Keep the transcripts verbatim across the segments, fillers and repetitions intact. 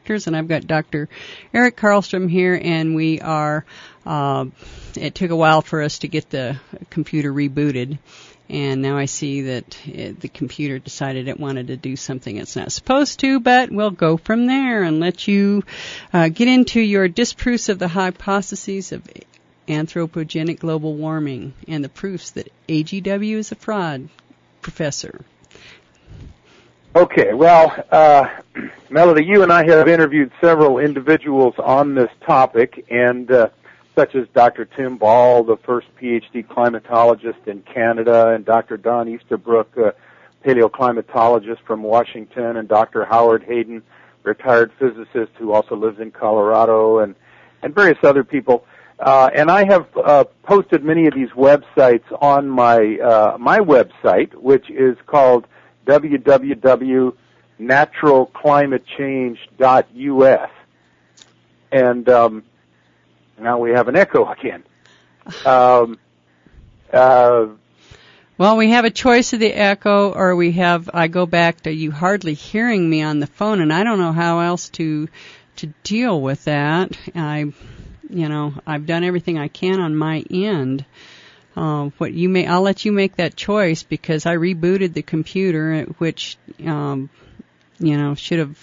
Doctors, and I've got Doctor Eric Karlstrom here, and we are, uh, it took a while for us to get the computer rebooted, and now I see that it, the computer decided it wanted to do something it's not supposed to, but we'll go from there and let you uh, get into your disproofs of the hypotheses of anthropogenic global warming and the proofs that A G W is a fraud, Professor. Okay, well, uh, Melody, you and I have interviewed several individuals on this topic, and uh, such as Doctor Tim Ball, the first P H D climatologist in Canada, and Doctor Don Easterbrook, a paleoclimatologist from Washington, and Doctor Howard Hayden, retired physicist who also lives in Colorado, and, and various other people. Uh, and I have uh, posted many of these websites on my uh, my website, which is called w w w dot natural climate change dot u s. And um, now we have an echo again. Um, uh, well, we have a choice of the echo, or we have, I go back to you hardly hearing me on the phone, and I don't know how else to to deal with that. I, you know, I've done everything I can on my end. Uh, what you may, I'll let you make that choice, because I rebooted the computer, which, um, you know, should have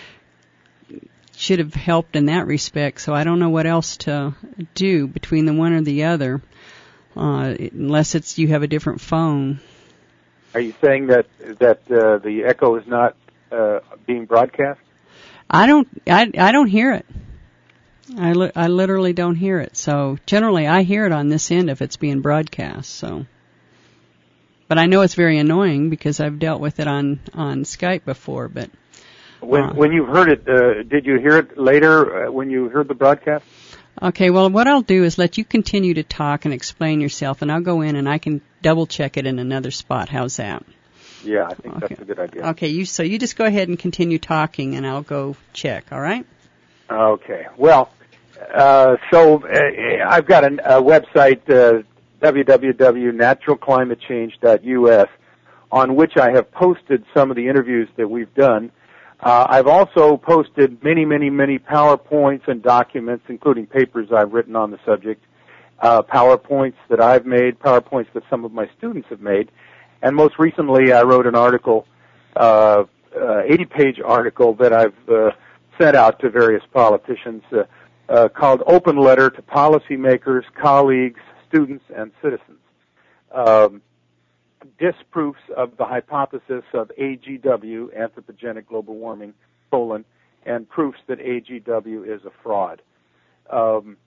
should have helped in that respect. So I don't know what else to do between the one or the other, uh, unless it's you have a different phone. Are you saying that that uh, the echo is not uh, being broadcast? I don't. I I don't hear it. I, li- I literally don't hear it. So generally I hear it on this end if it's being broadcast. So, but I know it's very annoying because I've dealt with it on, on Skype before. But when uh, when you heard it, uh, did you hear it later uh, when you heard the broadcast? Okay. Well, what I'll do is let you continue to talk and explain yourself, and I'll go in and I can double check it in another spot. How's that? Yeah, I think okay. that's a good idea. Okay. You so you just go ahead and continue talking, and I'll go check. All right. Okay. Well, uh, so uh, I've got a, a website, uh, w w w dot natural climate change dot u s, on which I have posted some of the interviews that we've done. Uh, I've also posted many, many, many PowerPoints and documents, including papers I've written on the subject, uh, PowerPoints that I've made, PowerPoints that some of my students have made, and most recently I wrote an article, uh, uh, eighty-page article that I've uh, sent out to various politicians uh, uh, called Open Letter to Policymakers, Colleagues, Students, and Citizens. Um, disproofs of the hypothesis of A G W, anthropogenic global warming, colon, and proofs that A G W is a fraud. Um,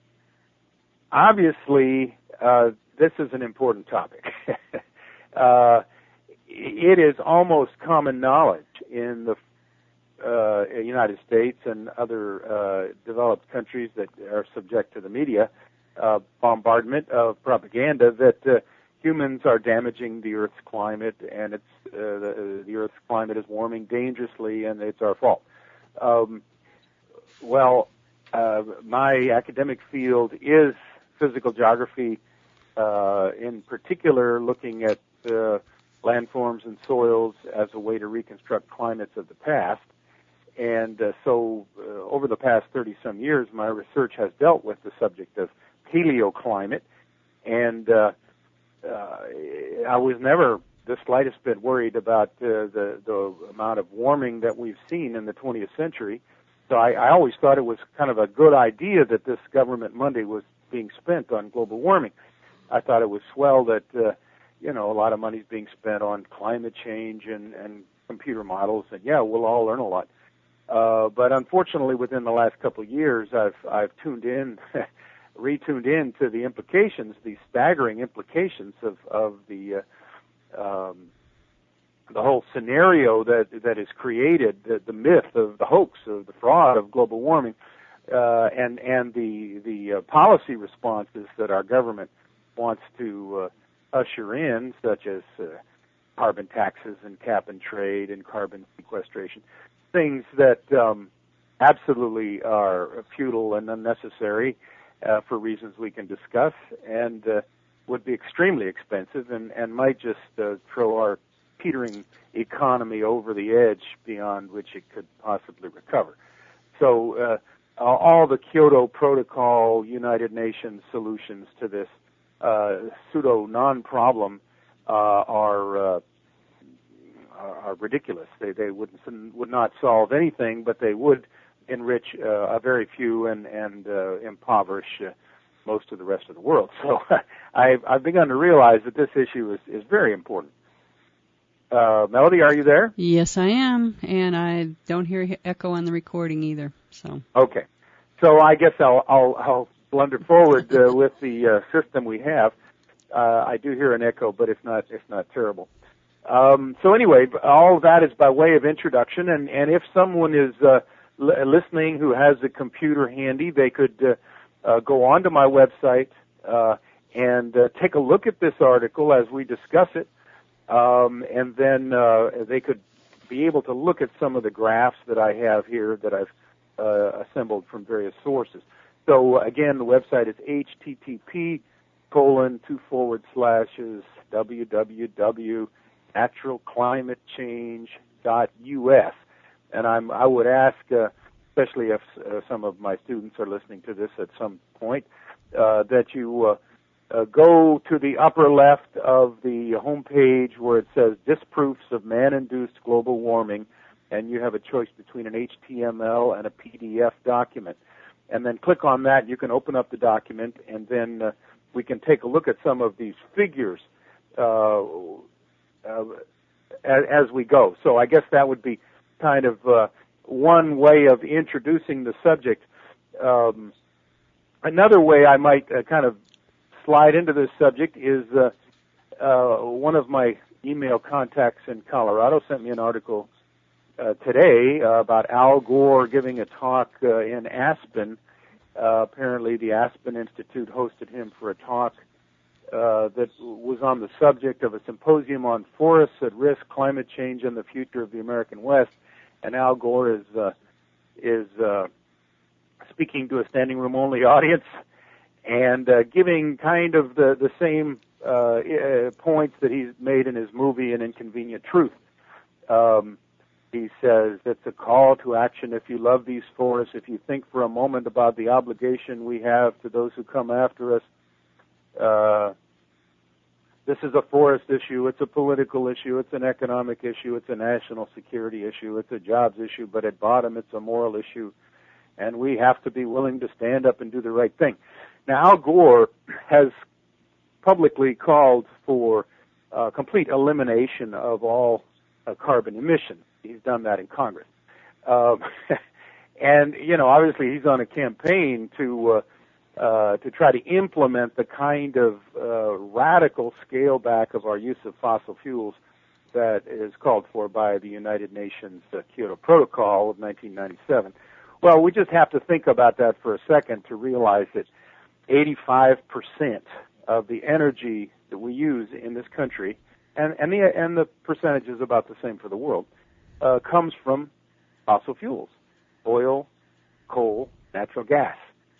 obviously, uh, this is an important topic. uh, it is almost common knowledge in the Uh, United States and other uh, developed countries that are subject to the media uh, bombardment of propaganda that uh, humans are damaging the Earth's climate, and it's uh, the, the Earth's climate is warming dangerously, and it's our fault. Um, well, uh, my academic field is physical geography, uh, in particular looking at uh, landforms and soils as a way to reconstruct climates of the past. And uh, so uh, over the past thirty-some years, my research has dealt with the subject of paleoclimate, and uh, uh, I was never the slightest bit worried about uh, the, the amount of warming that we've seen in the twentieth century. So I, I always thought it was kind of a good idea that this government Monday was being spent on global warming. I thought it was swell that, uh, you know, a lot of money's being spent on climate change and, and computer models, and yeah, we'll all learn a lot. Uh, but unfortunately, within the last couple of years, I've I've tuned in, retuned in to the implications, the staggering implications of of the uh, um, the whole scenario that that is created, the, the myth of the hoax of the fraud of global warming, uh, and and the the uh, policy responses that our government wants to uh, usher in, such as uh, carbon taxes and cap and trade and carbon sequestration. Things that um, absolutely are futile and unnecessary uh, for reasons we can discuss, and uh, would be extremely expensive and, and might just uh, throw our teetering economy over the edge beyond which it could possibly recover. so uh, all the Kyoto Protocol, United Nations solutions to this uh, pseudo non-problem uh, are uh, are ridiculous. They they would would not solve anything, but they would enrich uh, a very few and and uh, impoverish uh, most of the rest of the world. So I've I've begun to realize that this issue is is very important. Uh, Melody, are you there? Yes, I am, and I don't hear echo on the recording either. So okay, so I guess I'll I'll, I'll blunder forward uh, with the uh, system we have. Uh, I do hear an echo, but it's not it's not terrible. Um, so anyway, all of that is by way of introduction, and and if someone is uh, l- listening who has a computer handy, they could uh, uh, go onto my website uh, and uh, take a look at this article as we discuss it. Um, and then uh, they could be able to look at some of the graphs that I have here that I've uh, assembled from various sources. So again, the website is http colon two forward slashes www natural climate change dot us. And I'm I would ask, uh, especially if uh, some of my students are listening to this at some point, uh, that you uh, Uh, go to the upper left of the homepage where it says Disproofs of Man-Induced Global Warming, and you have a choice between an H T M L and a P D F document. And then click on that. You can open up the document, and then uh, we can take a look at some of these figures uh, uh, as, as we go. So I guess that would be kind of uh, one way of introducing the subject. Um, another way I might uh, kind of slide into this subject is uh, uh, one of my email contacts in Colorado sent me an article uh, today uh, about Al Gore giving a talk uh, in Aspen. Uh, apparently the Aspen Institute hosted him for a talk uh, that was on the subject of a symposium on forests at risk, climate change, and the future of the American West. And Al Gore is uh, is uh, speaking to a standing room only audience and uh, giving kind of the, the same uh, uh, points that he's made in his movie, An Inconvenient Truth. Um, he says it's a call to action if you love these forests, if you think for a moment about the obligation we have to those who come after us. Uh, this is a forest issue, it's a political issue, it's an economic issue, it's a national security issue, it's a jobs issue, but at bottom it's a moral issue, and we have to be willing to stand up and do the right thing. Now, Al Gore has publicly called for uh, complete elimination of all uh, carbon emissions. He's done that in Congress. Um, and, you know, obviously he's on a campaign to uh, uh, to try to implement the kind of uh, radical scale back of our use of fossil fuels that is called for by the United Nations uh, Kyoto Protocol of nineteen ninety-seven. Well, we just have to think about that for a second to realize that eighty-five percent of the energy that we use in this country, and, and, the, and the percentage is about the same for the world, uh, comes from fossil fuels, oil, coal, natural gas.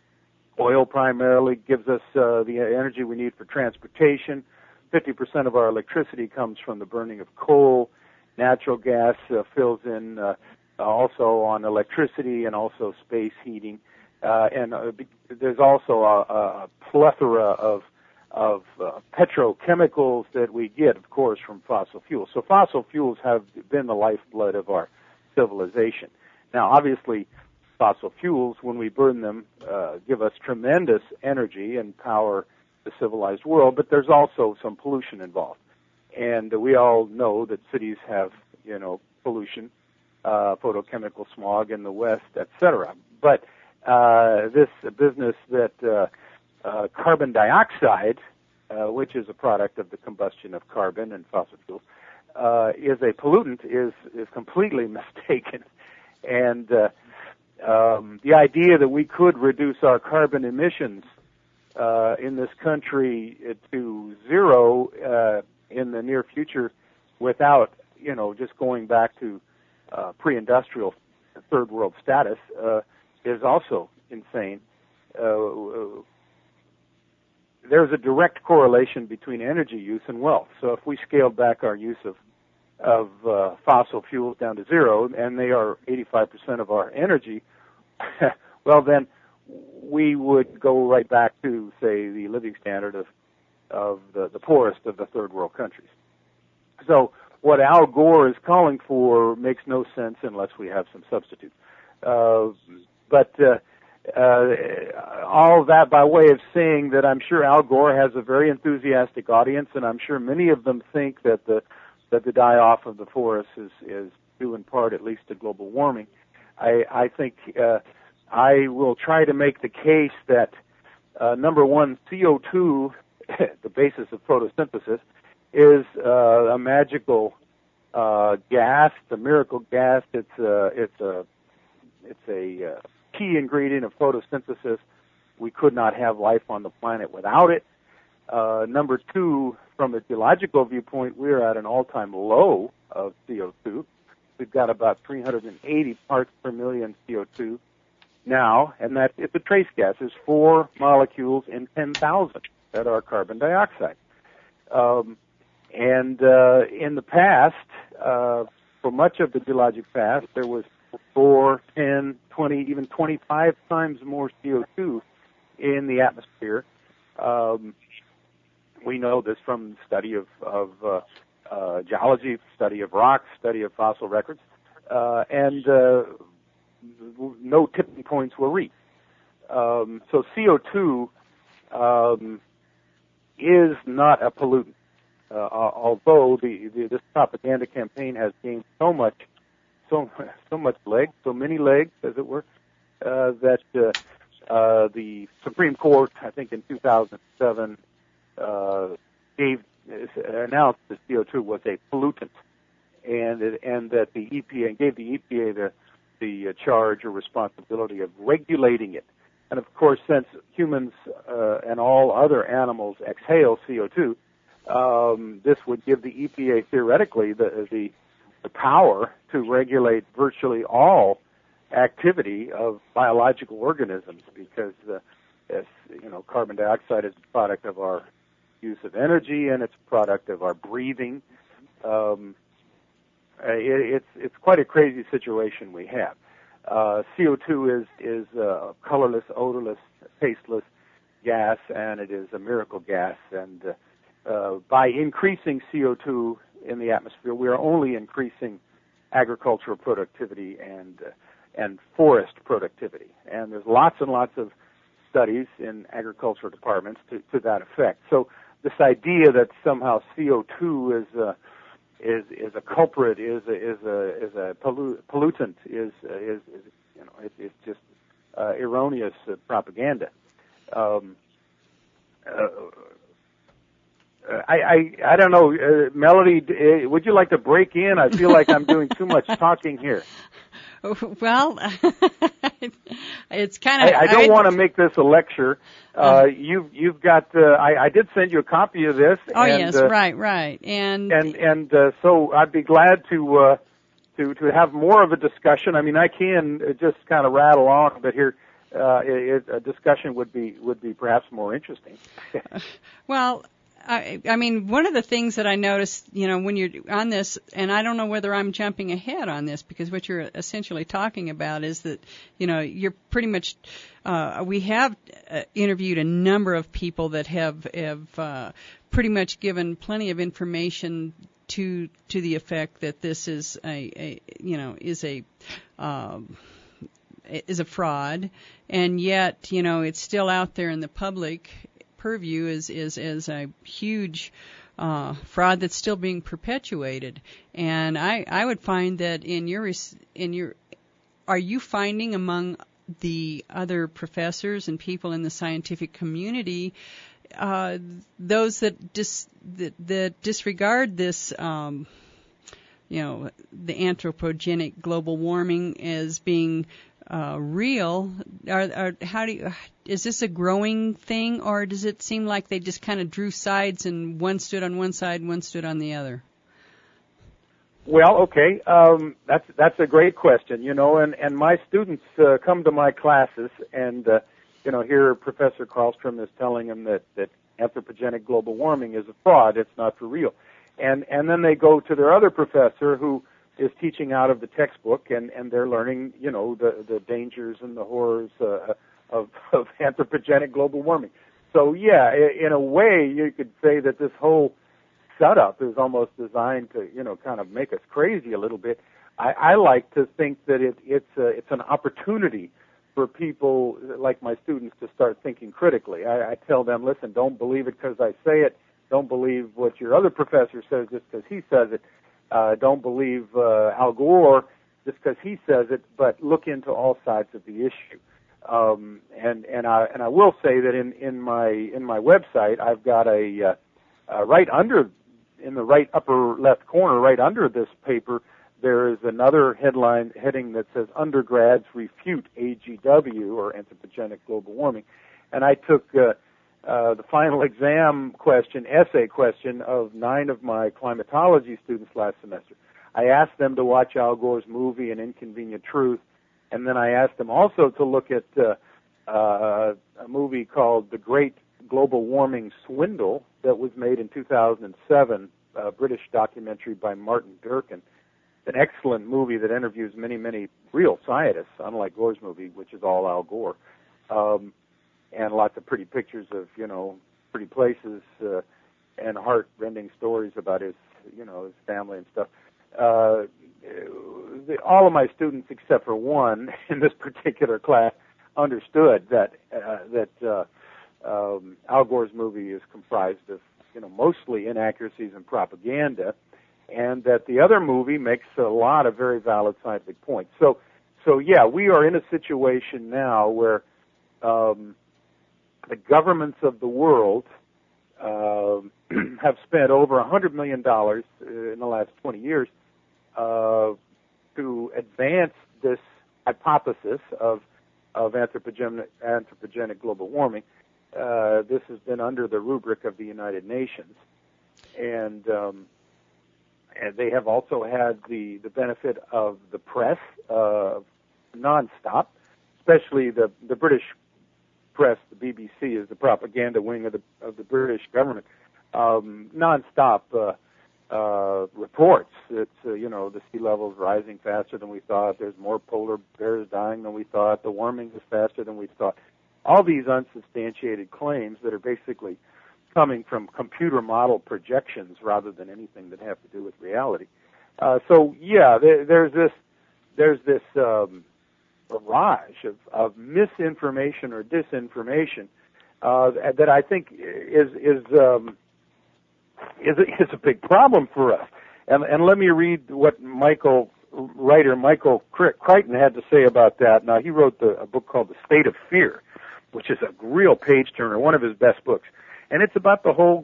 Oil primarily gives us uh, the energy we need for transportation. fifty percent of our electricity comes from the burning of coal. Natural gas uh, fills in uh, also on electricity and also space heating. Uh, and uh, there's also a, a plethora of of uh, petrochemicals that we get, of course, from fossil fuels. So fossil fuels have been the lifeblood of our civilization. Now, obviously, fossil fuels, when we burn them, uh, give us tremendous energy and power the civilized world, but there's also some pollution involved. And uh, we all know that cities have, you know, pollution, uh, photochemical smog in the West, et cetera. But Uh, this business that uh, uh, carbon dioxide, uh, which is a product of the combustion of carbon and fossil fuels, uh, is a pollutant is is completely mistaken. And uh, um, the idea that we could reduce our carbon emissions uh, in this country to zero uh, in the near future without, you know, just going back to uh, pre-industrial third world status uh, is also insane. Uh, there's a direct correlation between energy use and wealth. So if we scaled back our use of of uh, fossil fuels down to zero, and they are eighty-five percent of our energy, well, then we would go right back to, say, the living standard of of the, the poorest of the third world countries. So what Al Gore is calling for makes no sense unless we have some substitute. Uh, but uh, uh, all of that by way of saying that I'm sure Al Gore has a very enthusiastic audience, and I'm sure many of them think that the that the die-off of the forests is, is due in part at least to global warming. I, I think uh, I will try to make the case that, uh, number one, C O two, the basis of photosynthesis, is uh, a magical uh, gas, the miracle gas. It's a, it's a, it's a uh, key ingredient of photosynthesis. We could not have life on the planet without it. Uh, number two, from a geological viewpoint, we're at an all-time low of C O two. We've got about three hundred eighty parts per million C O two now, and that it's a trace gas. There's four molecules in ten thousand that are carbon dioxide. Um, and uh, in the past, uh, for much of the geologic past, there was four, ten, twenty, even twenty-five times more C O two in the atmosphere. Um, we know this from study of, of uh, uh, geology, study of rocks, study of fossil records, uh, and uh, no tipping points were reached. Um, so C O two um, is not a pollutant, uh, although the, the this propaganda campaign has gained so much, so so much legs, so many legs, as it were, uh, that uh, uh, the Supreme Court, I think in two thousand seven, uh, gave announced that C O two was a pollutant, and it, and that the E P A gave the E P A the the charge or responsibility of regulating it. And of course, since humans uh, and all other animals exhale C O two, um, this would give the E P A theoretically the, the the power to regulate virtually all activity of biological organisms, because uh, as you know, carbon dioxide is a product of our use of energy, and it's a product of our breathing. Um, it, it's it's quite a crazy situation we have. Uh, C O two is is a colorless, odorless, tasteless gas, and it is a miracle gas. And uh, uh, by increasing C O two in the atmosphere, we are only increasing agricultural productivity and uh, and forest productivity. And there's lots and lots of studies in agricultural departments to, to that effect. So this idea that somehow C O two is uh, is is a culprit, is a, is a is a pollu- pollutant, is uh, is, is you know it, it's just uh, erroneous uh, propaganda. Um, uh, I, I I don't know, uh, Melody. Uh, would you like to break in? I feel like I'm doing too much talking here. Well, it's kind of. I, I don't want to make this a lecture. Uh, you've you've got. Uh, I, I did send you a copy of this. Oh and, yes, uh, right, right, and and and uh, so I'd be glad to uh, to to have more of a discussion. I mean, I can just kind of rattle on, but here uh, it, a discussion would be would be perhaps more interesting. Well. I, I mean, one of the things that I noticed, you know, when you're on this, and I don't know whether I'm jumping ahead on this, because what you're essentially talking about is that, you know, you're pretty much, uh, we have uh, interviewed a number of people that have, have uh, pretty much given plenty of information to to the effect that this is a, a you know, is a um, is a fraud, and yet, you know, it's still out there in the public purview is is is a huge uh, fraud that's still being perpetuated. And I I would find that in your in your are you finding among the other professors and people in the scientific community uh, those that dis that, that disregard this um, you know the anthropogenic global warming as being Uh, real? Are, are, how do you, is this a growing thing, or does it seem like they just kind of drew sides and one stood on one side, one stood on the other? Well, okay, um, that's that's a great question, you know, and and my students uh, come to my classes, and uh, you know, here Professor Karlstrom is telling them that that anthropogenic global warming is a fraud; it's not for real, and and then they go to their other professor who is teaching out of the textbook, and, and they're learning, you know, the, the dangers and the horrors uh, of, of anthropogenic global warming. So, yeah, in a way, you could say that this whole setup is almost designed to, you know, kind of make us crazy a little bit. I, I like to think that it, it's a, it's an opportunity for people like my students to start thinking critically. I, I tell them, listen, don't believe it because I say it. Don't believe what your other professor says just because he says it. Uh, don't believe uh, Al Gore just because he says it, but look into all sides of the issue. Um, and and I and I will say that in, in my in my website, I've got a uh, uh, right under in the right upper left corner, right under this paper, there is another headline heading that says "Undergrads Refute A G W," or Anthropogenic Global Warming, and I took uh, uh, the final exam question, essay question, of nine of my climatology students last semester. I asked them to watch Al Gore's movie "An Inconvenient Truth," and then I asked them also to look at uh, uh, a movie called "The Great Global Warming Swindle" that was made in two thousand seven, a British documentary by Martin Durkin. An excellent movie that interviews many, many real scientists, unlike Gore's movie, which is all Al Gore, um, and lots of pretty pictures of, you know, pretty places uh, and heart-rending stories about his, you know, his family and stuff. Uh, the, all of my students, except for one in this particular class, understood that uh, that uh, um, Al Gore's movie is comprised of, you know, mostly inaccuracies and propaganda, and that the other movie makes a lot of very valid scientific points. So, so yeah, we are in a situation now where um, the governments of the world uh, have spent over one hundred million dollars in the last twenty years uh, to advance this hypothesis of of anthropogenic, anthropogenic global warming. Uh, this has been under the rubric of the United Nations, and um, And they have also had the, the benefit of the press uh, nonstop, especially the, the British press. The B B C is the propaganda wing of the of the British government. Um, nonstop uh, uh, reports that uh, you know the sea level's rising faster than we thought. There's more polar bears dying than we thought. The warming is faster than we thought. All these unsubstantiated claims that are basically coming from computer model projections rather than anything that have to do with reality. Uh, so yeah, there, there's this there's this um, barrage of, of misinformation or disinformation uh, that I think is is um, is a, is a big problem for us. And, and let me read what Michael writer Michael Crichton had to say about that. Now, he wrote the, a book called The State of Fear, which is a real page turner, one of his best books. And it's about the whole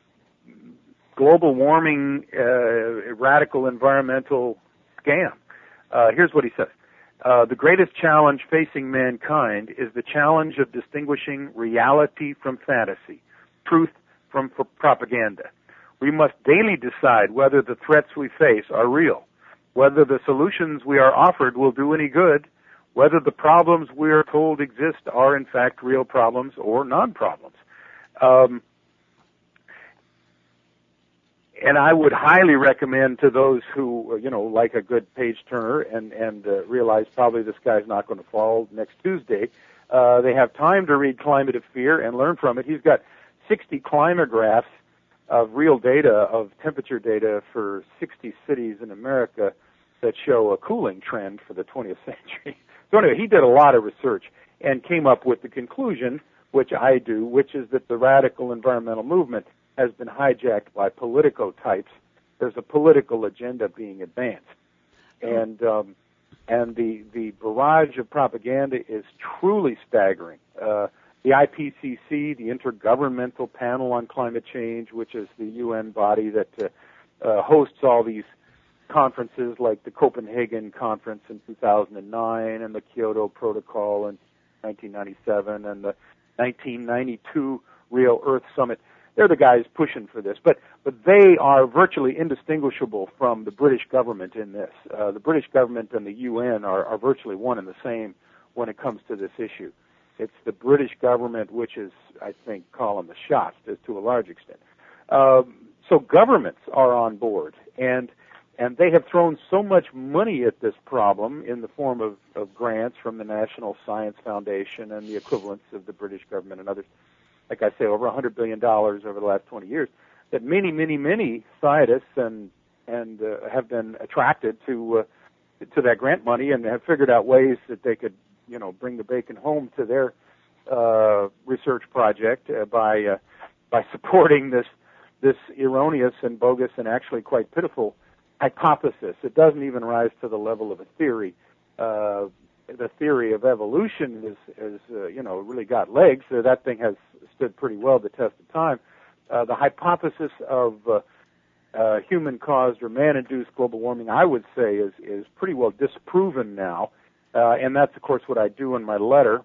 global warming, uh, radical environmental scam. Uh, here's what he says. Uh, the greatest challenge facing mankind is the challenge of distinguishing reality from fantasy, truth from f- propaganda. We must daily decide whether the threats we face are real, whether the solutions we are offered will do any good, whether the problems we are told exist are in fact real problems or non-problems. Um, and I would highly recommend to those who, you know, like a good page turner and, and uh, realize probably the sky's not going to fall next Tuesday, uh, they have time to read Climate of Fear and learn from it. He's got sixty climagraphs of real data, of temperature data for sixty cities in America that show a cooling trend for the twentieth century. So anyway, he did a lot of research and came up with the conclusion, which I do, which is that the radical environmental movement has been hijacked by politico types. There's a political agenda being advanced. And um, and the, the barrage of propaganda is truly staggering. Uh, the I P C C, the Intergovernmental Panel on Climate Change, which is the U N body that uh, uh, hosts all these conferences like the Copenhagen Conference in two thousand nine and the Kyoto Protocol in nineteen ninety-seven and the nineteen ninety-two Real Earth Summit. They're the guys pushing for this, but but they are virtually indistinguishable from the British government in this. Uh, the British government and the U N are, are virtually one and the same when it comes to this issue. It's the British government which is, I think, calling the shots to, to a large extent. Um, so governments are on board, and and they have thrown so much money at this problem in the form of, of grants from the National Science Foundation and the equivalents of the British government and others. Like I say, over one hundred billion dollars over the last twenty years, that many, many, many scientists and and uh, have been attracted to uh, to that grant money and have figured out ways that they could, you know, bring the bacon home to their uh, research project uh, by uh, by supporting this this erroneous and bogus and actually quite pitiful hypothesis. It doesn't even rise to the level of a theory. Uh, the theory of evolution is, is uh, you know, really got legs. So that thing has stood pretty well the test of time. Uh, the hypothesis of uh, uh, human-caused or man-induced global warming, I would say, is is pretty well disproven now, uh, and that's, of course, what I do in my letter.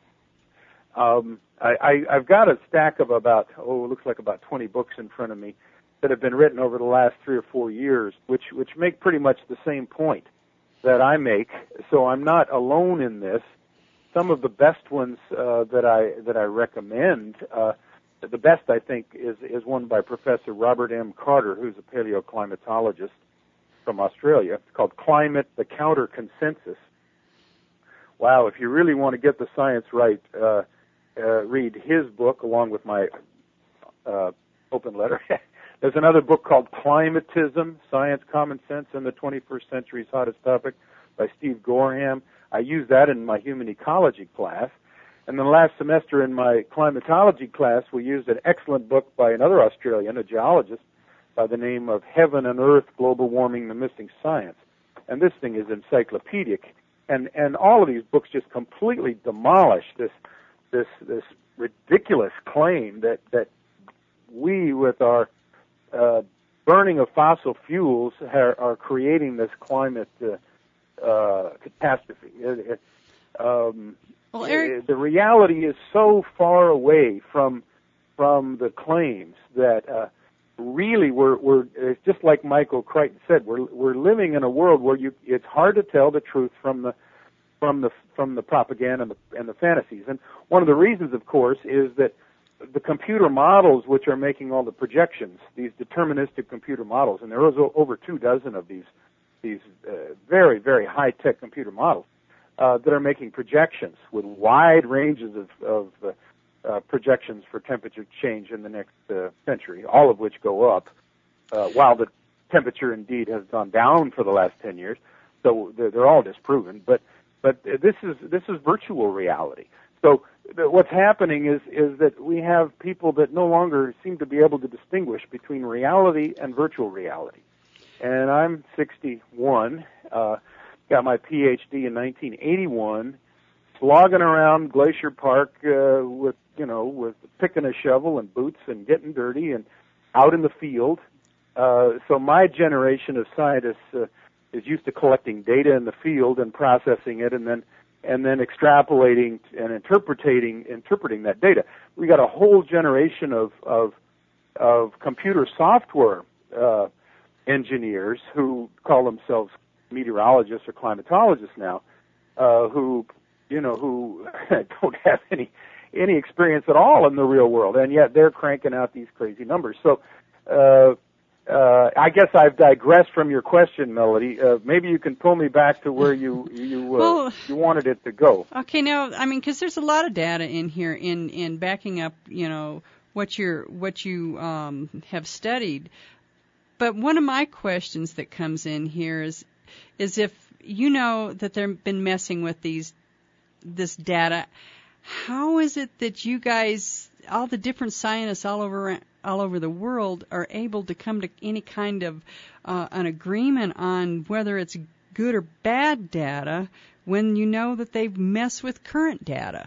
Um, I, I, I've got a stack of about, oh, it looks like about twenty books in front of me that have been written over the last three or four years, which which make pretty much the same point that I make. So I'm not alone in this. Some of the best ones uh, that I that I recommend. Uh, The best, I think, is, is one by Professor Robert M. Carter, who's a paleoclimatologist from Australia. It's called Climate, the Counter Consensus. Wow, if you really want to get the science right, uh, uh, read his book along with my uh, open letter. There's another book called Climatism, Science, Common Sense, and the twenty-first Century's Hottest Topic by Steve Gorham. I use that in my human ecology class. And then last semester in my climatology class, we used an excellent book by another Australian, a geologist, by the name of Heaven and Earth, Global Warming, the Missing Science. And this thing is encyclopedic. And and all of these books just completely demolish this this this ridiculous claim that, that we, with our uh, burning of fossil fuels, are, are creating this climate uh, uh, catastrophe. It, it, um, Well, Eric, the reality is so far away from from the claims that uh, really we're we're it's just like Michael Crichton said, we're we're living in a world where you it's hard to tell the truth from the from the from the propaganda and the and the fantasies. And one of the reasons, of course, is that the computer models which are making all the projections, these deterministic computer models, and there is over two dozen of these these uh, very very high tech computer models. Uh, that are making projections with wide ranges of, of uh, uh, projections for temperature change in the next uh, century, all of which go up, uh, while the temperature indeed has gone down for the last ten years. So they're, they're all disproven. But but this is this is virtual reality. So th- what's happening is is that we have people that no longer seem to be able to distinguish between reality and virtual reality. And I'm sixty-one. Uh, Got my P H D in nineteen eighty-one, slogging around Glacier Park uh, with, you know, with picking a shovel and boots and getting dirty and out in the field. Uh, so my generation of scientists uh, is used to collecting data in the field and processing it, and then and then extrapolating and interpreting interpreting that data. We got a whole generation of of, of computer software uh, engineers who call themselves meteorologists or climatologists now, uh, who, you know, who don't have any any experience at all in the real world, and yet they're cranking out these crazy numbers. So, uh, uh, I guess I've digressed from your question, Melody. Uh, maybe you can pull me back to where you you uh, well, you wanted it to go. Okay, now I mean, because there's a lot of data in here in in backing up, you know, what you're what you um, have studied. But one of my questions that comes in here is. is if you know that they've been messing with these, this data, how is it that you guys, all the different scientists all over all over the world, are able to come to any kind of uh, an agreement on whether it's good or bad data when you know that they've messed with current data?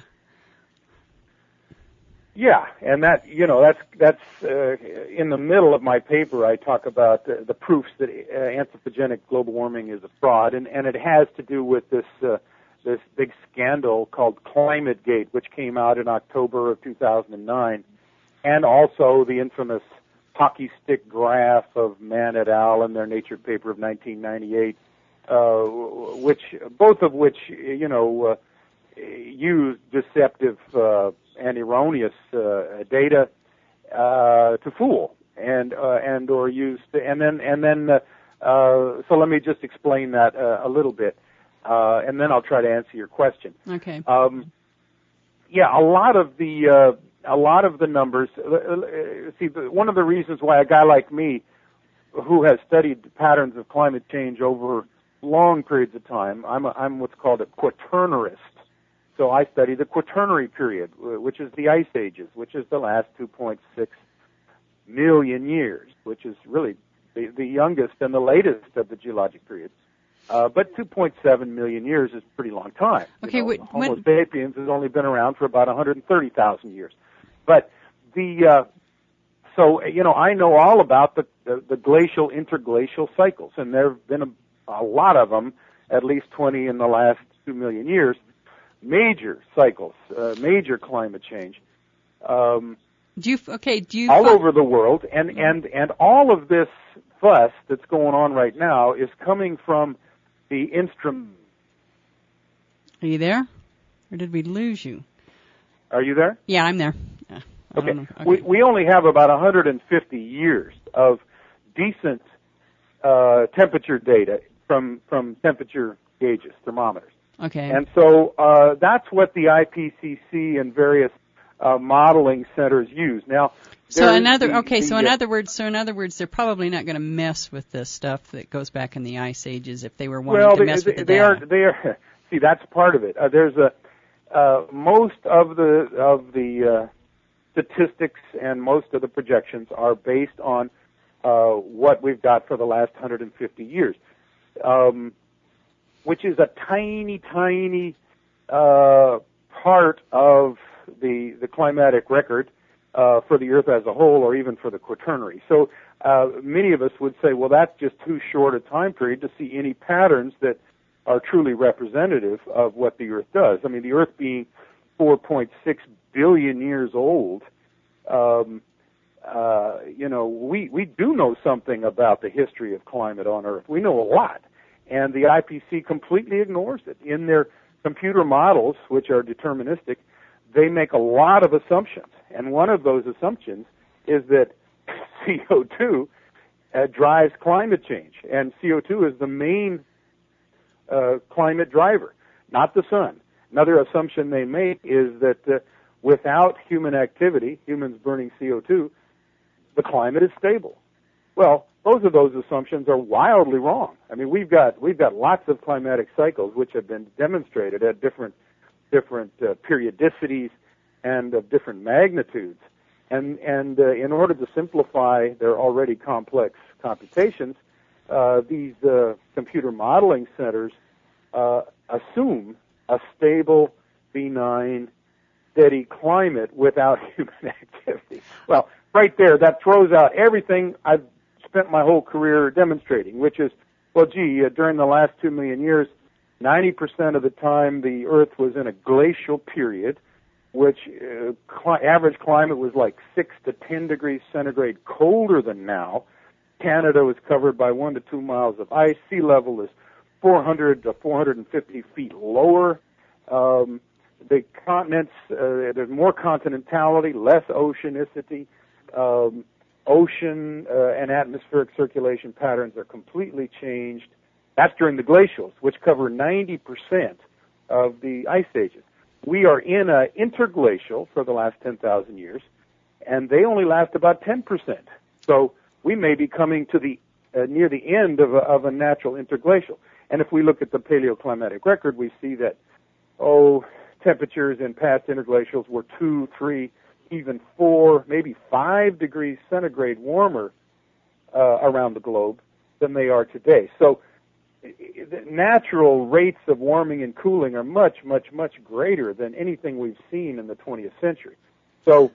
Yeah, and that, you know, that's that's uh, in the middle of my paper. I talk about uh, the proofs that uh, anthropogenic global warming is a fraud, and, and it has to do with this uh, this big scandal called ClimateGate, which came out in October of two thousand nine, and also the infamous hockey stick graph of Mann et al. In their Nature paper of nineteen ninety-eight, uh, which both of which, you know, uh, use deceptive uh, and erroneous uh, data uh, to fool, and uh, and or use, to, and then and then uh, Uh, so let me just explain that uh, a little bit, uh, and then I'll try to answer your question. Okay. Um, yeah, a lot of the uh, a lot of the numbers. Uh, see, one of the reasons why a guy like me, who has studied patterns of climate change over long periods of time, I'm a, I'm what's called a quaternarist. So I study the Quaternary period, which is the ice ages, which is the last two point six million years, which is really the, the youngest and the latest of the geologic periods. Uh, but two point seven million years is a pretty long time. Okay, you know, wait, Homo when... sapiens has only been around for about one hundred thirty thousand years. But the uh, so you know I know all about the, the, the glacial interglacial cycles, and there have been a, a lot of them, at least twenty in the last two million years. Major cycles, uh, major climate change. Um, do you okay? Do you all find... over the world, and and and all of this fuss that's going on right now is coming from the instrument. Are you there, or did we lose you? Are you there? Yeah, I'm there. Yeah, okay. okay. We we only have about one hundred fifty years of decent uh, temperature data from from temperature gauges, thermometers. Okay. And so uh, that's what the I P C C and various uh, modeling centers use. Now, so in other the, okay, the, so in uh, other words, so in other words, they're probably not going to mess with this stuff that goes back in the ice ages if they were wanting well, to they, mess they, with the they data. are they are. See, that's part of it. Uh, there's a uh, most of the of the uh, statistics and most of the projections are based on uh, what we've got for the last one hundred fifty years. Um, which is a tiny, tiny uh, part of the the climatic record uh, for the Earth as a whole, or even for the Quaternary. So uh, many of us would say, well, that's just too short a time period to see any patterns that are truly representative of what the Earth does. I mean, the Earth being four point six billion years old, um, uh, you know, we, we do know something about the history of climate on Earth. We know a lot. And the I P C C completely ignores it. In their computer models, which are deterministic, they make a lot of assumptions. And one of those assumptions is that C O two uh, drives climate change. And C O two is the main uh, climate driver, not the sun. Another assumption they make is that uh, without human activity, humans burning C O two, the climate is stable. Well, both of those assumptions are wildly wrong. I mean, we've got we've got lots of climatic cycles which have been demonstrated at different different uh, periodicities and of different magnitudes. And and uh, in order to simplify their already complex computations, uh, these uh, computer modeling centers uh, assume a stable, benign, steady climate without human activity. Well, right there, that throws out everything I've spent my whole career demonstrating, which is, well, gee, uh, during the last two million years, ninety percent of the time the Earth was in a glacial period, which uh, cli- average climate was like six to ten degrees centigrade colder than now. Canada was covered by one to two miles of ice. Sea level is four hundred to four hundred fifty feet lower. Um, the continents, uh, there's more continentality, less oceanicity. Um, ocean uh, and atmospheric circulation patterns are completely changed. That's during the glacials, which cover ninety percent of the ice ages. We are in an interglacial for the last ten thousand years, and they only last about ten percent. So we may be coming to the uh, near the end of a, of a natural interglacial. And if we look at the paleoclimatic record, we see that, oh, temperatures in past interglacials were two, three, even four, maybe five degrees centigrade warmer uh, around the globe than they are today. So the natural rates of warming and cooling are much, much, much greater than anything we've seen in the twentieth century. So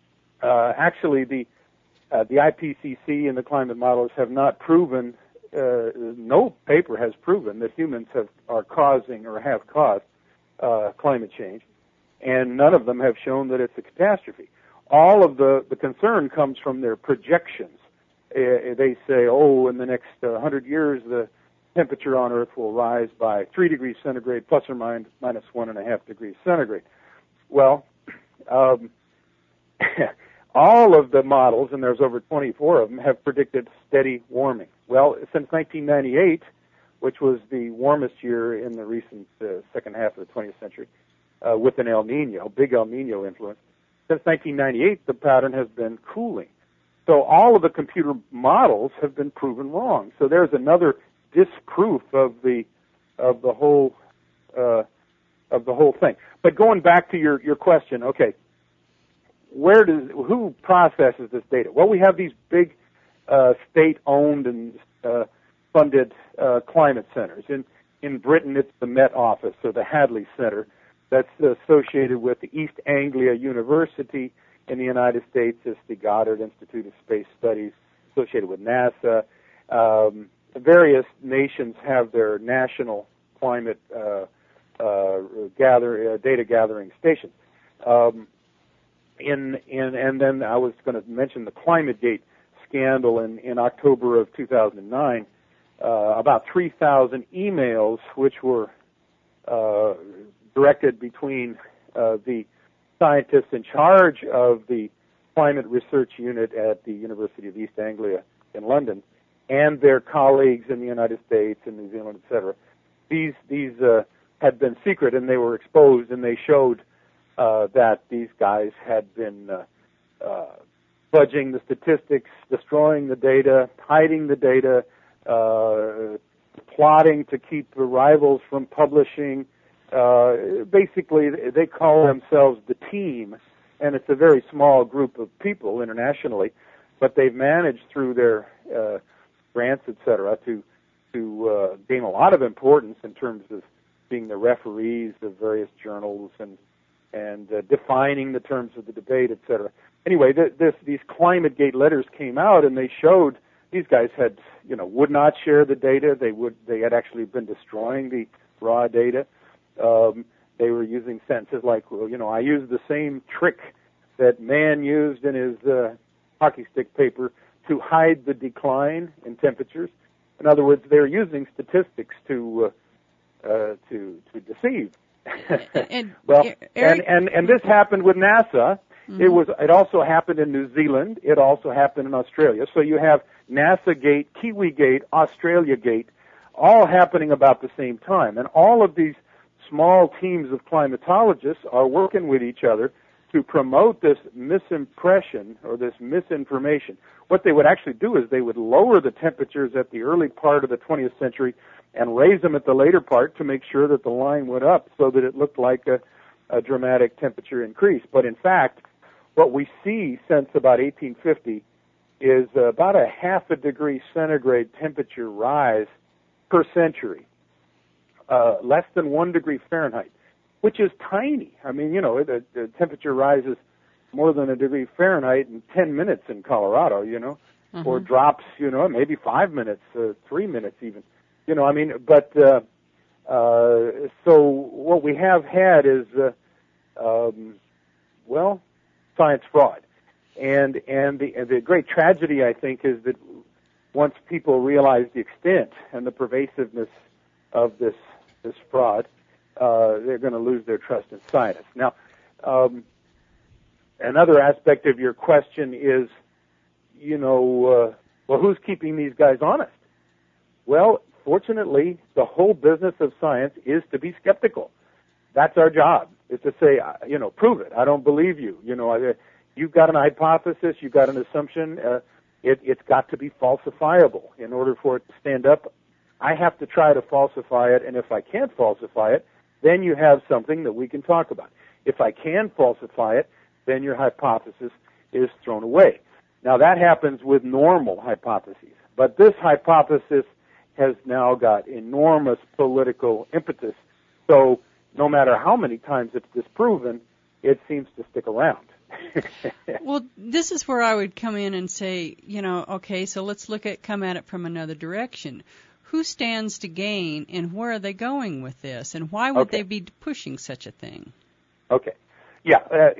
uh, actually the uh, the I P C C and the climate models have not proven, uh, no paper has proven that humans have are causing or have caused uh, climate change. And none of them have shown that it's a catastrophe. All of the, the concern comes from their projections. Uh, they say, oh, in the next uh, one hundred years, the temperature on Earth will rise by three degrees centigrade, plus or minus, minus one and a half degrees centigrade. Well, um, all of the models, and there's over twenty-four of them, have predicted steady warming. Well, since nineteen ninety-eight, which was the warmest year in the recent uh, second half of the twentieth century, uh, with an El Nino, big El Nino influence, since nineteen ninety-eight, the pattern has been cooling. So all of the computer models have been proven wrong. So there's another disproof of the of the whole uh, of the whole thing. But going back to your, your question, okay, where does who processes this data? Well, we have these big uh, state-owned and uh, funded uh, climate centers. In in Britain, it's the Met Office, or the Hadley Center, that's associated with the East Anglia University. In the United States, it's the Goddard Institute of Space Studies, associated with NASA. Um, various nations have their national climate uh, uh, gather uh, data gathering stations. Um, in in and then I was going to mention the ClimateGate scandal in in October of two thousand nine. Uh, about three thousand emails, which were uh, directed between uh, the scientists in charge of the climate research unit at the University of East Anglia in London and their colleagues in the United States and New Zealand, et cetera. These these uh, had been secret, and they were exposed, and they showed uh, that these guys had been uh, uh, fudging the statistics, destroying the data, hiding the data, uh, plotting to keep the rivals from publishing. Uh, basically, they call themselves the team, and it's a very small group of people internationally, but they've managed through their uh, grants, et cetera, to to uh, gain a lot of importance in terms of being the referees of various journals and and uh, defining the terms of the debate, et cetera. Anyway, th- this these ClimateGate letters came out, and they showed these guys had, you know, would not share the data. They would they had actually been destroying the raw data. Um, they were using sentences like, well, you know, I used the same trick that man used in his uh, hockey stick paper to hide the decline in temperatures. In other words, they're using statistics to uh, uh, to to deceive. and, well, Eric, and, and and this happened with NASA. Mm-hmm. It was. It also happened in New Zealand. It also happened in Australia. So you have NASA-gate, Kiwi-gate, Australia-gate, all happening about the same time, and all of these small teams of climatologists are working with each other to promote this misimpression or this misinformation. What they would actually do is they would lower the temperatures at the early part of the twentieth century and raise them at the later part to make sure that the line went up so that it looked like a, a dramatic temperature increase. But in fact, what we see since about eighteen fifty is about a half a degree centigrade temperature rise per century. Uh, less than one degree Fahrenheit, which is tiny. I mean, you know, the, the temperature rises more than a degree Fahrenheit in ten minutes in Colorado, you know, mm-hmm. or drops, you know, maybe five minutes, uh, three minutes even. You know, I mean, but, uh, uh, so what we have had is, uh, um, well, science fraud. And, and the, and the great tragedy, I think, is that once people realize the extent and the pervasiveness of this this fraud, uh, they're going to lose their trust in scientists. Now, um, another aspect of your question is, you know, uh, well, who's keeping these guys honest? Well, fortunately, the whole business of science is to be skeptical. That's our job, is to say, you know, prove it. I don't believe you. You know, you've got an hypothesis, you've got an assumption. Uh, it, it's got to be falsifiable in order for it to stand up. I have to try to falsify it, and if I can't falsify it, then you have something that we can talk about. If I can falsify it, then your hypothesis is thrown away. Now, that happens with normal hypotheses, but this hypothesis has now got enormous political impetus, so no matter how many times it's disproven, it seems to stick around. Well, this is where I would come in and say, you know, okay, so let's look at, come at it from another direction. Who stands to gain, and where are they going with this, and why would okay. they be pushing such a thing? Okay. Yeah. Uh,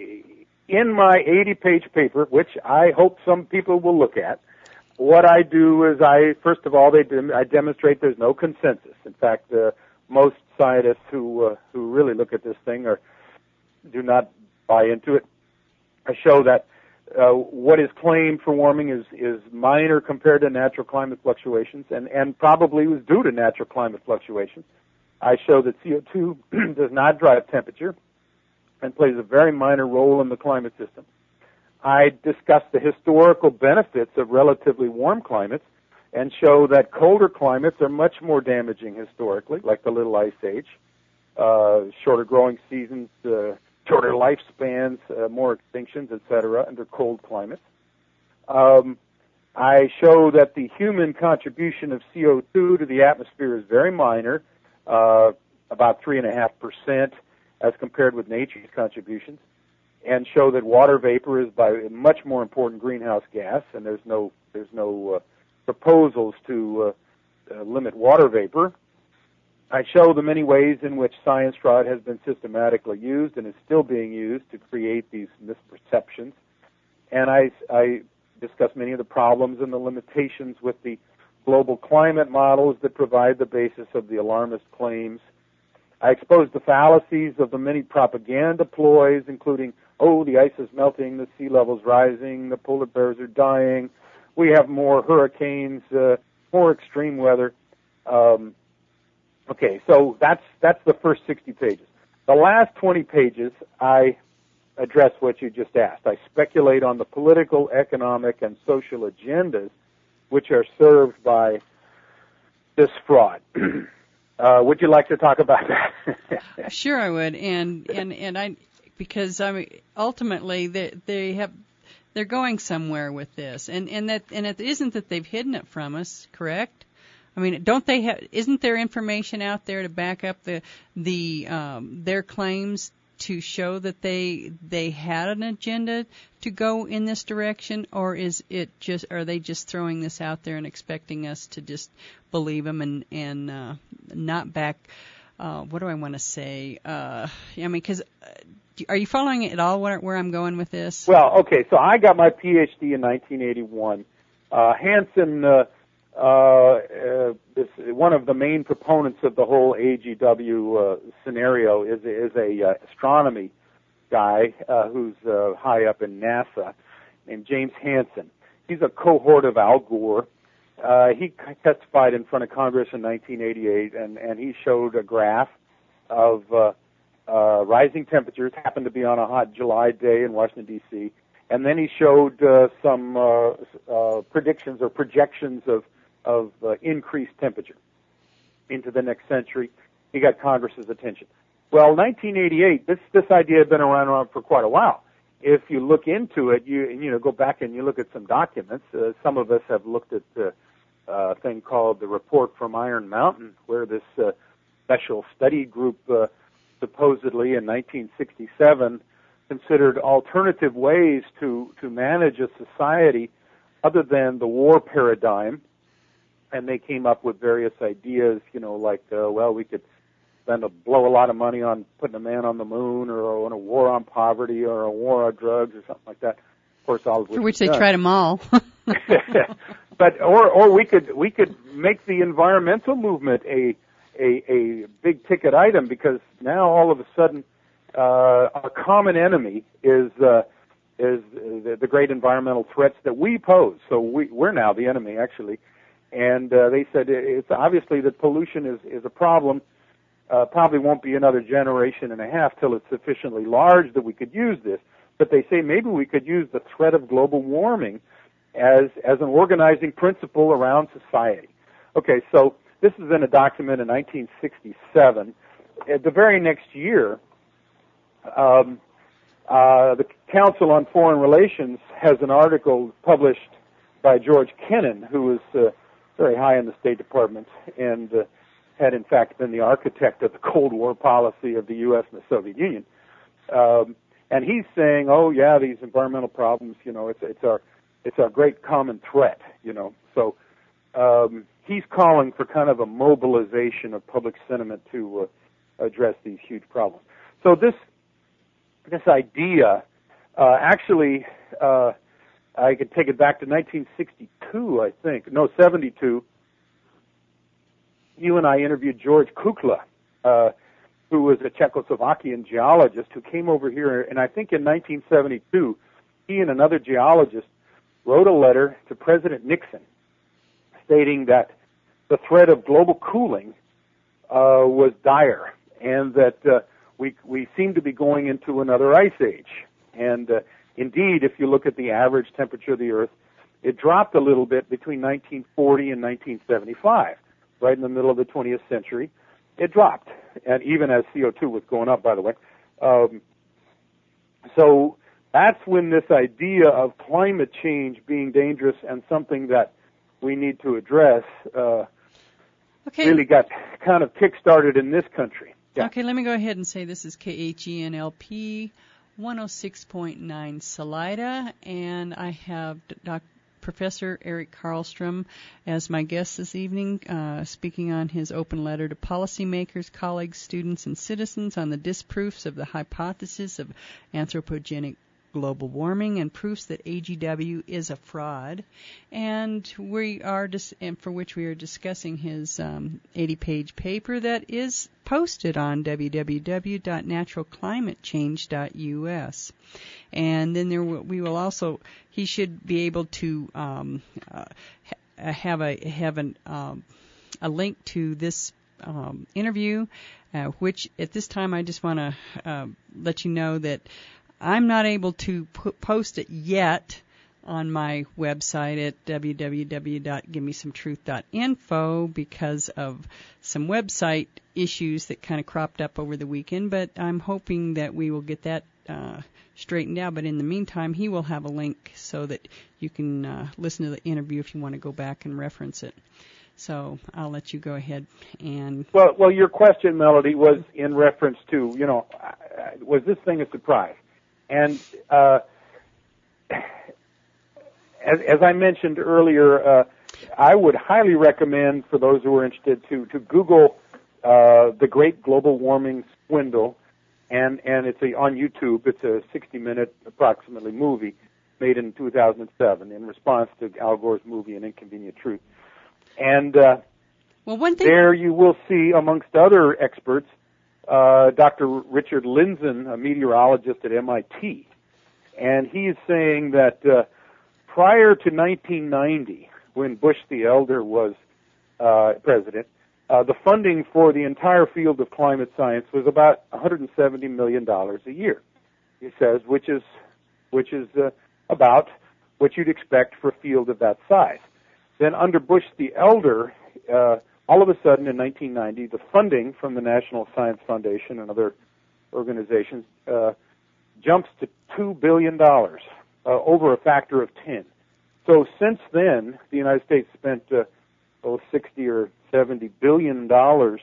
in my eighty-page paper, which I hope some people will look at, what I do is I, first of all, they dem- I demonstrate there's no consensus. In fact, uh, most scientists who uh, who really look at this thing are do not buy into it. I show that uh, what is claimed for warming is, is minor compared to natural climate fluctuations, and, and probably was due to natural climate fluctuations. I show that C O two does not drive temperature and plays a very minor role in the climate system. I discuss the historical benefits of relatively warm climates and show that colder climates are much more damaging historically, like the Little Ice Age, uh, shorter growing seasons, uh, shorter lifespans, uh, more extinctions, et cetera, under cold climates. Um, I show that the human contribution of C O two to the atmosphere is very minor, uh, about three point five percent as compared with nature's contributions, and show that water vapor is by a much more important greenhouse gas, and there's no there's no uh, proposals to uh, uh, limit water vapor. I show the many ways in which science fraud has been systematically used and is still being used to create these misperceptions. And I, I discuss many of the problems and the limitations with the global climate models that provide the basis of the alarmist claims. I expose the fallacies of the many propaganda ploys, including, oh, the ice is melting, the sea level's rising, the polar bears are dying, we have more hurricanes, uh, more extreme weather. Um, Okay, so that's that's the first sixty pages. The last twenty pages, I address what you just asked. I speculate on the political, economic, and social agendas which are served by this fraud. uh, would you like to talk about that? Sure, I would. And and and I because I mean ultimately they they have they're going somewhere with this, and and that and it isn't that they've hidden it from us, correct? I mean, don't they have? Isn't there information out there to back up the the um, their claims to show that they they had an agenda to go in this direction, or is it just are they just throwing this out there and expecting us to just believe them and and uh, not back? Uh, what do I want to say? Uh, I mean, because uh, are you following it at all? Where, where I'm going with this? Well, okay. So I got my P H D in nineteen eighty-one. Uh, Hansen. Uh, Uh, uh, this, one of the main proponents of the whole A G W uh, scenario is, is a uh, astronomy guy uh, who's uh, high up in NASA named James Hansen. He's a cohort of Al Gore. Uh, he testified in front of Congress in nineteen eighty-eight, and, and he showed a graph of uh, uh, rising temperatures, happened to be on a hot July day in Washington, D C, and then he showed uh, some uh, uh, predictions or projections of of uh, increased temperature into the next century. He got Congress's attention. Well, nineteen eighty-eight, this this idea had been around, around for quite a while. If you look into it, you you know go back and you look at some documents. Uh, some of us have looked at uh, a thing called the Report from Iron Mountain, where this uh, special study group uh, supposedly in nineteen sixty-seven considered alternative ways to to manage a society other than the war paradigm. And they came up with various ideas, you know, like, uh, well, we could spend a, blow a lot of money on putting a man on the moon, or on a war on poverty, or a war on drugs, or something like that. Of course, all of which for which they done. tried them all. But or or we could we could make the environmental movement a a, a big ticket item, because now all of a sudden uh, our common enemy is uh, is the, the great environmental threats that we pose. So we we're now the enemy, actually. And uh, they said it's obviously that pollution is, is a problem. Uh, probably won't be another generation and a half till it's sufficiently large that we could use this. But they say maybe we could use the threat of global warming as as an organizing principle around society. Okay, so this is in a document in nineteen sixty-seven. At the very next year, um, uh, the Council on Foreign Relations has an article published by George Kennan, who was uh, very high in the State Department and uh, had, in fact, been the architect of the Cold War policy of the U S and the Soviet Union. Um, and he's saying, "Oh, yeah, these environmental problems, you know, it's it's our it's our great common threat, you know." So um, he's calling for kind of a mobilization of public sentiment to uh, address these huge problems. So this this idea uh, actually. Uh, I could take it back to nineteen sixty-two, I think. No, seventy-two. You and I interviewed George Kukla, uh, who was a Czechoslovakian geologist who came over here, and I think in nineteen seventy-two he and another geologist wrote a letter to President Nixon stating that the threat of global cooling uh, was dire, and that uh, we we seem to be going into another ice age. And uh, indeed, if you look at the average temperature of the Earth, it dropped a little bit between nineteen forty and nineteen seventy-five, right in the middle of the twentieth century. It dropped, and even as C O two was going up, by the way. Um, so that's when this idea of climate change being dangerous and something that we need to address uh, okay. really got kind of kick-started in this country. Yeah. Okay, let me go ahead and say this is K H E N L P one oh six point nine Salida, and I have Doctor Professor Eric Karlstrom as my guest this evening, uh, speaking on his open letter to policymakers, colleagues, students, and citizens on the disproofs of the hypothesis of anthropogenic global warming and proofs that A G W is a fraud, and we are dis- and for which we are discussing his um, eighty-page paper that is posted on w w w dot natural climate change dot u s. And then there will, we will also he should be able to um, uh, ha- have a have an um, a link to this um, interview, uh, which at this time I just want to uh, let you know that I'm not able to put, post it yet on my website at w w w dot give me some truth dot info because of some website issues that kind of cropped up over the weekend, but I'm hoping that we will get that uh, straightened out. But in the meantime, he will have a link so that you can uh, listen to the interview if you want to go back and reference it. So I'll let you go ahead and... Well, well, your question, Melody, was in reference to, you know, was this thing a surprise? And uh, as, as I mentioned earlier, uh, I would highly recommend for those who are interested to, to Google uh, the Great Global Warming Swindle, and, and it's a, on YouTube. It's a sixty-minute approximately movie made in two thousand seven in response to Al Gore's movie An Inconvenient Truth. And uh, well, one thing there you will see, amongst other experts, Uh, Doctor Richard Lindzen, a meteorologist at M I T, and he's saying that uh, prior to nineteen ninety, when Bush the Elder was uh, president, uh, the funding for the entire field of climate science was about one hundred seventy million dollars a year, he says, which is which is uh, about what you'd expect for a field of that size. Then under Bush the Elder, uh, all of a sudden, in nineteen ninety, the funding from the National Science Foundation and other organizations uh, jumps to two billion dollars, uh, over a factor of ten. So since then, the United States spent uh, oh, sixty or seventy billion dollars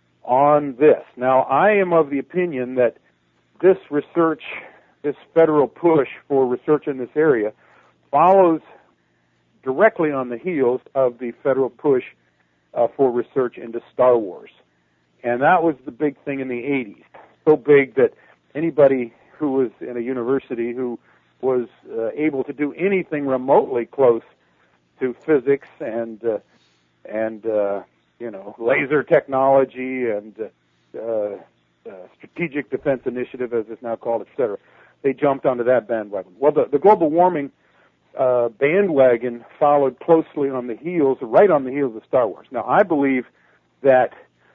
on this. Now, I am of the opinion that this research, this federal push for research in this area, follows directly on the heels of the federal push Uh, for research into Star Wars. And that was the big thing in the eighties. So big that anybody who was in a university who was uh, able to do anything remotely close to physics and, uh, and uh, you know, laser technology and uh, uh, strategic defense initiative, as it's now called, et cetera, they jumped onto that bandwagon. Well, the, the global warming Uh, bandwagon followed closely on the heels, right on the heels of Star Wars. Now, I believe that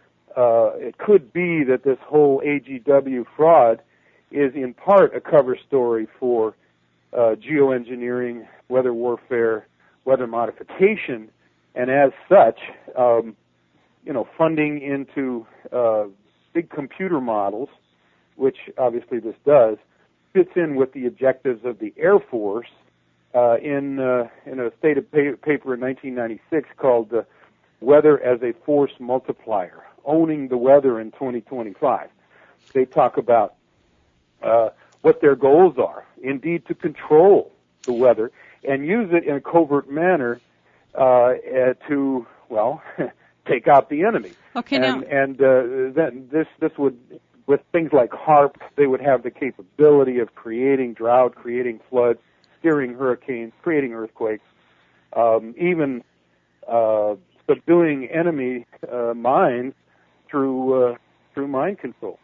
uh, it could be that this whole A G W fraud is in part a cover story for uh, geoengineering, weather warfare, weather modification, and as such, um, you know, funding into uh, big computer models, which obviously this does, fits in with the objectives of the Air Force. Uh, in uh, in a stated pa- paper in nineteen ninety-six called uh, Weather as a Force Multiplier, Owning the Weather in twenty twenty-five. They talk about uh, what their goals are, indeed to control the weather and use it in a covert manner uh, uh, to, well, take out the enemy. Okay, and now. and uh, then this, this would, with things like HAARP, they would have the capability of creating drought, creating floods, steering hurricanes, creating earthquakes, um, even uh, subduing enemy uh, mines through uh, through mind control.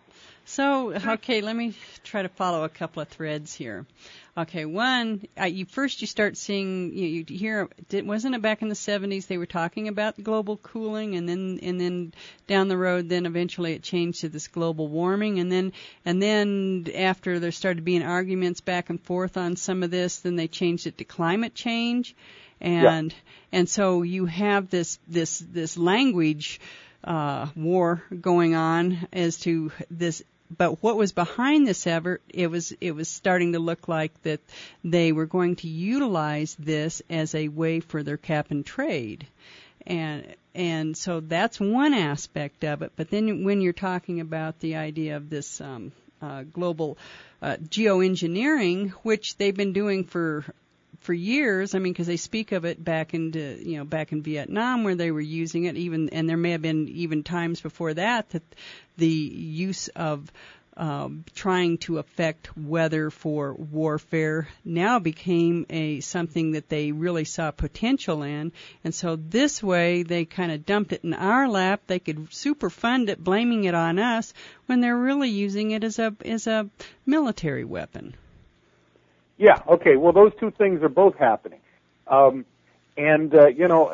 So, okay, let me try to follow a couple of threads here. Okay, one, uh, you first you start seeing, you, you hear, did, wasn't it back in the seventies they were talking about global cooling, and then and then down the road, then eventually it changed to this global warming, and then and then after there started being arguments back and forth on some of this, then they changed it to climate change, and yeah. and so you have this this this language uh, war going on as to this. But what was behind this effort, it was it was starting to look like that they were going to utilize this as a way for their cap and trade. And and so that's one aspect of it. But then when you're talking about the idea of this um, uh, global uh, geoengineering, which they've been doing for for years, I mean, because they speak of it back into, you know, back in Vietnam where they were using it, even, and there may have been even times before that that the use of um, trying to affect weather for warfare now became a something that they really saw potential in, and so this way they kind of dumped it in our lap. They could super fund it, blaming it on us when they're really using it as a as a military weapon. Yeah, okay, well, those two things are both happening. Um, and, uh, you know,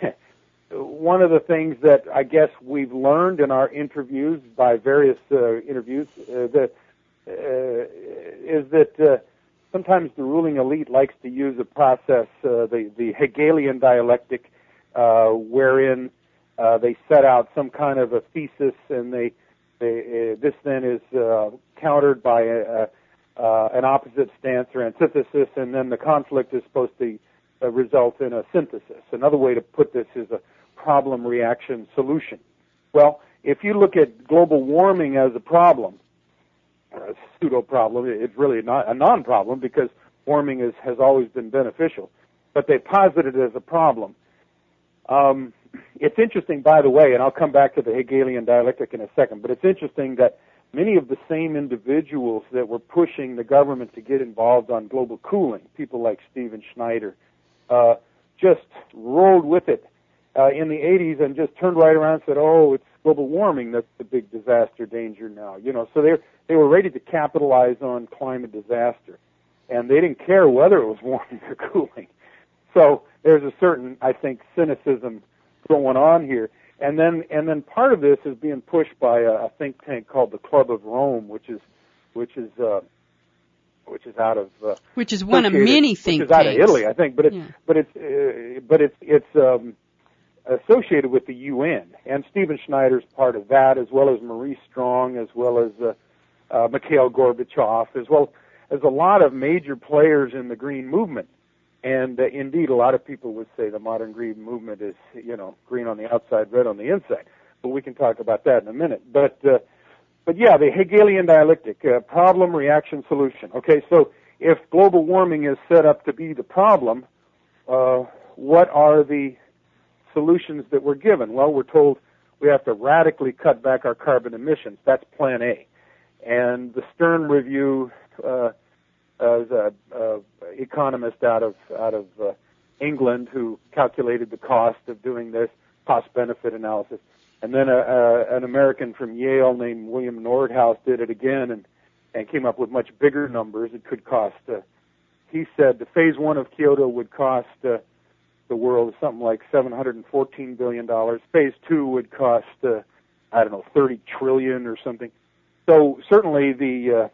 one of the things that I guess we've learned in our interviews by various uh, interviews uh, that, uh, is that uh, sometimes the ruling elite likes to use a process, uh, the, the Hegelian dialectic, uh, wherein uh, they set out some kind of a thesis, and they, they uh, this then is uh, countered by a, a Uh, an opposite stance or antithesis, and then the conflict is supposed to uh, result in a synthesis. Another way to put this is a problem, reaction, solution. Well, if you look at global warming as a problem, or a pseudo-problem, it's really not a non-problem because warming is, has always been beneficial, but they posit it as a problem. Um, it's interesting, by the way, and I'll come back to the Hegelian dialectic in a second, but it's interesting that many of the same individuals that were pushing the government to get involved on global cooling, people like Steven Schneider, uh, just rolled with it uh, in the eighties and just turned right around and said, oh, it's global warming that's the big disaster danger now. You know, so they they were ready to capitalize on climate disaster, and they didn't care whether it was warming or cooling. So there's a certain, I think, cynicism going on here. And then, and then part of this is being pushed by a, a think tank called the Club of Rome, which is, which is, uh, which is out of, uh, which is one of many think tanks. Which is out tanks. of Italy, I think, but it's, yeah. but it's, uh, but it's, it's um, associated with the U N. And Steven Schneider's part of that, as well as Maurice Strong, as well as uh, uh, Mikhail Gorbachev, as well as a lot of major players in the green movement. And uh, indeed, a lot of people would say the modern green movement is, you know, green on the outside, red on the inside. But we can talk about that in a minute. But, uh, but yeah, the Hegelian dialectic, uh, problem, reaction, solution. Okay, so if global warming is set up to be the problem, uh, what are the solutions that we're given? Well, we're told we have to radically cut back our carbon emissions. That's Plan A. And the Stern Review, uh, as a, a economist out of out of uh, England who calculated the cost of doing this cost-benefit analysis, and then a, a, an American from Yale named William Nordhaus did it again and and came up with much bigger numbers. It could cost. Uh, he said the phase one of Kyoto would cost uh, the world something like seven hundred fourteen billion dollars. Phase two would cost uh, I don't know thirty trillion dollars or something. So certainly the uh,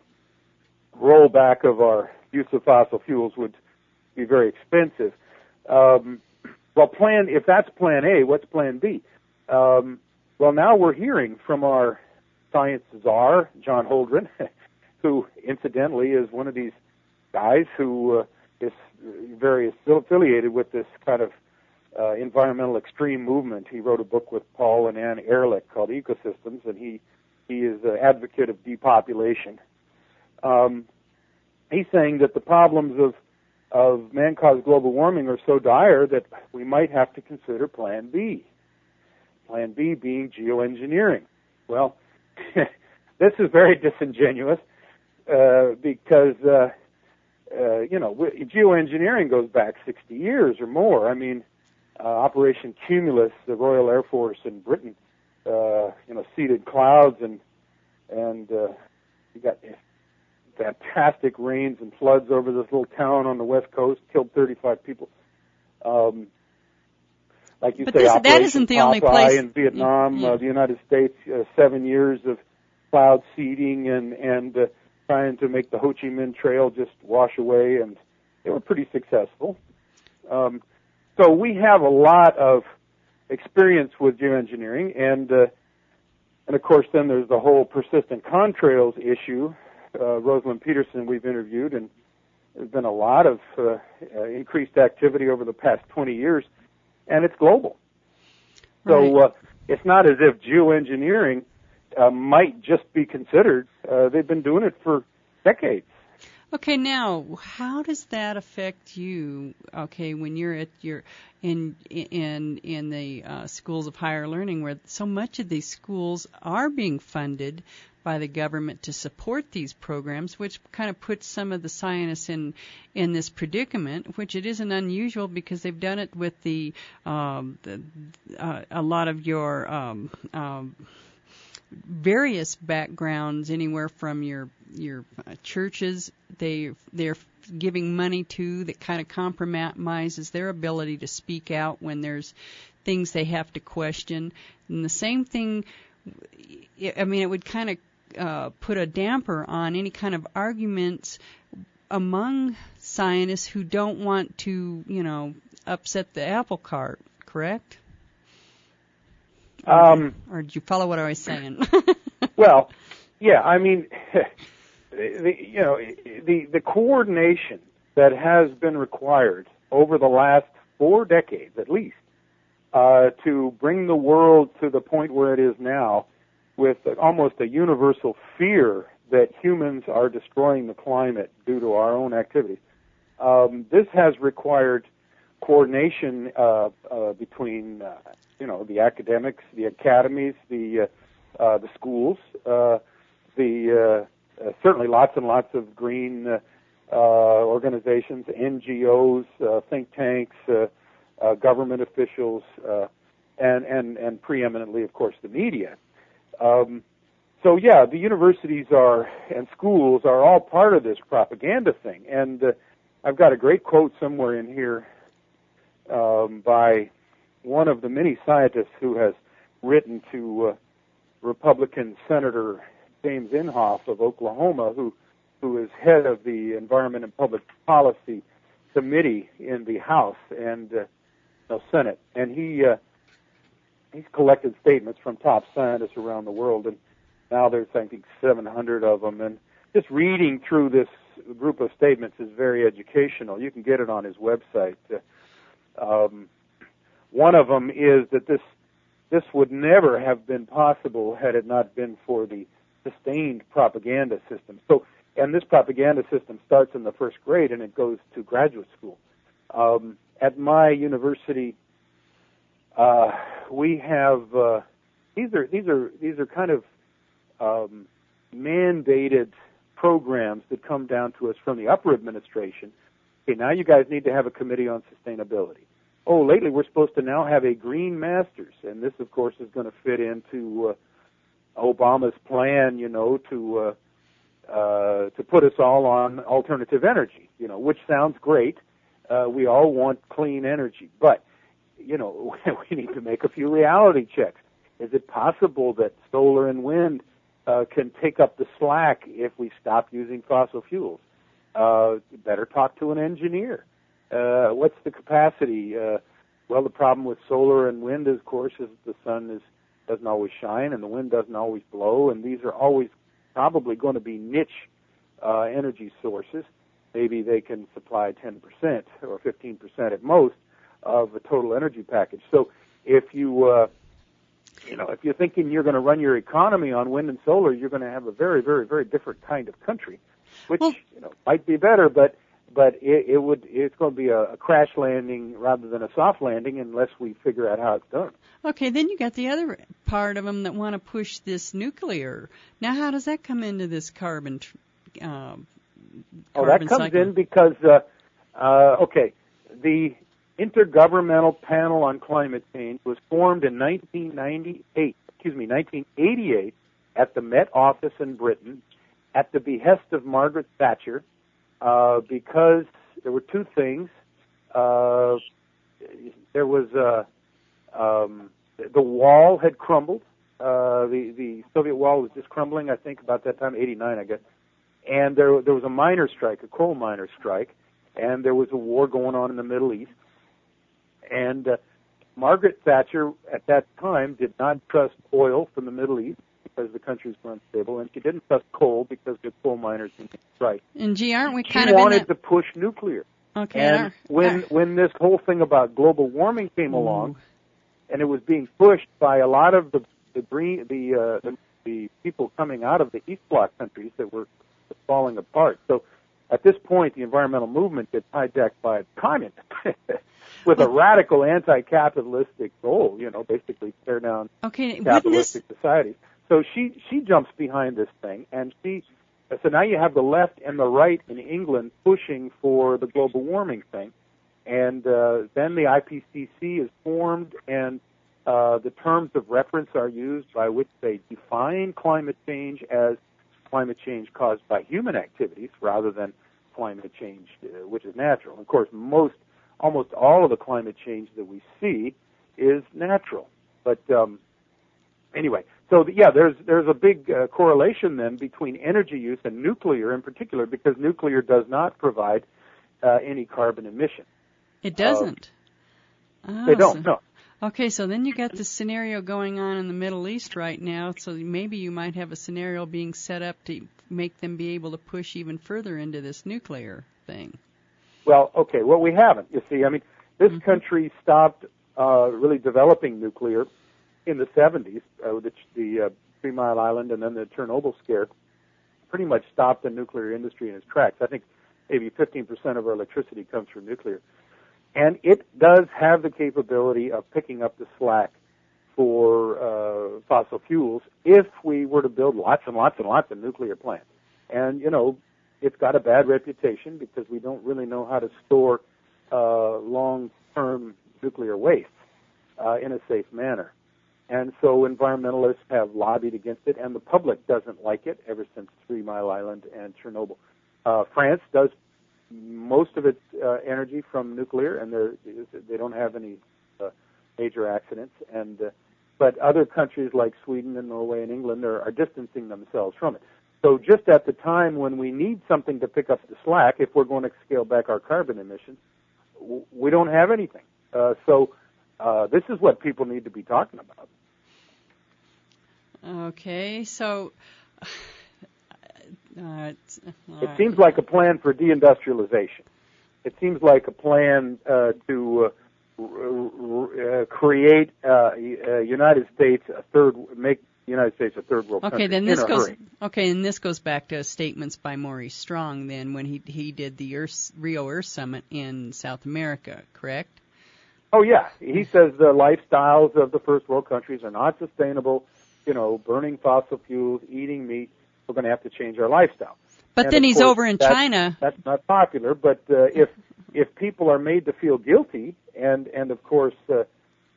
rollback of our use of fossil fuels would be very expensive. Um, well, plan if that's Plan A, what's Plan B? Um, well, now we're hearing from our science czar, John Holdren, who incidentally is one of these guys who uh, is very affiliated with this kind of uh, environmental extreme movement. He wrote a book with Paul and Ann Ehrlich called Ecosystems, and he he is an advocate of depopulation. Um, he's saying that the problems of, of man-caused global warming are so dire that we might have to consider Plan B. Plan B being geoengineering. Well, this is very disingenuous uh, because, uh, uh, you know, geoengineering goes back sixty years or more. I mean, uh, Operation Cumulus, the Royal Air Force in Britain, uh, you know, seeded clouds and and uh, you got fantastic rains and floods over this little town on the west coast, killed thirty-five people. Um, like you but say, this, Operation that isn't the Popeye only place in Vietnam, yeah. uh, the United States, uh, seven years of cloud seeding and and uh, trying to make the Ho Chi Minh Trail just wash away, and they were pretty successful. Um, so we have a lot of experience with geoengineering, and uh, and of course then there's the whole persistent contrails issue. Uh, Rosalind Peterson we've interviewed, and there's been a lot of uh, uh, increased activity over the past twenty years, and it's global. Right. So uh, it's not as if geoengineering uh, might just be considered. Uh, they've been doing it for decades. Okay, now how does that affect you? Okay, when you're at your in in in the uh, schools of higher learning, where so much of these schools are being funded by the government to support these programs, which kind of puts some of the scientists in in this predicament, which it isn't unusual because they've done it with the, um, the uh, a lot of your um, um, various backgrounds, anywhere from your your uh, churches. They they're giving money to that kind of compromises their ability to speak out when there's things they have to question. And the same thing, I mean, it would kind of uh, put a damper on any kind of arguments among scientists who don't want to, you know, upset the apple cart, correct? Um, or, or did you follow what I was saying? Well, yeah, I mean, the, you know, the the coordination that has been required over the last four decades, at least, uh, to bring the world to the point where it is now, with almost a universal fear that humans are destroying the climate due to our own activities. Um, this has required coordination uh, uh, between, uh, you know, the academics, the academies, the uh, uh, the schools, uh, the uh, uh, certainly lots and lots of green uh, uh, organizations, N G Os, uh, think tanks, uh, uh, government officials, uh, and and and preeminently, of course, the media. Um, so yeah, the universities are and schools are all part of this propaganda thing. And uh, I've got a great quote somewhere in here um, by one of the many scientists who has written to uh, Republican Senator James Inhofe of Oklahoma, who who is head of the Environment and Public Policy Committee in the House and uh, no, Senate, and he. Uh, He's collected statements from top scientists around the world, and now there's, I think, seven hundred of them. And just reading through this group of statements is very educational. You can get it on his website. Uh, um, one of them is that this this would never have been possible had it not been for the sustained propaganda system. So, and this propaganda system starts in the first grade and it goes to graduate school. Um, at my university, Uh, we have uh, these are these are these are kind of um, mandated programs that come down to us from the upper administration. Okay, now you guys need to have a committee on sustainability. Oh, lately we're supposed to now have a green masters, and this, of course, is going to fit into uh, Obama's plan, you know, to uh, uh, to put us all on alternative energy, you know, which sounds great. Uh, we all want clean energy, but you know, we need to make a few reality checks. Is it possible that solar and wind uh, can take up the slack if we stop using fossil fuels? Uh, better talk to an engineer. Uh, what's the capacity? Uh, well, the problem with solar and wind, of course, is the sun is, doesn't always shine and the wind doesn't always blow, and these are always probably going to be niche uh, energy sources. Maybe they can supply ten percent or fifteen percent at most of the total energy package. So if you, uh, you know, if you're thinking you're going to run your economy on wind and solar, you're going to have a very, very, very different kind of country, which, well, you know, might be better, but but it, it would it's going to be a, a crash landing rather than a soft landing unless we figure out how it's done. Okay, then you got the other part of them that want to push this nuclear. Now, how does that come into this carbon? Uh, oh, that comes cycle? in because, uh, uh, okay, the Intergovernmental Panel on Climate Change was formed in nineteen ninety-eight, excuse me, nineteen eighty-eight at the Met Office in Britain, at the behest of Margaret Thatcher, uh, because there were two things. Uh, there was uh, um, the wall had crumbled. Uh, the the Soviet wall was just crumbling, I think, about that time, eighty-nine, I guess. And there there was a miners' strike, a coal miners' strike, and there was a war going on in the Middle East. And uh, Margaret Thatcher, at that time, did not trust oil from the Middle East because the countries were unstable, and she didn't trust coal because the coal miners didn't strike. And gee, aren't we kind she of wanted in that... to push nuclear. Okay. And our, when our... when this whole thing about global warming came Ooh. along, and it was being pushed by a lot of the the green, the, uh, the the people coming out of the East Bloc countries that were falling apart. So at this point, the environmental movement gets hijacked by communists with a radical anti-capitalistic goal, you know, basically tear down okay, capitalistic this... society. So she she jumps behind this thing, and she so now you have the left and the right in England pushing for the global warming thing, and uh, then the I P C C is formed, and uh, the terms of reference are used by which they define climate change as climate change caused by human activities rather than climate change uh, which is natural. Of course, most almost all of the climate change that we see is natural, but um, anyway. So yeah, there's there's a big uh, correlation then between energy use and nuclear in particular, because nuclear does not provide uh, any carbon emission. It doesn't. Uh, oh, they don't. So, no. Okay, so then you got this scenario going on in the Middle East right now. So maybe you might have a scenario being set up to make them be able to push even further into this nuclear thing. Well, okay. Well, we haven't. You see, I mean, this mm-hmm. country stopped uh, really developing nuclear in the seventies, uh, the, the uh, Three Mile Island and then the Chernobyl scare pretty much stopped the nuclear industry in its tracks. I think maybe fifteen percent of our electricity comes from nuclear. And it does have the capability of picking up the slack for uh, fossil fuels if we were to build lots and lots and lots of nuclear plants. And, you know, it's got a bad reputation because we don't really know how to store uh, long-term nuclear waste uh, in a safe manner. And so environmentalists have lobbied against it, and the public doesn't like it ever since Three Mile Island and Chernobyl. Uh, France does most of its uh, energy from nuclear, and they don't have any uh, major accidents. And uh, but other countries like Sweden and Norway and England are, are distancing themselves from it. So just at the time when we need something to pick up the slack, if we're going to scale back our carbon emissions, w- we don't have anything. Uh, so uh, this is what people need to be talking about. Okay, so uh, it's, it seems like a plan for deindustrialization. It seems like a plan uh, to uh, r- r- create uh, uh, United States a third, make the United States a third world okay, country. Then this in a goes. hurry. Okay, and this goes back to statements by Maurice Strong. Then when he he did the Earth, Rio Earth Summit in South America, correct? Oh yeah, he says the lifestyles of the first world countries are not sustainable. You know, burning fossil fuels, eating meat. We're going to have to change our lifestyle. But and then he's course, over in that's, China. That's not popular. But uh, if if people are made to feel guilty, and and of course uh, uh,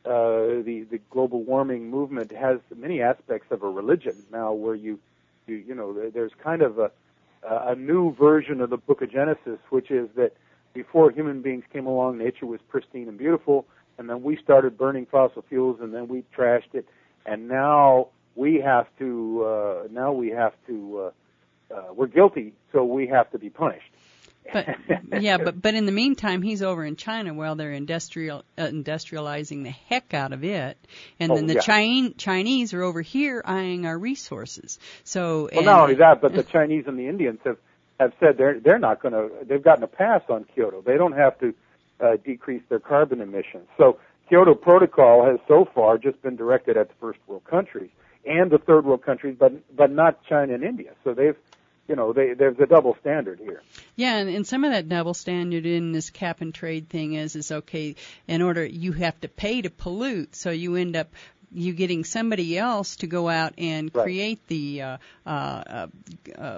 the the global warming movement has many aspects of a religion now, where you you you know there's kind of a a new version of the Book of Genesis, which is that before human beings came along, nature was pristine and beautiful, and then we started burning fossil fuels, and then we trashed it, and now we have to uh, now we have to uh, uh, we're guilty, so we have to be punished. But yeah, but but in the meantime, he's over in China while they're industrial uh, industrializing the heck out of it, and oh, then the yeah. Chinese Chinese are over here eyeing our resources. So well, and, not only that, but the Chinese and the Indians have have said they're they're not going to. They've gotten a pass on Kyoto. They don't have to uh, decrease their carbon emissions. So Kyoto Protocol has so far just been directed at the first world countries and the third world countries, but but not China and India. So they've, you know, they, there's a double standard here. Yeah, and, and some of that double standard in this cap and trade thing is is okay. In order, you have to pay to pollute, so you end up you getting somebody else to go out and right. create the uh, uh, uh,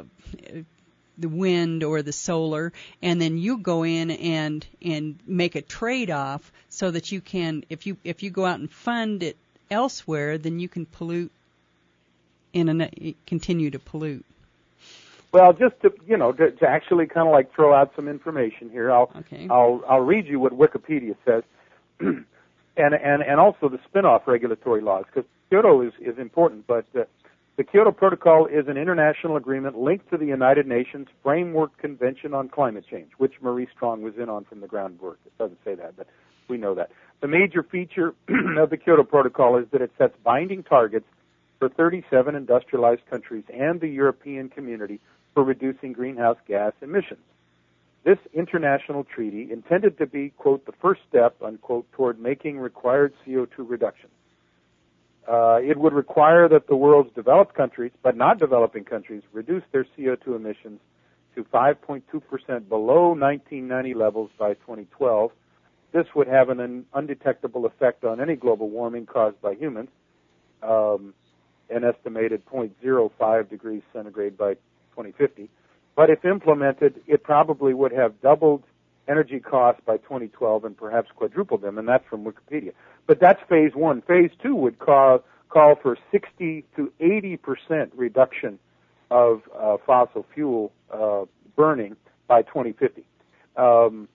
the wind or the solar, and then you go in and and make a trade-off so that you can, if you if you go out and fund it elsewhere, then you can pollute and continue to pollute. Well, just to you know, to, to actually kind of like throw out some information here, I'll okay. I'll I'll read you what Wikipedia says, and and and also the spin-off regulatory laws, because Kyoto is is important. But uh, the Kyoto Protocol is an international agreement linked to the United Nations Framework Convention on Climate Change, which Marie Strong was in on from the ground work. It doesn't say that, but we know that. The major feature of the Kyoto Protocol is that it sets binding targets for thirty-seven industrialized countries and the European community for reducing greenhouse gas emissions. This international treaty, intended to be, quote, the first step, unquote, toward making required C O two reductions. Uh, it would require that the world's developed countries, but not developing countries, reduce their C O two emissions to five point two percent below nineteen ninety levels by twenty twelve. This would have an undetectable effect on any global warming caused by humans, um, an estimated zero point zero five degrees centigrade by twenty fifty. But if implemented, it probably would have doubled energy costs by twenty twelve and perhaps quadrupled them, and that's from Wikipedia. But that's phase one. Phase two would call, call for sixty to eighty percent reduction of uh, fossil fuel uh, burning by twenty fifty. Um,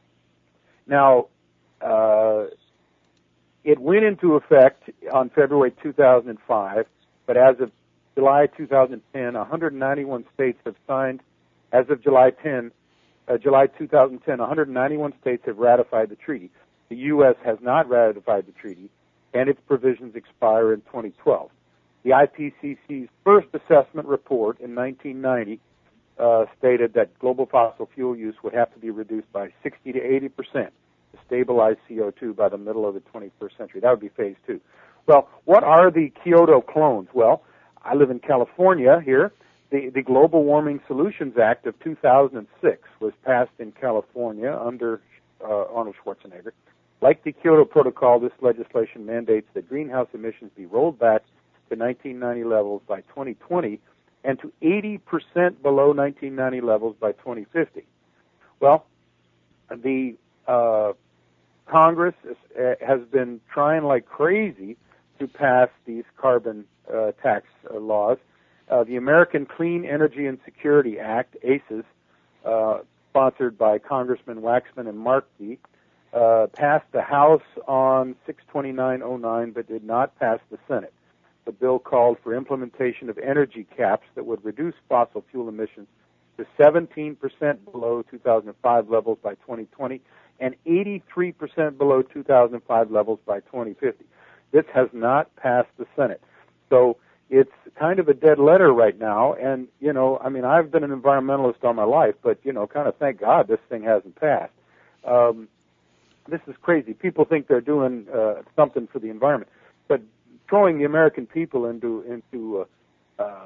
now, uh, it went into effect on February two thousand five, but as of July two thousand ten, one hundred ninety-one states have signed. As of July tenth, uh, July two thousand ten, one hundred ninety-one states have ratified the treaty. The U S has not ratified the treaty, and its provisions expire in twenty twelve. The I P C C's first assessment report in nineteen ninety uh, stated that global fossil fuel use would have to be reduced by sixty to eighty percent to stabilize C O two by the middle of the twenty-first century. That would be phase two. Well, what are the Kyoto clones? Well, I live in California here. The, the Global Warming Solutions Act of two thousand six was passed in California under uh, Arnold Schwarzenegger. Like the Kyoto Protocol, this legislation mandates that greenhouse emissions be rolled back to nineteen ninety levels by twenty twenty and to eighty percent below nineteen ninety levels by twenty fifty. Well, the uh, Congress has been trying like crazy to pass these carbon uh, tax uh, laws. Uh, the American Clean Energy and Security Act, ACES, uh, sponsored by Congressman Waxman and Markey, uh, passed the House on six twenty-nine oh nine but did not pass the Senate. The bill called for implementation of energy caps that would reduce fossil fuel emissions to seventeen percent below two thousand five levels by twenty twenty and eighty-three percent below two thousand five levels by twenty fifty. This has not passed the Senate. So it's kind of a dead letter right now, and, you know, I mean, I've been an environmentalist all my life, but, you know, kind of thank God this thing hasn't passed. Um, this is crazy. People think they're doing uh, something for the environment, but throwing the American people into into uh, uh,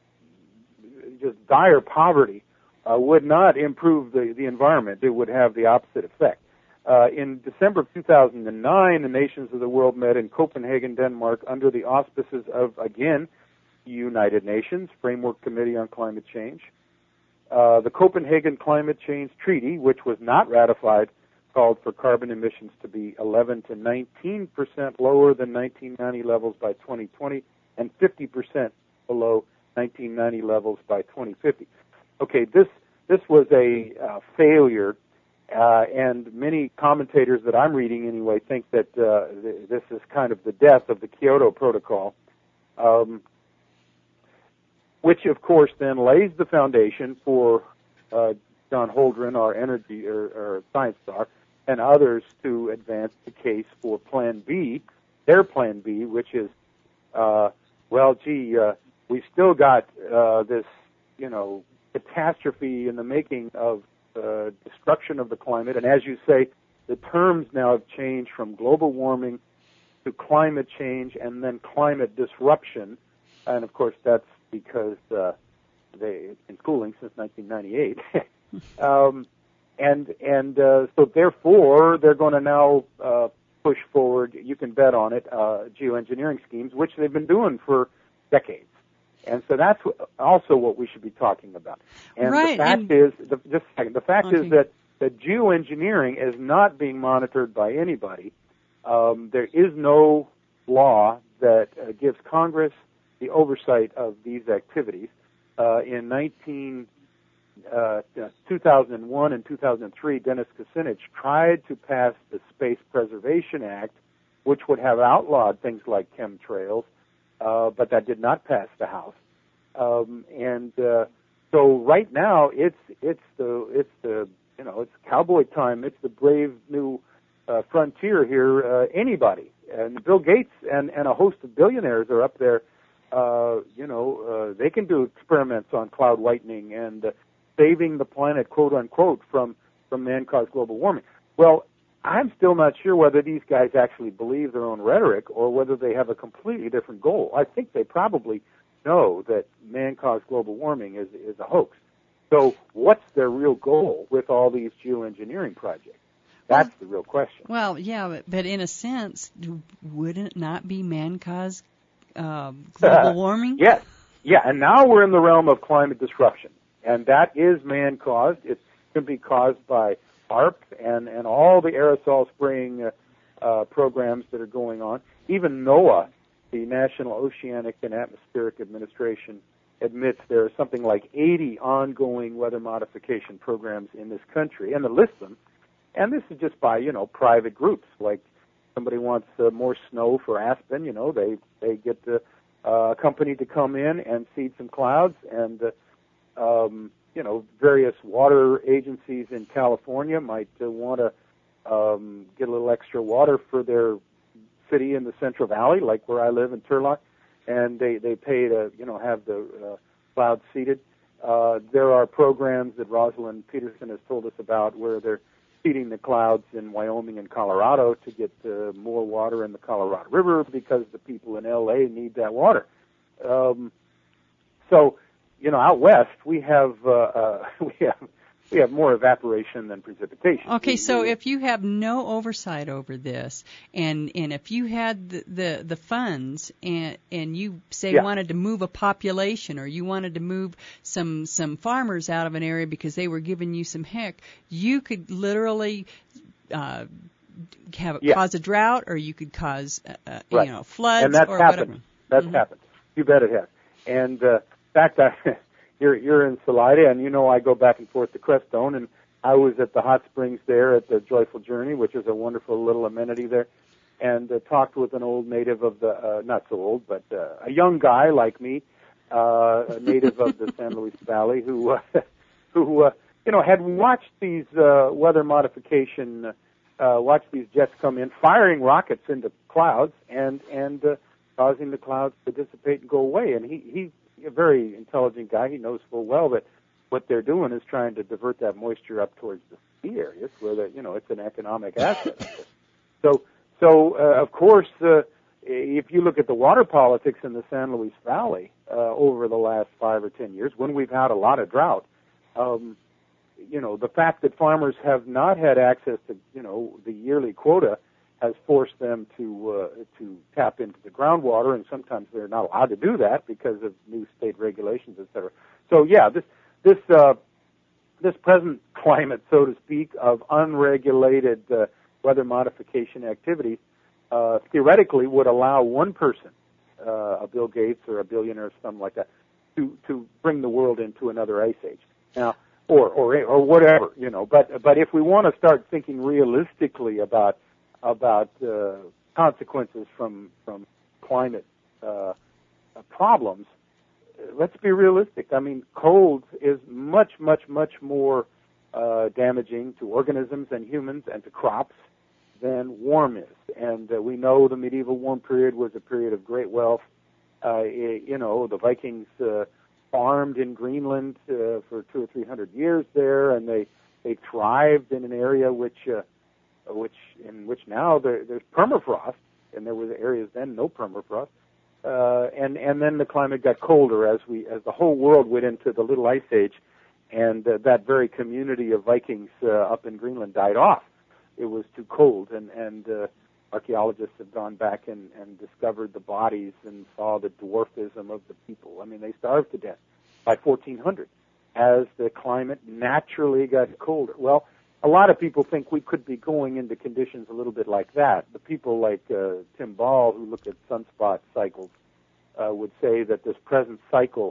just dire poverty uh, would not improve the, the environment. It would have the opposite effect. Uh, in December of two thousand nine, the nations of the world met in Copenhagen, Denmark, under the auspices of, again, the United Nations Framework Committee on Climate Change. Uh, the Copenhagen Climate Change Treaty, which was not ratified, called for carbon emissions to be eleven to nineteen percent lower than nineteen ninety levels by twenty twenty and fifty percent below nineteen ninety levels by twenty fifty. Okay, this this was a uh, failure. Uh, and many commentators that I'm reading anyway think that uh, th- this is kind of the death of the Kyoto Protocol, um, which of course then lays the foundation for uh, John Holdren, our energy or, or science star, and others to advance the case for Plan B, their Plan B, which is, uh, well, gee, uh, we still got uh, this, you know, catastrophe in the making of Uh, destruction of the climate, and as you say, the terms now have changed from global warming to climate change and then climate disruption, and of course that's because uh, they, it's been cooling since nineteen ninety-eight, um, and and uh, so therefore they're going to now uh, push forward, you can bet on it, uh, geoengineering schemes, which they've been doing for decades. And so that's also what we should be talking about. And right, the fact and is, the, just a second, the fact okay. is that, that geoengineering is not being monitored by anybody. Um, there is no law that uh, gives Congress the oversight of these activities. uh, in nineteen, uh, two thousand one and two thousand three, Dennis Kucinich tried to pass the Space Preservation Act, which would have outlawed things like chemtrails, uh, but that did not pass the House. Um, and uh, so right now, it's it's the it's the you know it's cowboy time. It's the brave new uh, frontier here. Uh, anybody and Bill Gates and, and a host of billionaires are up there. Uh, you know, uh, they can do experiments on cloud whitening and uh, saving the planet, quote unquote, from from man-caused global warming. Well, I'm still not sure whether these guys actually believe their own rhetoric or whether they have a completely different goal. I think they probably know that man-caused global warming is is a hoax. So what's their real goal with all these geoengineering projects? That's well, the real question. Well, yeah, but, but in a sense, wouldn't it not be man-caused uh, global warming? Yes. Yeah, and now we're in the realm of climate disruption, and that is man-caused. It can be caused by A R P and, and all the aerosol spraying uh, uh, programs that are going on. Even NOAA, the National Oceanic and Atmospheric Administration, admits there are something like eighty ongoing weather modification programs in this country, and they list them. And this is just by, you know, private groups. Like somebody wants uh, more snow for Aspen, you know, they, they get the uh, company to come in and seed some clouds. And, uh, um, you know, various water agencies in California might uh, want to um, get a little extra water for their city in the Central Valley, like where I live in Turlock. And they, they pay to, you know, have the uh, clouds seeded. Uh, there are programs that Rosalind Peterson has told us about where they're feeding the clouds in Wyoming and Colorado to get uh, more water in the Colorado River because the people in L A need that water. Um, so, you know, out west we have uh, uh, we have we have more evaporation than precipitation. Okay, we, so we, if you have no oversight over this, and and if you had the the, the funds, and and you say yeah. wanted to move a population, or you wanted to move some some farmers out of an area because they were giving you some heck, you could literally uh, have yeah. cause a drought, or you could cause uh, right. you know floods, and that's or happened. whatever. That's mm-hmm. happened. You bet it has. And uh, in fact, I. You're, you're in Salida, and you know I go back and forth to Crestone, and I was at the hot springs there at the Joyful Journey, which is a wonderful little amenity there, and uh, talked with an old native of the, uh, not so old, but uh, a young guy like me, uh, a native of the San Luis Valley, who, uh, who uh, you know, had watched these uh, weather modification, uh, watched these jets come in, firing rockets into clouds, and and uh, causing the clouds to dissipate and go away, and he he. A very intelligent guy. He knows full well that what they're doing is trying to divert that moisture up towards the sea areas where the, you know it's an economic asset. so, so uh, of course, uh, if you look at the water politics in the San Luis Valley uh, over the last five or ten years, when we've had a lot of drought, um, you know, the fact that farmers have not had access to you know the yearly quota has forced them to uh, to tap into the groundwater, and sometimes they're not allowed to do that because of new state regulations, et cetera. So yeah, this this uh, this present climate, so to speak, of unregulated uh, weather modification activities uh, theoretically would allow one person, uh, a Bill Gates or a billionaire or something like that, to to bring the world into another ice age. Now, or or or whatever, you know. But but if we want to start thinking realistically about about uh, consequences from from climate uh, problems, let's be realistic. I mean, cold is much, much, much more uh, damaging to organisms and humans and to crops than warm is. And uh, we know the medieval warm period was a period of great wealth. Uh, it, you know, the Vikings uh, farmed in Greenland uh, for two or three hundred years there, and they they thrived in an area which uh, which in which now there, there's permafrost, and there were areas then no permafrost, uh, and and then the climate got colder as we as the whole world went into the Little Ice Age, and uh, that very community of Vikings uh, up in Greenland died off. It was too cold, and and uh, archaeologists have gone back and, and discovered the bodies and saw the dwarfism of the people. I mean, they starved to death by fourteen hundred as the climate naturally got colder. Well, a lot of people think we could be going into conditions a little bit like that. The people like uh, Tim Ball, who look at sunspot cycles, uh, would say that this present cycle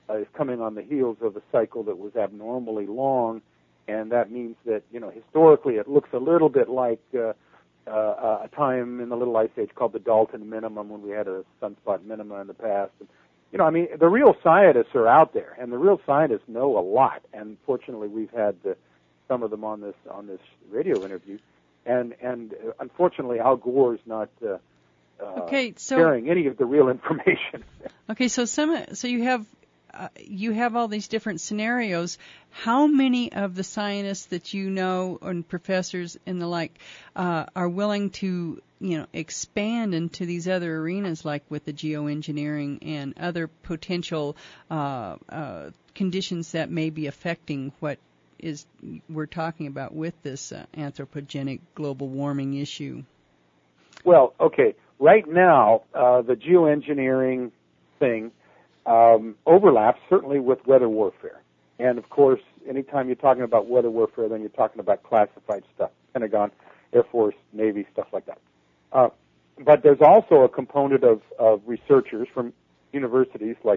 uh, is coming on the heels of a cycle that was abnormally long, and that means that, you know, historically it looks a little bit like uh, uh, a time in the Little Ice Age called the Dalton Minimum, when we had a sunspot minima in the past. And, you know, I mean, the real scientists are out there, and the real scientists know a lot. And fortunately, we've had uh, some of them on this on this radio interview. And and uh, unfortunately, Al Gore's not uh, uh, okay, so, sharing any of the real information. Okay, so some so you have uh, you have all these different scenarios. How many of the scientists that you know and professors and the like uh, are willing to, you know, expand into these other arenas, like with the geoengineering and other potential uh, uh, conditions that may be affecting what is we're talking about with this uh, anthropogenic global warming issue? Well, okay. Right now, uh, the geoengineering thing um, overlaps certainly with weather warfare. And, of course, anytime you're talking about weather warfare, then you're talking about classified stuff, Pentagon, Air Force, Navy, stuff like that. Uh, but there's also a component of, of researchers from universities like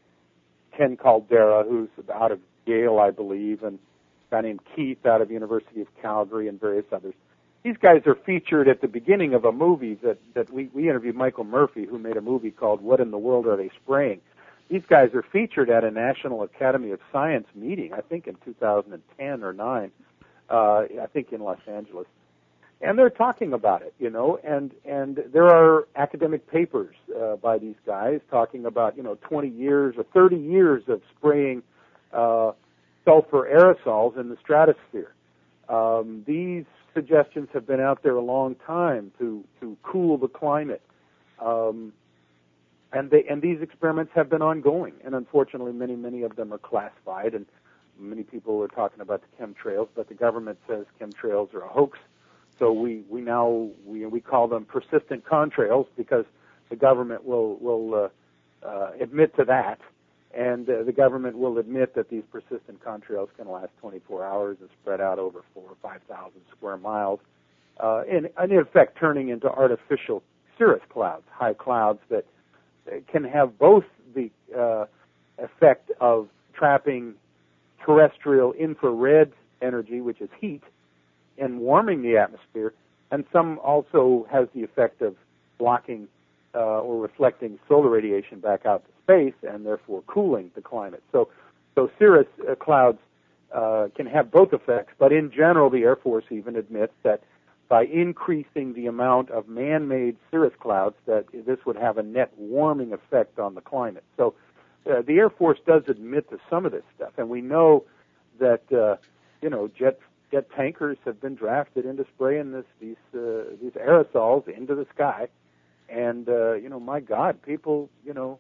Ken Caldera, who's out of Yale, I believe, and a guy named Keith out of University of Calgary, and various others. These guys are featured at the beginning of a movie that, that we, we interviewed Michael Murphy, who made a movie called What in the World Are They Spraying? These guys are featured at a National Academy of Science meeting, I think in two thousand ten or nine, uh, I think in Los Angeles. And they're talking about it, you know, and, and there are academic papers uh, by these guys talking about, you know, twenty years or thirty years of spraying uh, sulfur aerosols in the stratosphere. Um, these suggestions have been out there a long time to, to cool the climate. Um, and they, and these experiments have been ongoing, and unfortunately many, many of them are classified, and many people are talking about the chemtrails, but the government says chemtrails are a hoax. So we, we now, we, we call them persistent contrails because the government will, will uh, uh, admit to that, and uh, the government will admit that these persistent contrails can last twenty-four hours and spread out over four or five thousand square miles, uh, and, and in effect turning into artificial cirrus clouds, high clouds that can have both the uh, effect of trapping terrestrial infrared energy, which is heat, and warming the atmosphere, and some also has the effect of blocking uh, or reflecting solar radiation back out to space and therefore cooling the climate. So, so cirrus uh, clouds uh, can have both effects, but in general, the Air Force even admits that by increasing the amount of man-made cirrus clouds, that this would have a net warming effect on the climate. So uh, the Air Force does admit to some of this stuff, and we know that, uh, you know, jet jet tankers have been drafted into spraying this, these uh, these aerosols into the sky. And, uh, you know, my God, people, you know,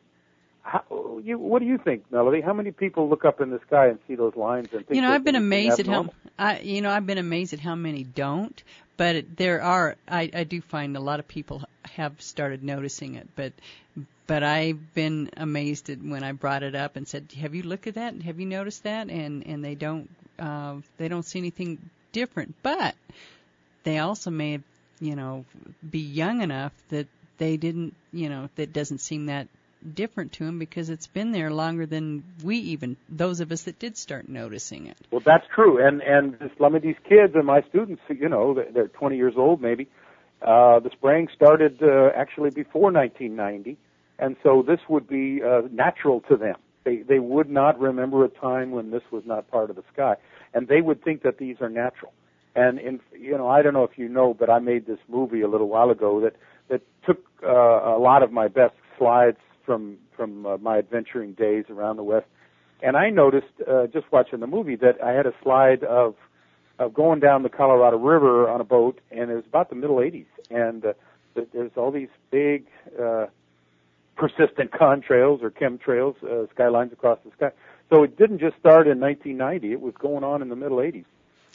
how, you, what do you think, Melody? How many people look up in the sky and see those lines and think, you know, I've been amazed at how, I, you know, I've been amazed at how many don't, but it, there are, I, I do find a lot of people have started noticing it, but, but I've been amazed at when I brought it up and said, have you looked at that? Have you noticed that? And, and they don't, uh, they don't see anything different, but they also may, you know, be young enough that they didn't, you know, that doesn't seem that different to them because it's been there longer than we even, those of us that did start noticing it. Well, that's true. And, and some of these kids and my students, you know, they're twenty years old maybe. Uh, the spraying started uh, actually before nineteen ninety. And so this would be uh, natural to them. They, they would not remember a time when this was not part of the sky. And they would think that these are natural. And, in, you know, I don't know if you know, but I made this movie a little while ago that, that took uh, a lot of my best slides from from uh, my adventuring days around the West. And I noticed, uh, just watching the movie, that I had a slide of of going down the Colorado River on a boat, and it was about the middle eighties. And uh, there's all these big uh, persistent contrails or chemtrails, uh, skylines across the sky. So it didn't just start in nineteen ninety. It was going on in the middle eighties.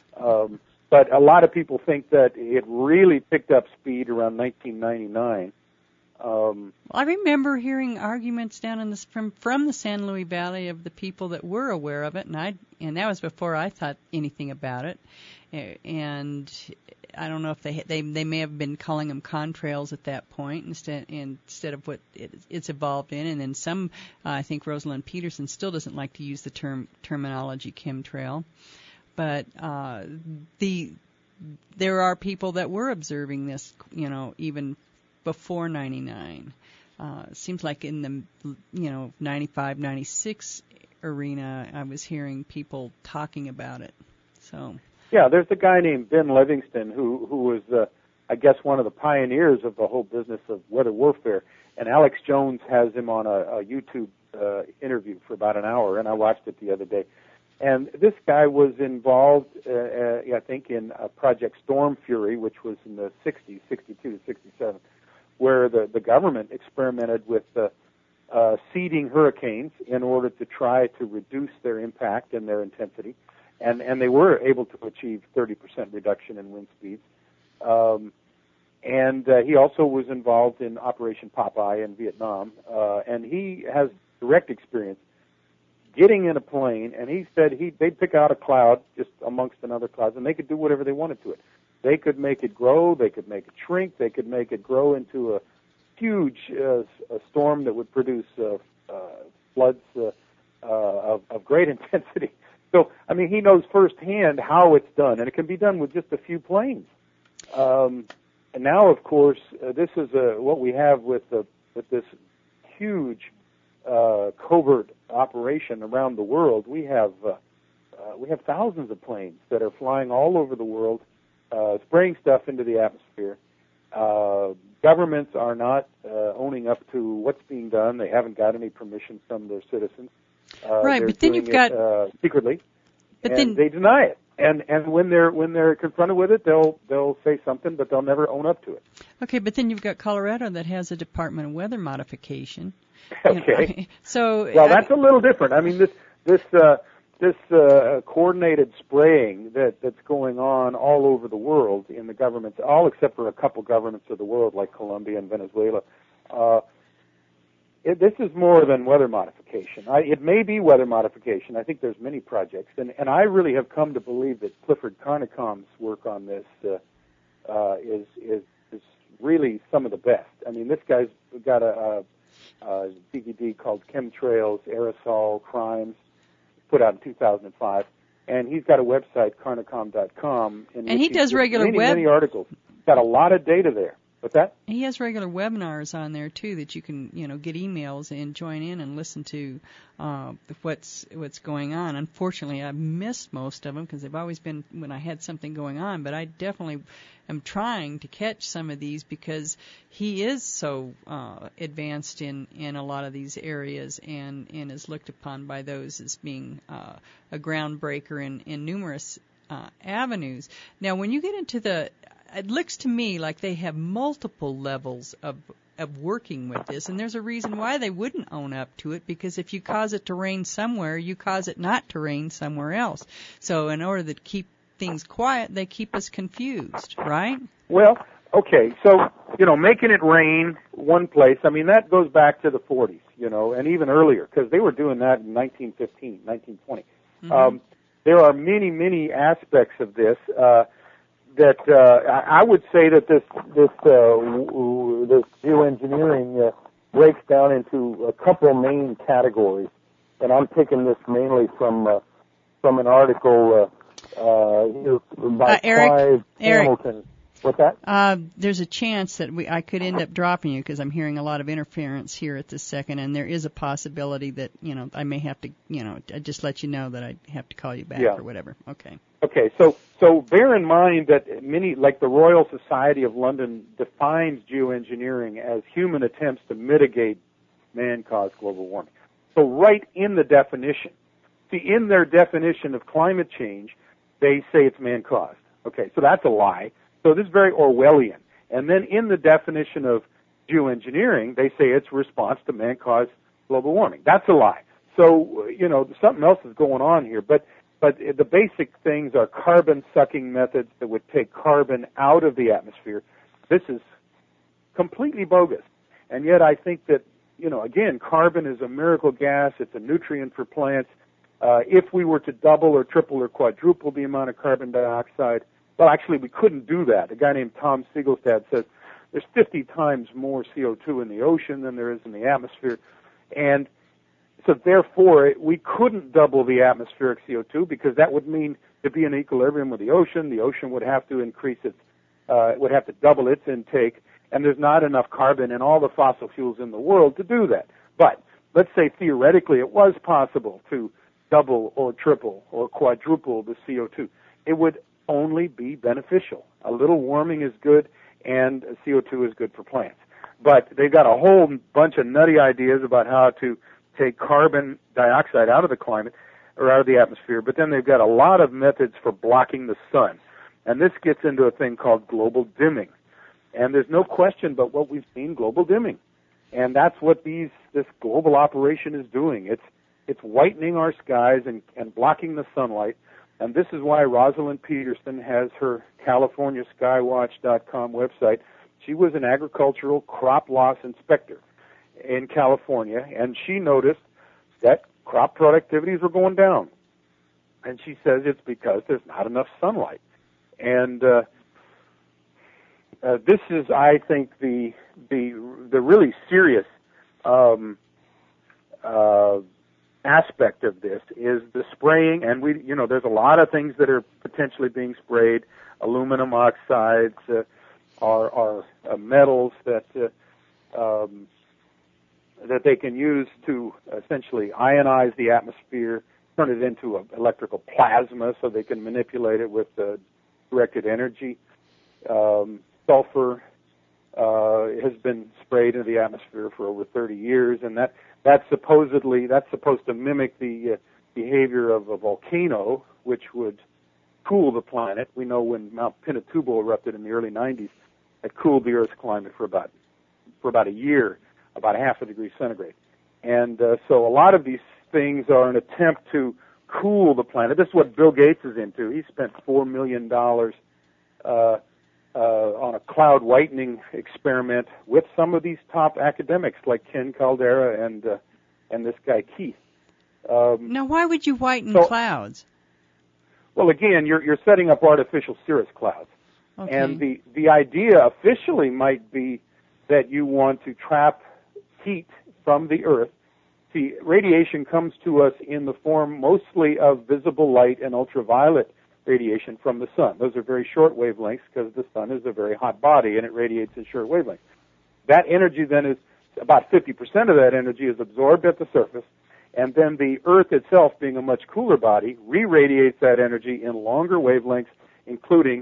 Um, but a lot of people think that it really picked up speed around nineteen ninety-nine. Um, I remember hearing arguments down in the from from the San Luis Valley of the people that were aware of it, and I and that was before I thought anything about it. And I don't know if they they they may have been calling them contrails at that point instead instead of what it, it's evolved in. And then some, uh, I think Rosalind Peterson still doesn't like to use the term terminology chemtrail, but uh, the there are people that were observing this, you know, even before ninety-nine. Uh, it seems like in the, you know, ninety-five, ninety-six arena, I was hearing people talking about it. So. Yeah, there's a guy named Ben Livingston who who was, uh, I guess, one of the pioneers of the whole business of weather warfare. And Alex Jones has him on a, a YouTube uh, interview for about an hour, and I watched it the other day. And this guy was involved, uh, uh, I think, in uh, Project Storm Fury, which was in the sixties, sixty-two to sixty-seven, where the, the government experimented with uh, uh, seeding hurricanes in order to try to reduce their impact and their intensity. And, and they were able to achieve thirty percent reduction in wind speeds. Um, and uh, he also was involved in Operation Popeye in Vietnam, uh, and he has direct experience getting in a plane, and he said he they'd pick out a cloud just amongst another clouds, and they could do whatever they wanted to it. They could make it grow, they could make it shrink, they could make it grow into a huge uh, a storm that would produce uh, uh, floods uh, uh, of, of great intensity. So, I mean, he knows firsthand how it's done, and it can be done with just a few planes. Um, and now, of course, uh, this is uh, what we have with, the, with this huge uh, covert operation around the world. We have uh, uh, we have thousands of planes that are flying all over the world, uh, spraying stuff into the atmosphere. Uh, governments are not uh, owning up to what's being done. They haven't got any permission from their citizens. Uh, right, but then you've got it, uh, secretly, but and then they deny it. And and when they're when they're confronted with it, they'll they'll say something, but they'll never own up to it. Okay, but then you've got Colorado that has a Department of Weather Modification. Okay, You know, so well, I, that's a little different. I mean, this this uh, this uh, coordinated spraying that that's going on all over the world in the governments, all except for a couple governments of the world like Colombia and Venezuela. Uh, It, this is more than weather modification. I, it may be weather modification. I think there's many projects, and, and I really have come to believe that Clifford Carnicom's work on this uh, uh, is, is is really some of the best. I mean, this guy's got a, a, a D V D called Chemtrails, Aerosol Crimes, put out in two thousand five, and he's got a website, carnicom dot com, in and which he does regular many, web. many articles. He's got a lot of data there. What's that? He has regular webinars on there too that you can, you know, get emails and join in and listen to uh, what's what's going on. Unfortunately, I've missed most of them because they've always been when I had something going on. But I definitely am trying to catch some of these because he is so uh, advanced in, in a lot of these areas and, and is looked upon by those as being uh, a groundbreaker in, in numerous uh, avenues. Now, when you get into the it looks to me like they have multiple levels of of working with this, and there's a reason why they wouldn't own up to it, because if you cause it to rain somewhere, you cause it not to rain somewhere else. So in order to keep things quiet, they keep us confused, right? Well, okay, so, you know, making it rain one place, I mean, that goes back to the forties, you know, and even earlier, because they were doing that in nineteen fifteen, nineteen twenty. Mm-hmm. Um, there are many, many aspects of this, uh, that uh, I would say that this this uh, w- this geoengineering uh, breaks down into a couple of main categories, and I'm taking this mainly from uh, from an article uh, uh, by uh, Eric, Clive Eric, Hamilton. What's that? Uh, there's a chance that we I could end up dropping you because I'm hearing a lot of interference here at this second, and there is a possibility that, you know, I may have to, you know, I just let you know that I have to call you back yeah. or whatever. Okay. Okay, so so bear in mind that many, like the Royal Society of London, defines geoengineering as human attempts to mitigate man-caused global warming. So right in the definition, see, in their definition of climate change, they say it's man-caused. Okay, so that's a lie. So this is very Orwellian. And then in the definition of geoengineering, they say it's response to man-caused global warming. That's a lie. So, you know, something else is going on here. But But the basic things are carbon-sucking methods that would take carbon out of the atmosphere. This is completely bogus. And yet I think that, you know, again, carbon is a miracle gas. It's a nutrient for plants. Uh, if we were to double or triple or quadruple the amount of carbon dioxide, well, actually, we couldn't do that. A guy named Tom Siegelstad says there's fifty times more C O two in the ocean than there is in the atmosphere. And so therefore, we couldn't double the atmospheric C O two because that would mean to be in equilibrium with the ocean, the ocean would have to increase its, uh, would have to double its intake, and there's not enough carbon in all the fossil fuels in the world to do that. But let's say theoretically it was possible to double or triple or quadruple the C O two. It would only be beneficial. A little warming is good, and C O two is good for plants. But they've got a whole bunch of nutty ideas about how to take carbon dioxide out of the climate or out of the atmosphere, but then they've got a lot of methods for blocking the sun. And this gets into a thing called global dimming. And there's no question but what we've seen, global dimming. And that's what these this global operation is doing. It's it's whitening our skies and, and blocking the sunlight. And this is why Rosalind Peterson has her California Skywatch dot com website. She was an agricultural crop loss inspector in California, and she noticed that crop productivities were going down. And she says it's because there's not enough sunlight. And uh, uh, this is, I think, the the the really serious um, uh, aspect of this is the spraying. And we, you know, there's a lot of things that are potentially being sprayed. Aluminum oxides uh, are are uh, metals that uh, um, that they can use to essentially ionize the atmosphere, turn it into an electrical plasma so they can manipulate it with uh, directed energy. Um, sulfur uh, has been sprayed into the atmosphere for over thirty years, and that that's supposedly that's supposed to mimic the uh, behavior of a volcano, which would cool the planet. We know when Mount Pinatubo erupted in the early nineties, it cooled the Earth's climate for about for about a year, about a half a degree centigrade. And uh, so a lot of these things are an attempt to cool the planet. This is what Bill Gates is into. He spent four million dollars uh, uh, on a cloud whitening experiment with some of these top academics like Ken Caldera and uh, and this guy Keith. Um, now, why would you whiten so, clouds? Well, again, you're you're setting up artificial cirrus clouds. Okay. And the, the idea officially might be that you want to trap heat from the Earth. See, radiation comes to us in the form mostly of visible light and ultraviolet radiation from the sun. Those are very short wavelengths because the sun is a very hot body and it radiates in short wavelengths. That energy then is, about fifty percent of that energy is absorbed at the surface, and then the Earth itself, being a much cooler body, re-radiates that energy in longer wavelengths, including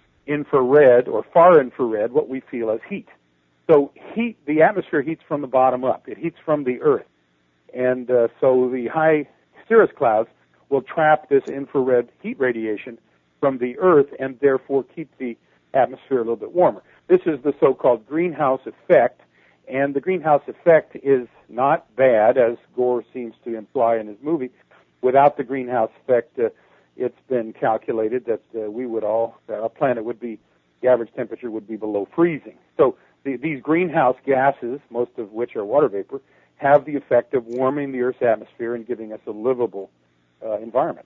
infrared or far infrared, what we feel as heat. So heat, the atmosphere heats from the bottom up. It heats from the Earth. And uh, so the high cirrus clouds will trap this infrared heat radiation from the Earth and therefore keep the atmosphere a little bit warmer. This is the so-called greenhouse effect, and the greenhouse effect is not bad, as Gore seems to imply in his movie. Without the greenhouse effect, uh, it's been calculated that uh, we would all, uh, our planet would be, the average temperature would be below freezing. So the, these greenhouse gases, most of which are water vapor, have the effect of warming the Earth's atmosphere and giving us a livable uh, environment.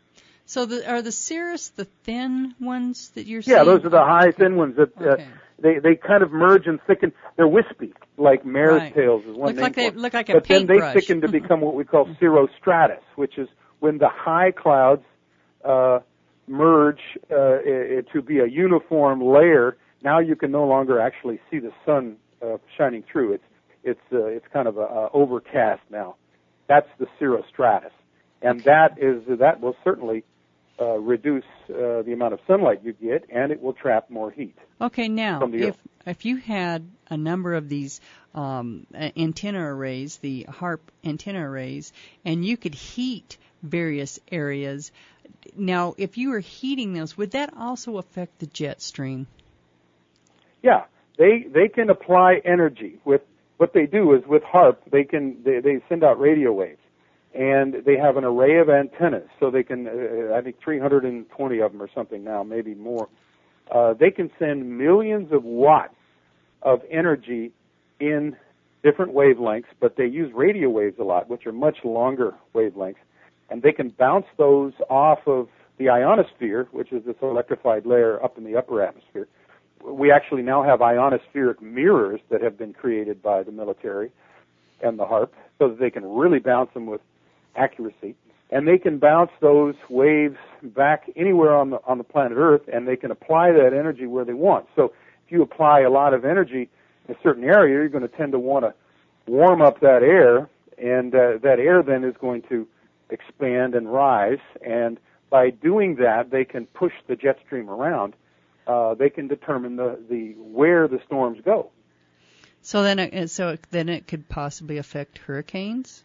So the, are the cirrus the thin ones that you're seeing? Yeah, those are the high, thin ones that uh, okay. they, they kind of merge and thicken. They're wispy, like mare's right. tails is one look name like for they them. look like a But then they paintbrush. thicken to become what we call cirrostratus, which is when the high clouds uh, merge uh, to be a uniform layer. Now you can no longer actually see the sun uh, shining through. It's it's uh, it's kind of a, a overcast now. That's the cirrostratus, and that is that will certainly uh, reduce uh, the amount of sunlight you get, and it will trap more heat. Okay, now from the if Earth. if you had a number of these um, antenna arrays, the HAARP antenna arrays, and you could heat various areas. Now, if you were heating those, would that also affect the jet stream? Yeah, they they can apply energy. With what they do is with HAARP, they can they, they send out radio waves, and they have an array of antennas. So they can, uh, I think, three hundred twenty of them or something now, maybe more. Uh, they can send millions of watts of energy in different wavelengths, but they use radio waves a lot, which are much longer wavelengths, and they can bounce those off of the ionosphere, which is this electrified layer up in the upper atmosphere. We actually now have ionospheric mirrors that have been created by the military and the HAARP, so that they can really bounce them with accuracy. And they can bounce those waves back anywhere on the on the planet Earth, and they can apply that energy where they want. So if you apply a lot of energy in a certain area, you're going to tend to want to warm up that air, and uh, that air then is going to expand and rise. And by doing that, they can push the jet stream around. Uh, they can determine the, the where the storms go. So then, it, so it, then it could possibly affect hurricanes.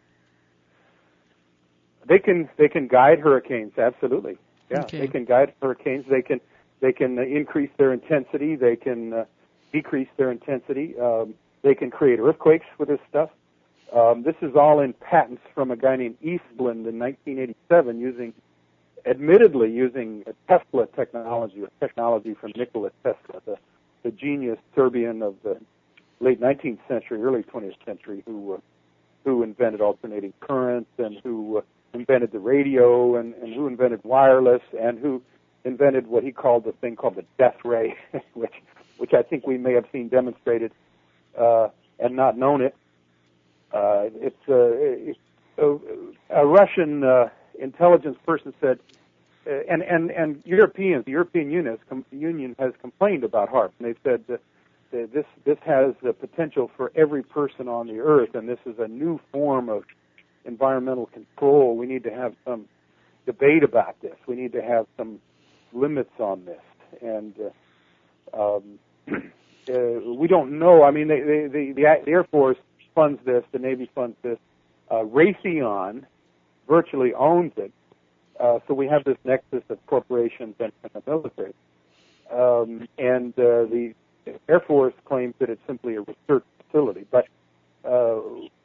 They can they can guide hurricanes, absolutely. Yeah, okay. They can guide hurricanes. They can they can increase their intensity. They can uh, decrease their intensity. Um, they can create earthquakes with this stuff. Um, this is all in patents from a guy named Eastland in nineteen eighty-seven, using, admittedly using a Tesla technology, a technology from Nikola Tesla, the, the genius Serbian of the late nineteenth century, early twentieth century, who uh, who invented alternating currents and who uh, invented the radio and, and who invented wireless and who invented what he called the thing called the death ray, which which I think we may have seen demonstrated uh, and not known it. Uh, it's uh, a, a Russian uh, intelligence person said, uh, and, and, and Europeans, the European Union has, com- Union has complained about HAARP, and they said uh, this this has the potential for every person on the earth, and this is a new form of environmental control. We need to have some debate about this. We need to have some limits on this. And uh, um, uh, we don't know. I mean, they, they, the, the Air Force funds this. The Navy funds this. Uh, Raytheon virtually owns it. Uh, so we have this nexus of corporations and, and the military. Um, and uh, the Air Force claims that it's simply a research facility. But uh,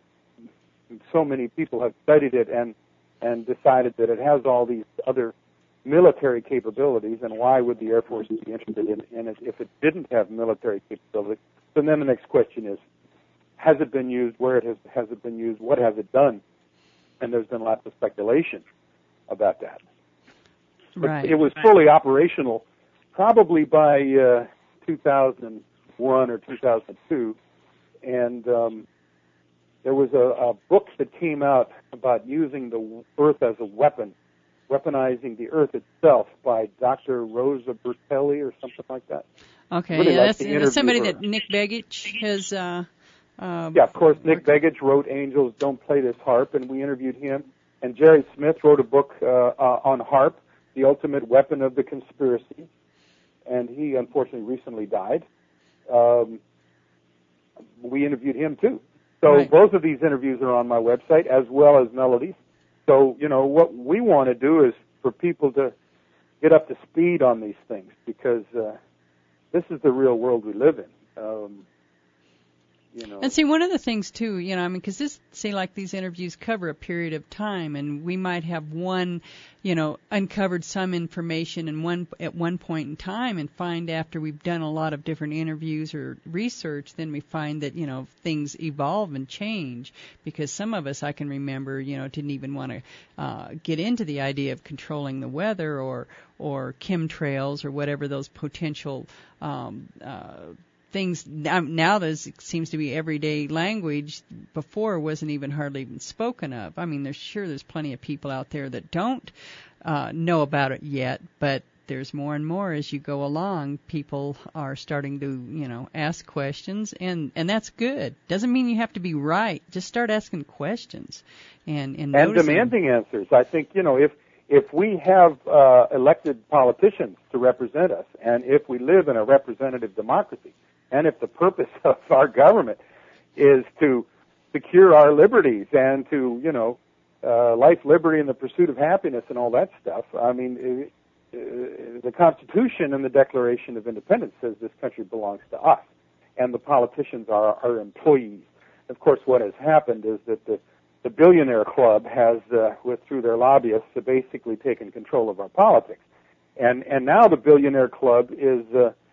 so many people have studied it and and decided that it has all these other military capabilities, and why would the Air Force be interested in, in it if it didn't have military capabilities? So then the next question is, has it been used? Where it has, has it been used? What has it done? And there's been lots of speculation about that. Right. But it was fully operational probably by uh, two thousand one or two thousand two, and um, there was a, a book that came out about using the Earth as a weapon, weaponizing the Earth itself, by Doctor Rosa Bertelli or something like that. Okay, really yeah, like that's, that's that's somebody her. that Nick Begich has. Uh, uh, yeah, of course, Nick Begich wrote Angels Don't Play This HAARP, and we interviewed him. And Jerry Smith wrote a book uh, uh, on HAARP, The Ultimate Weapon of the Conspiracy, and he unfortunately recently died. Um, we interviewed him too. So right. Both of these interviews are on my website, as well as Melody's. So, you know, what we want to do is for people to get up to speed on these things, because uh, this is the real world we live in. Um, you know. And see, one of the things too, you know, I mean, because this, see, like these interviews cover a period of time, and we might have one, you know, uncovered some information in one at one point in time, and find after we've done a lot of different interviews or research, then we find that, you know, things evolve and change. Because some of us, I can remember, you know, didn't even want to uh, get into the idea of controlling the weather or or chemtrails or whatever those potential um, uh, things. Now, now this seems to be everyday language. Before wasn't even hardly even spoken of. I mean, there's sure there's plenty of people out there that don't uh, know about it yet, but there's more and more as you go along. People are starting to, you know, ask questions, and, and that's good. Doesn't mean you have to be right. Just start asking questions and and, and demanding answers. I think, you know, if if we have uh, elected politicians to represent us, and if we live in a representative democracy, and if the purpose of our government is to secure our liberties and to, you know, uh, life, liberty, and the pursuit of happiness and all that stuff, I mean, it, uh, the Constitution and the Declaration of Independence says this country belongs to us, and the politicians are our employees. Of course, what has happened is that the, the billionaire club has, uh, with through their lobbyists, uh, basically taken control of our politics, and and now the billionaire club is. Uh,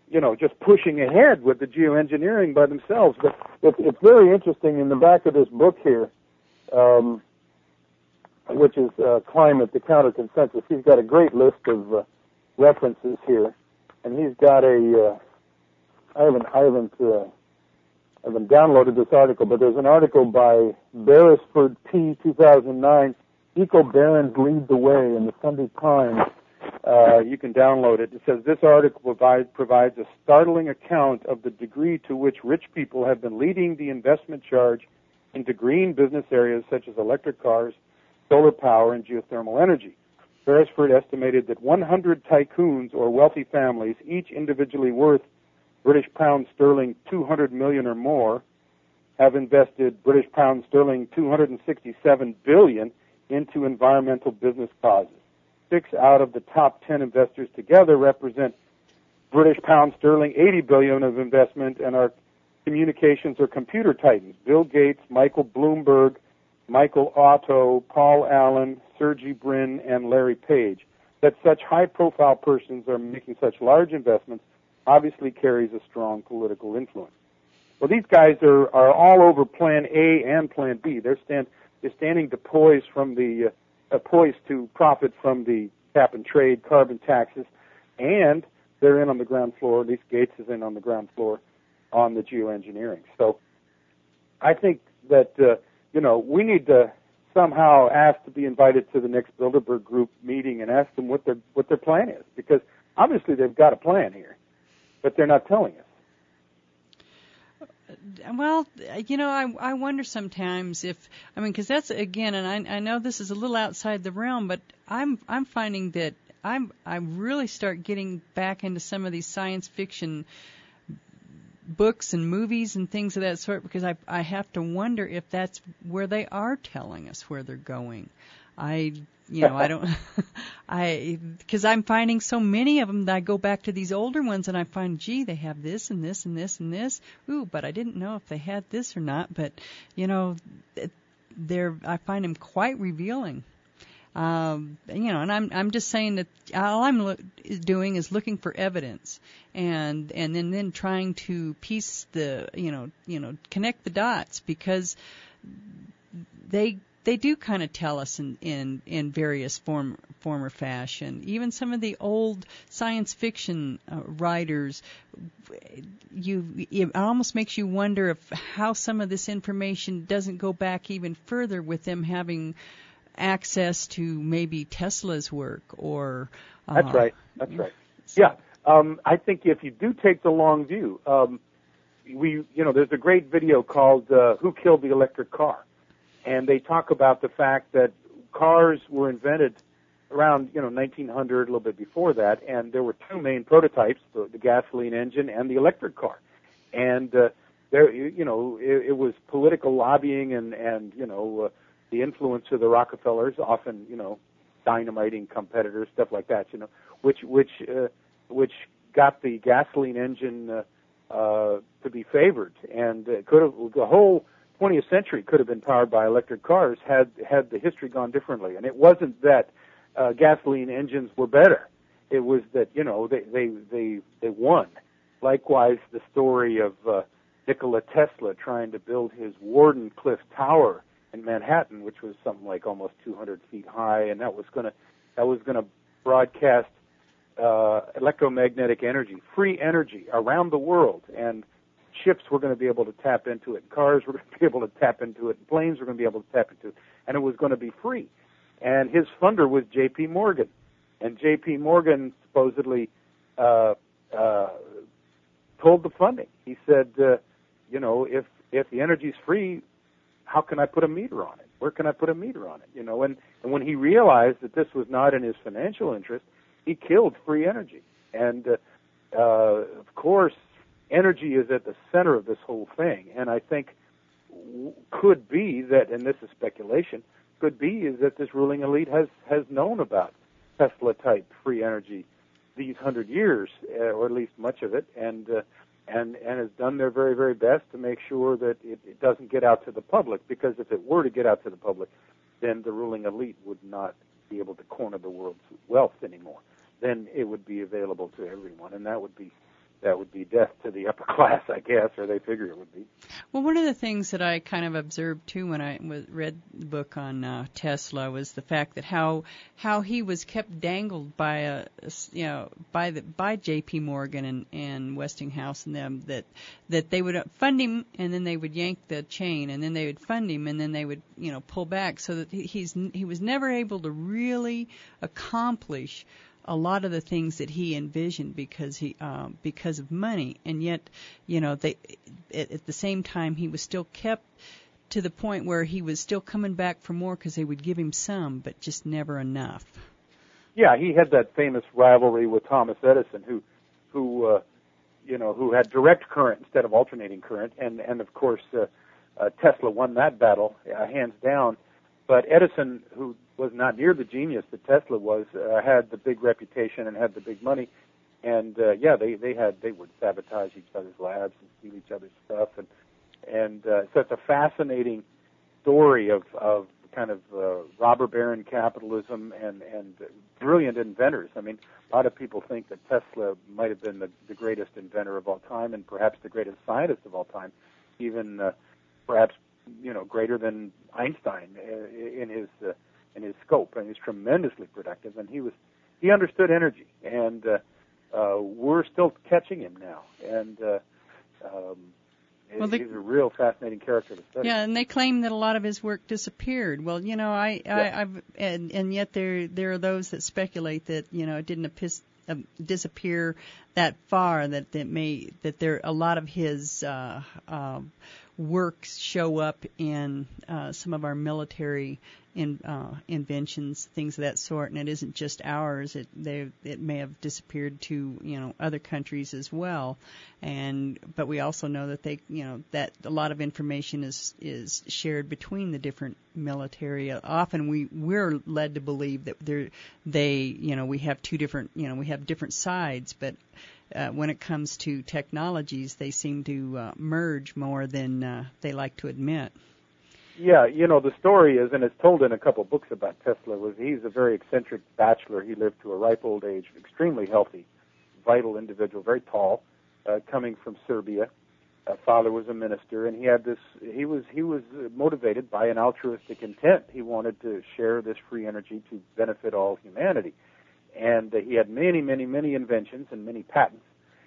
you know, just pushing ahead with the geoengineering by themselves. But it, it's very interesting in the back of this book here, um, which is uh, Climate, the Counter Consensus. He's got a great list of uh, references here, and he's got a. Uh, I haven't, I haven't, uh, I haven't downloaded this article, but there's an article by Beresford P. two thousand nine. Eco Barons Lead the Way in the Sunday Times. Uh, you can download it. It says this article provide, provides a startling account of the degree to which rich people have been leading the investment charge into green business areas such as electric cars, solar power, and geothermal energy. Beresford estimated that one hundred tycoons or wealthy families, each individually worth British pound sterling two hundred million or more, have invested British pound sterling two hundred sixty-seven billion into environmental business causes. Six out of the top ten investors together represent British pound sterling eighty billion of investment and are communications or computer titans. Bill Gates, Michael Bloomberg, Michael Otto, Paul Allen, Sergey Brin, and Larry Page. That such high-profile persons are making such large investments obviously carries a strong political influence. Well, these guys are, are all over Plan A and Plan B. They're stand they're standing to poise from the uh, uh, poised to profit from the cap and trade, carbon taxes, and they're in on the ground floor. At least Gates is in on the ground floor on the geoengineering. So I think that uh, you know we need to somehow ask to be invited to the next Bilderberg Group meeting and ask them what their what their plan is, because obviously they've got a plan here, but they're not telling us. Well, you know, I I wonder sometimes if I mean, because that's again, and I I know this is a little outside the realm, but I'm I'm finding that I'm I really start getting back into some of these science fiction books and movies and things of that sort, because I I have to wonder if that's where they are telling us where they're going. I you know I don't I because I'm finding so many of them that I go back to these older ones and I find, gee, they have this and this and this and this. Ooh, but I didn't know if they had this or not. But you know, they're I find them quite revealing. Um, you know, and I'm I'm just saying that all I'm lo- doing is looking for evidence, and and then, then trying to piece the you know you know connect the dots, because they they do kind of tell us in in, in various form form or fashion. Even some of the old science fiction uh, writers, you it almost makes you wonder if how some of this information doesn't go back even further with them having access to maybe Tesla's work or... Uh, That's right. That's right. So. Yeah. Um, I think if you do take the long view, um, we, you know, there's a great video called uh, Who Killed the Electric Car? And they talk about the fact that cars were invented around, you know, nineteen hundred, a little bit before that, and there were two main prototypes, the, the gasoline engine and the electric car. And uh, there, you know, it, it was political lobbying and, and you know, uh, the influence of the Rockefellers, often, you know, dynamiting competitors, stuff like that, you know, which which uh, which got the gasoline engine uh, uh, to be favored, and uh, could have the whole twentieth century could have been powered by electric cars had had the history gone differently. And it wasn't that uh, gasoline engines were better; it was that you know they they they, they won. Likewise, the story of uh, Nikola Tesla trying to build his Wardenclyffe Tower in Manhattan, which was something like almost two hundred feet high, and that was going to that was going to broadcast uh, electromagnetic energy, free energy around the world, and ships were going to be able to tap into it, cars were going to be able to tap into it, and planes were going to be able to tap into it, and it was going to be free. And his funder was J P Morgan, and J P Morgan supposedly uh, uh, told the funding. He said, uh, you know, if if the energy's free, how can I put a meter on it? Where can I put a meter on it? You know, and, and when he realized that this was not in his financial interest, he killed free energy. And, uh, uh, of course, energy is at the center of this whole thing. And I think w- could be that, and this is speculation, could be is that this ruling elite has, has known about Tesla-type free energy these hundred years, uh, or at least much of it, and uh, And, and has done their very, very best to make sure that it, it doesn't get out to the public, because if it were to get out to the public, then the ruling elite would not be able to corner the world's wealth anymore. Then it would be available to everyone, and that would be that would be death to the upper class, I guess, or they figure it would be. Well, one of the things that I kind of observed too when I was, read the book on uh, Tesla was the fact that how how he was kept dangled by a you know by the by J P Morgan and, and Westinghouse and them, that that they would fund him and then they would yank the chain, and then they would fund him and then they would you know pull back, so that he's he was never able to really accomplish a lot of the things that he envisioned because he um, because of money, and yet you know they at, at the same time he was still kept to the point where he was still coming back for more because they would give him some, but just never enough. Yeah, he had that famous rivalry with Thomas Edison, who who uh, you know who had direct current instead of alternating current, and and of course uh, uh, Tesla won that battle uh, hands down. But Edison, who was not near the genius that Tesla was, uh, had the big reputation and had the big money, and uh, yeah, they they had they would sabotage each other's labs and steal each other's stuff, and and uh, so it's a fascinating story of of kind of uh, robber baron capitalism and and brilliant inventors. I mean, a lot of people think that Tesla might have been the, the greatest inventor of all time and perhaps the greatest scientist of all time, even uh, perhaps you know greater than Einstein in his uh, in his scope, and he's tremendously productive, and he was he understood energy, and uh, uh, we're still catching him now, and uh, um, well, they, he's a real fascinating character to study. Yeah, and they claim that a lot of his work disappeared. Well, you know, I, yeah. I I've and, and yet there there are those that speculate that you know it didn't apis, uh, disappear that far, that that may that there a lot of his uh, uh, works show up in uh, some of our military in, uh, inventions, things of that sort, and it isn't just ours. It they it may have disappeared to you know other countries as well, and but we also know that they you know that a lot of information is is shared between the different military. Often we we're led to believe that they they you know we have two different you know we have different sides, but Uh, when it comes to technologies, they seem to uh, merge more than uh, they like to admit. Yeah, you know, the story is, and it's told in a couple of books about Tesla, was he's a very eccentric bachelor. He lived to a ripe old age, extremely healthy, vital individual, very tall, uh, coming from Serbia. Uh, father was a minister, and he had this, he was, he was motivated by an altruistic intent. He wanted to share this free energy to benefit all humanity. And uh, he had many, many, many inventions and many patents.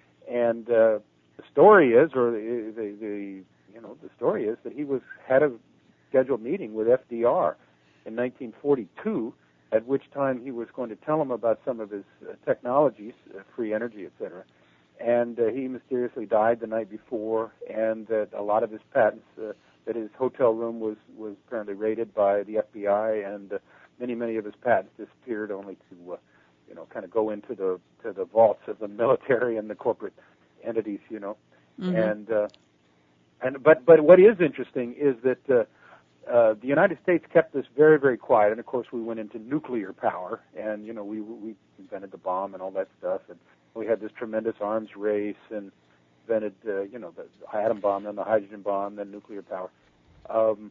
And uh, the story is, or the, the, the you know, the story is that he was had a scheduled meeting with F D R in nineteen forty-two, at which time he was going to tell him about some of his uh, technologies, uh, free energy, et cetera. And uh, he mysteriously died the night before, and that uh, a lot of his patents, uh, that his hotel room was was apparently raided by the F B I, and uh, many, many of his patents disappeared, only to uh, you know, kind of go into the to the vaults of the military and the corporate entities, you know, mm-hmm. and uh, and but but what is interesting is that uh, uh, the United States kept this very very quiet, and of course we went into nuclear power, and you know we we invented the bomb and all that stuff, and we had this tremendous arms race and invented uh, you know the atom bomb, then the hydrogen bomb, then nuclear power, um,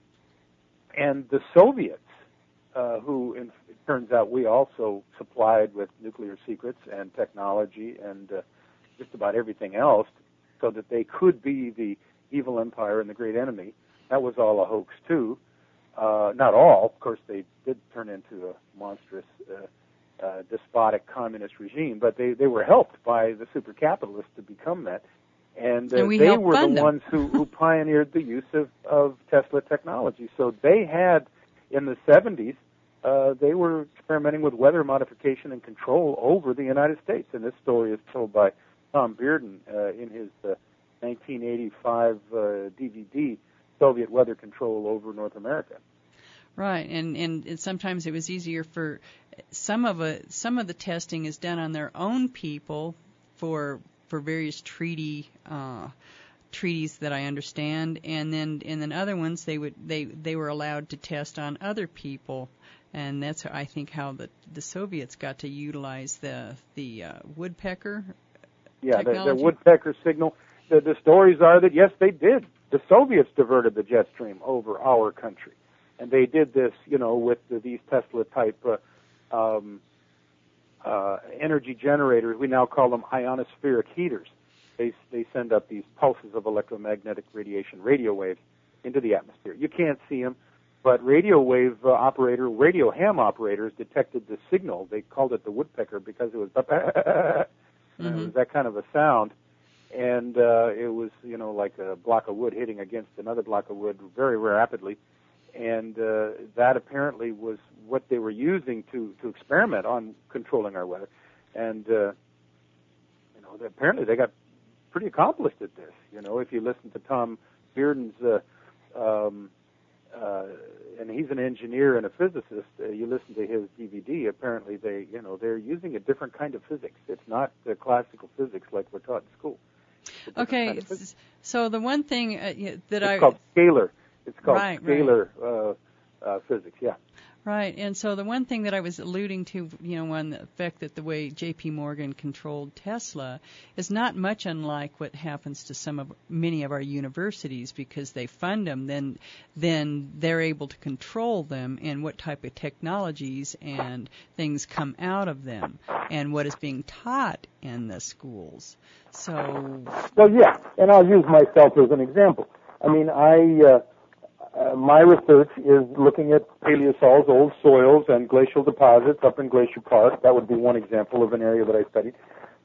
and the Soviets. Uh, who, in, it turns out, we also supplied with nuclear secrets and technology and uh, just about everything else, so that they could be the evil empire and the great enemy. That was all a hoax, too. Uh, not all. Of course, they did turn into a monstrous, uh, uh, despotic communist regime, but they, they were helped by the super capitalists to become that. And, uh, and we they were the them. ones who, who pioneered the use of, of Tesla technology. So they had... In the seventies, uh, they were experimenting with weather modification and control over the United States. And this story is told by Tom Bearden uh, in his uh, nineteen eighty-five uh, D V D, Soviet Weather Control Over North America. Right, and, and and sometimes it was easier for some of a some of the testing is done on their own people for for various treaty uh, treaties that I understand, and then and then other ones they would they they were allowed to test on other people, and that's I think how the the Soviets got to utilize the the uh, woodpecker. Yeah, the, the woodpecker signal. The, the stories are that yes, they did. The Soviets diverted the jet stream over our country, and they did this, you know, with the, these Tesla type uh, um, uh, energy generators. We now call them ionospheric heaters. they they send up these pulses of electromagnetic radiation, radio waves, into the atmosphere. You can't see them, but radio wave uh, operator, radio ham operators detected the signal. They called it the woodpecker because it was mm-hmm. it was that kind of a sound, and uh, it was you know like a block of wood hitting against another block of wood very rapidly, and uh, that apparently was what they were using to to experiment on controlling our weather, and uh, you know apparently they got pretty accomplished at this. You know, if you listen to Tom Bearden's uh, um, uh, and he's an engineer and a physicist. Uh, you listen to his D V D. Apparently, they, you know, they're using a different kind of physics. It's not the classical physics like we're taught in school. Okay, kind of so the one thing uh, that it's I it's called scalar. It's called right, scalar right. Uh, uh, physics. Yeah. Right, and so the one thing that I was alluding to, you know, on the fact that the way J P. Morgan controlled Tesla is not much unlike what happens to some of many of our universities, because they fund them, then then they're able to control them and what type of technologies and things come out of them and what is being taught in the schools. So. Well, yeah, and I'll use myself as an example. I mean, I. Uh, Uh, my research is looking at paleosols, old soils, and glacial deposits up in Glacier Park. That would be one example of an area that I studied.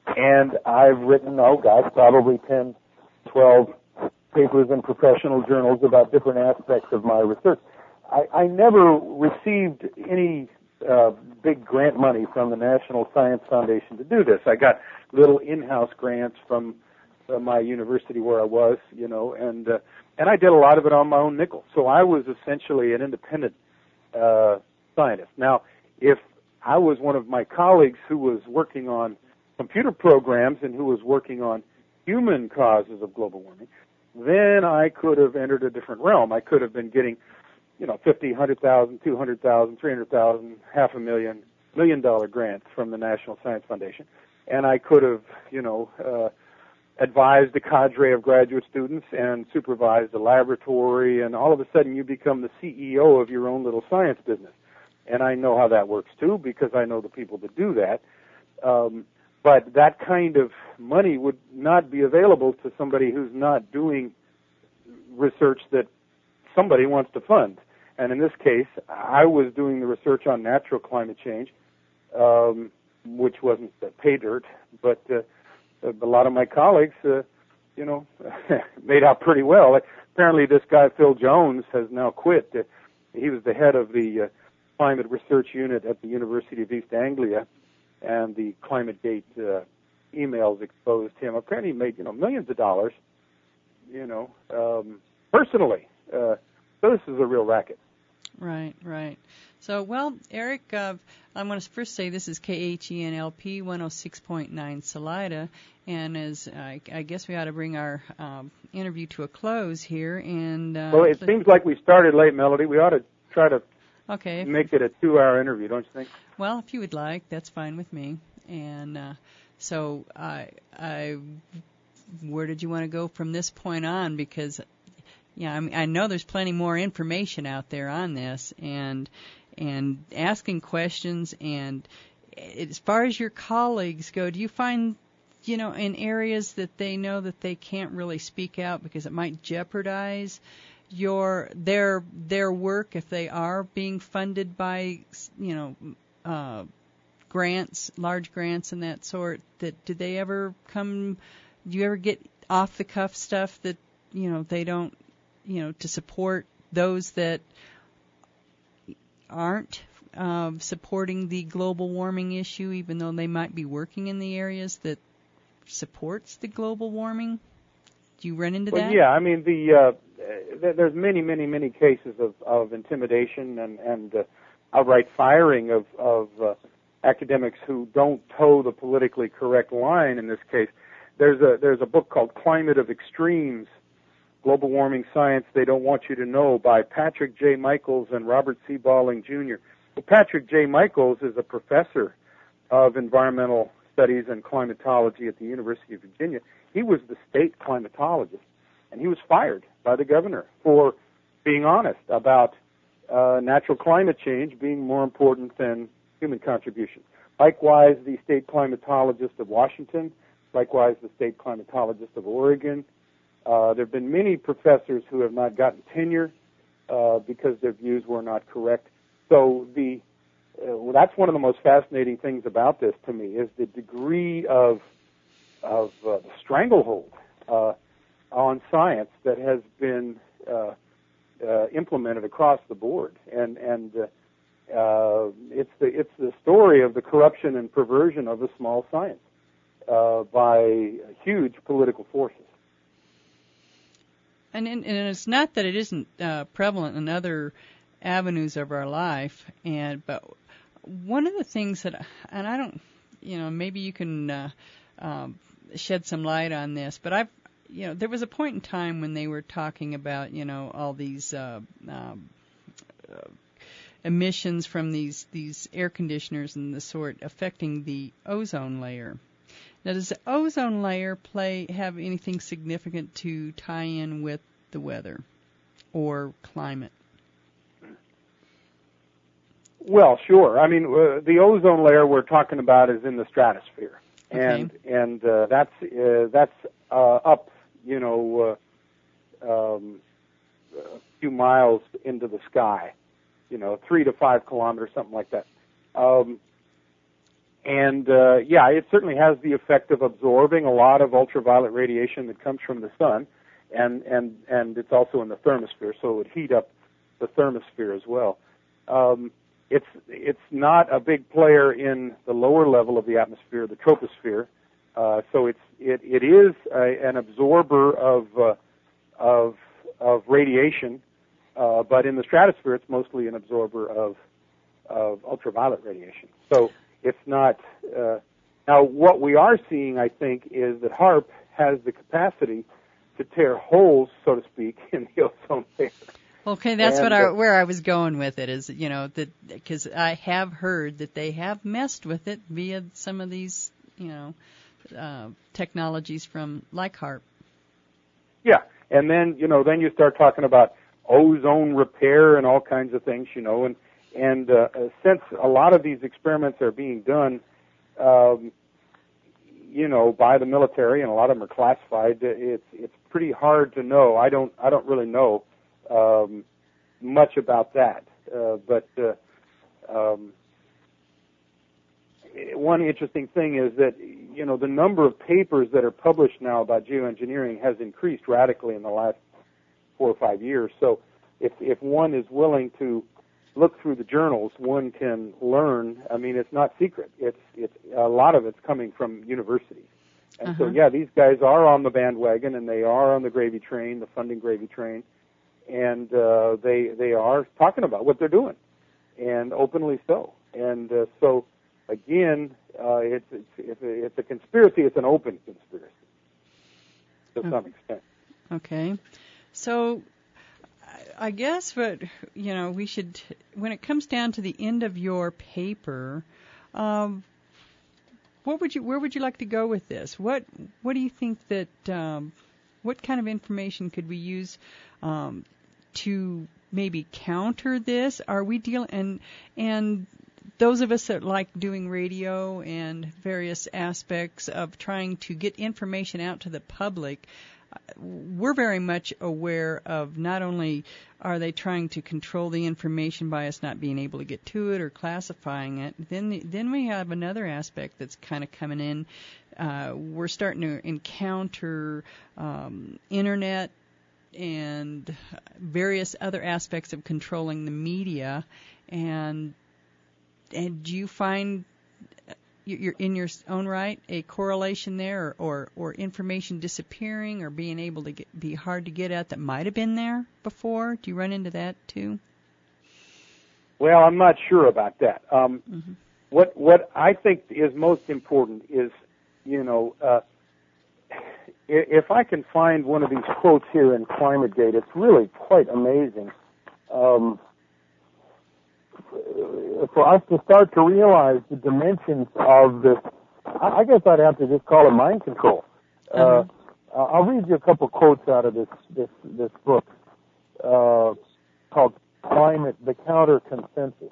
And I've written, oh gosh, probably ten, twelve papers in professional journals about different aspects of my research. I, I never received any uh, big grant money from the National Science Foundation to do this. I got little in-house grants from uh, my university where I was, you know, and uh, And I did a lot of it on my own nickel. So I was essentially an independent uh, scientist. Now, if I was one of my colleagues who was working on computer programs and who was working on human causes of global warming, then I could have entered a different realm. I could have been getting, you know, fifty, one hundred thousand, two hundred thousand, three hundred thousand, half a million, million dollar grants from the National Science Foundation. And I could have, you know, uh, advised a cadre of graduate students and supervised a laboratory, and all of a sudden you become the C E O of your own little science business. And I know how that works too, because I know the people that do that. Um, but that kind of money would not be available to somebody who's not doing research that somebody wants to fund. And in this case, I was doing the research on natural climate change, um, which wasn't pay dirt, but uh, a lot of my colleagues, uh, you know, made out pretty well. Apparently, this guy, Phil Jones, has now quit. Uh, he was the head of the uh, climate research unit at the University of East Anglia, and the ClimateGate uh, emails exposed him. Apparently, he made, you know, millions of dollars, you know, um, personally. Uh, so this is a real racket. Right, right. So, well, Eric, uh, I want to first say this is K H E N L P one oh six point nine Salida, and as uh, I guess we ought to bring our um, interview to a close here. And uh, well, it seems like we started late, Melody. We ought to try to okay. make it a two-hour interview, don't you think? Well, if you would like, that's fine with me. And uh, so, I, I, where did you want to go from this point on? Because yeah, I mean, I know there's plenty more information out there on this, and and asking questions. And as far as your colleagues go, do you find, you know, in areas that they know that they can't really speak out because it might jeopardize your their their work if they are being funded by, you know, uh, grants, large grants and that sort, that do they ever come? Do you ever get off the cuff stuff that, you know, they don't, you know, to support those that aren't um, supporting the global warming issue, even though they might be working in the areas that supports the global warming? Do you run into well, that? Yeah, I mean, the uh, there's many, many, many cases of, of intimidation and, and uh, outright firing of, of uh, academics who don't toe the politically correct line. In this case, there's a there's a book called Climate of Extremes, Global Warming Science They Don't Want You to Know, by Patrick J. Michaels and Robert C. Balling, Junior Well, Patrick J. Michaels is a professor of environmental studies and climatology at the University of Virginia. He was the state climatologist, and he was fired by the governor for being honest about uh, natural climate change being more important than human contribution. Likewise, the state climatologist of Washington, likewise the state climatologist of Oregon. Uh, there have been many professors who have not gotten tenure uh, because their views were not correct. So the uh, well, that's one of the most fascinating things about this to me is the degree of of uh, stranglehold uh, on science that has been uh, uh, implemented across the board, and and uh, uh, it's the it's the story of the corruption and perversion of a small science uh, by huge political forces. And, and and it's not that it isn't uh, prevalent in other avenues of our life, and but one of the things that, and I don't, you know, maybe you can uh, um, shed some light on this, but I've, you know, there was a point in time when they were talking about, you know, all these uh, um, uh, emissions from these these air conditioners and the sort affecting the ozone layer. Now, does the ozone layer play have anything significant to tie in with the weather or climate? Well, sure. I mean, uh, the ozone layer we're talking about is in the stratosphere, okay. and and uh, that's uh, that's uh, up, you know, uh, um, a few miles into the sky, you know, three to five kilometers, something like that. Um, And, uh, yeah, it certainly has the effect of absorbing a lot of ultraviolet radiation that comes from the sun, and, and, and it's also in the thermosphere, so it would heat up the thermosphere as well. Um, it's, it's not a big player in the lower level of the atmosphere, the troposphere, uh, so it's, it, it is a, an absorber of, uh, of, of radiation, uh, but in the stratosphere it's mostly an absorber of, of ultraviolet radiation. So, it's not, uh, now what we are seeing, I think, is that HAARP has the capacity to tear holes, so to speak, in the ozone layer. Okay, that's and, what I, uh, where I was going with it is, you know, that because I have heard that they have messed with it via some of these, you know, uh, technologies from like HAARP. Yeah, and then, you know, then you start talking about ozone repair and all kinds of things, you know, and And uh, since a lot of these experiments are being done, um, you know, by the military, and a lot of them are classified, it's it's pretty hard to know. I don't I don't really know um, much about that. Uh, but uh, um, one interesting thing is that, you know, the number of papers that are published now about geoengineering has increased radically in the last four or five years. So if if one is willing to look through the journals, one can learn. I mean, it's not secret. It's it's a lot of it's coming from universities, and uh-huh. so yeah, these guys are on the bandwagon, and they are on the gravy train, the funding gravy train, and uh, they they are talking about what they're doing, and openly so. And uh, so again, uh, it's it's it's a, it's a conspiracy. It's an open conspiracy to okay. some extent. Okay, so. I guess what, you know, we should, when it comes down to the end of your paper, um, what would you, where would you like to go with this? What, what do you think that, um, what kind of information could we use um, to maybe counter this? Are we dealing, and, and those of us that like doing radio and various aspects of trying to get information out to the public, we're very much aware of not only are they trying to control the information by us not being able to get to it or classifying it, then then we have another aspect that's kind of coming in. Uh, we're starting to encounter um, internet and various other aspects of controlling the media. And and do you find you're in your own right a correlation there, or, or, or information disappearing or being able to get, be hard to get at that might have been there before? Do you run into that too? Well, I'm not sure about that. Um, mm-hmm. What what I think is most important is, you know, uh, if I can find one of these quotes here in Climate Gate, it's really quite amazing. Um, for us to start to realize the dimensions of this, I guess I'd have to just call it mind control. Uh-huh. Uh, I'll read you a couple quotes out of this this this book uh, called "Climate: The Counter Consensus,"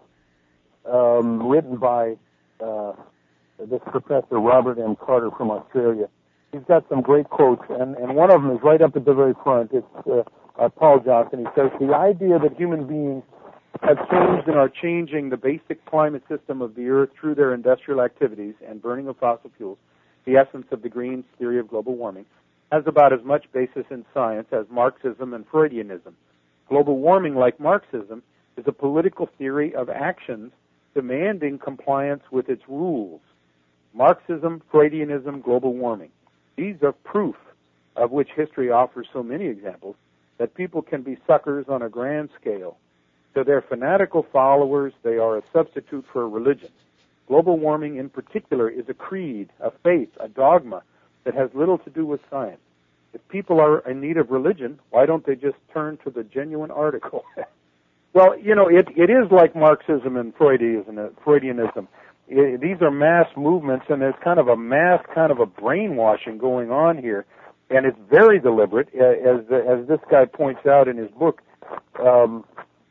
um, written by uh, this professor Robert M. Carter from Australia. he's got some great quotes, and, and one of them is right up at the very front. It's uh, uh, Paul Johnson. He says, the idea that human beings have changed and are changing the basic climate system of the Earth through their industrial activities and burning of fossil fuels, the essence of the Green's theory of global warming, has about as much basis in science as Marxism and Freudianism. Global warming, like Marxism, is a political theory of actions demanding compliance with its rules. Marxism, Freudianism, global warming. These are proof, of which history offers so many examples, that people can be suckers on a grand scale. To their fanatical followers, they are a substitute for a religion. Global warming in particular is a creed, a faith, a dogma that has little to do with science. If people are in need of religion, why don't they just turn to the genuine article? Well, you know, it, it is like Marxism and Freudianism. Freudianism. It, these are mass movements, and there's kind of a mass kind of a brainwashing going on here, and it's very deliberate, as as this guy points out in his book. Um,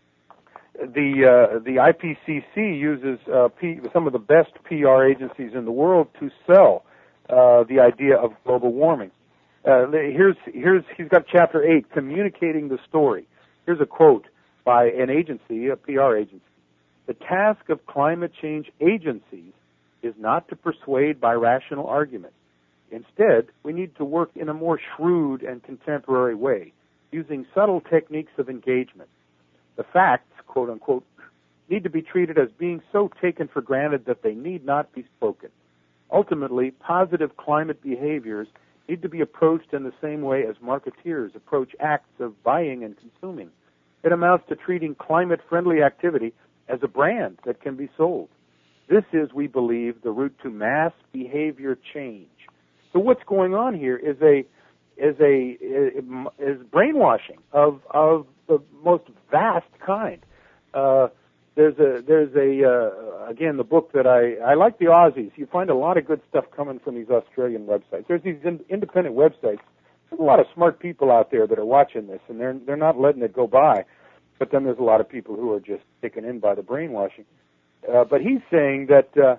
the uh, the I P C C uses uh, P, some of the best P R agencies in the world to sell uh, the idea of global warming. Uh, here's here's he's got chapter eight, communicating the story. Here's a quote by an agency, a P R agency. The task of climate change agencies is not to persuade by rational arguments. Instead, we need to work in a more shrewd and contemporary way, using subtle techniques of engagement. The facts, quote unquote, need to be treated as being so taken for granted that they need not be spoken. Ultimately, positive climate behaviors need to be approached in the same way as marketeers approach acts of buying and consuming. It amounts to treating climate-friendly activity as a brand that can be sold. This is, we believe, the route to mass behavior change. So what's going on here is a is a is brainwashing of of the most vast kind. Uh, there's a there's a uh, again the book that I I like the Aussies. You find a lot of good stuff coming from these Australian websites. There's these in, independent websites. There's a lot of smart people out there that are watching this, and they're they're not letting it go by. But then there's a lot of people who are just taken in by the brainwashing. Uh, but he's saying that, uh,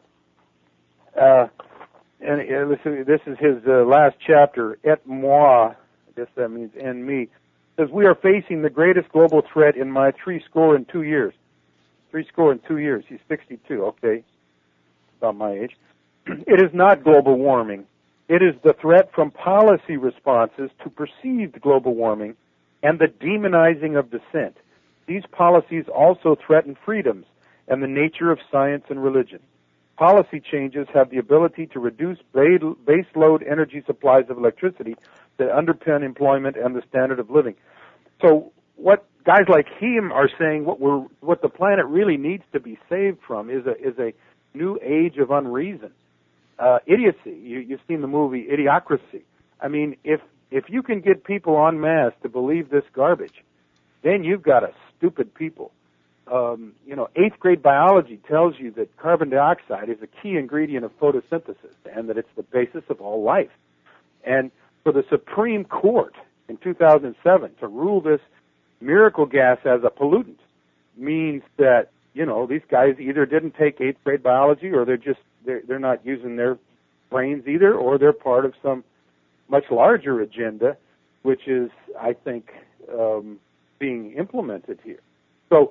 uh, and uh, listen, this is his uh, last chapter, Et moi, I guess that means and me, says, we are facing the greatest global threat in my three score and two years. Three score and two years. He's sixty-two, okay, about my age. It is not global warming. It is the threat from policy responses to perceived global warming and the demonizing of dissent. These policies also threaten freedoms and the nature of science and religion. Policy changes have the ability to reduce base load energy supplies of electricity that underpin employment and the standard of living. So what guys like him are saying, what we're, what the planet really needs to be saved from is a, is a new age of unreason. Uh, idiocy. You, you've seen the movie Idiocracy. I mean, if, if you can get people en masse to believe this garbage, then you've got a stupid people. Um, you know, eighth grade biology tells you that carbon dioxide is a key ingredient of photosynthesis and that it's the basis of all life. And for the Supreme Court in two thousand seven to rule this miracle gas as a pollutant means that, you know, these guys either didn't take eighth grade biology or they're just, they're, they're not using their brains either, or they're part of some much larger agenda, which is, I think, um, being implemented here. So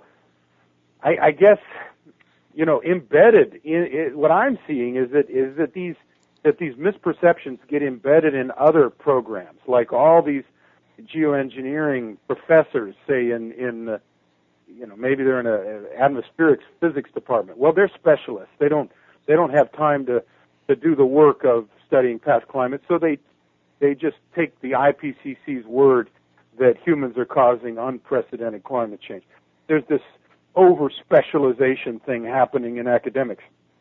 I, I guess, you know, embedded in, in what I'm seeing is that is that these that these misperceptions get embedded in other programs, like all these geoengineering professors, say in in uh, you know, maybe they're in a, a atmospheric physics department. Well, they're specialists. They don't they don't have time to to do the work of studying past climates, so they they just take the I P C C's word that humans are causing unprecedented climate change. There's this over-specialization thing happening in academics.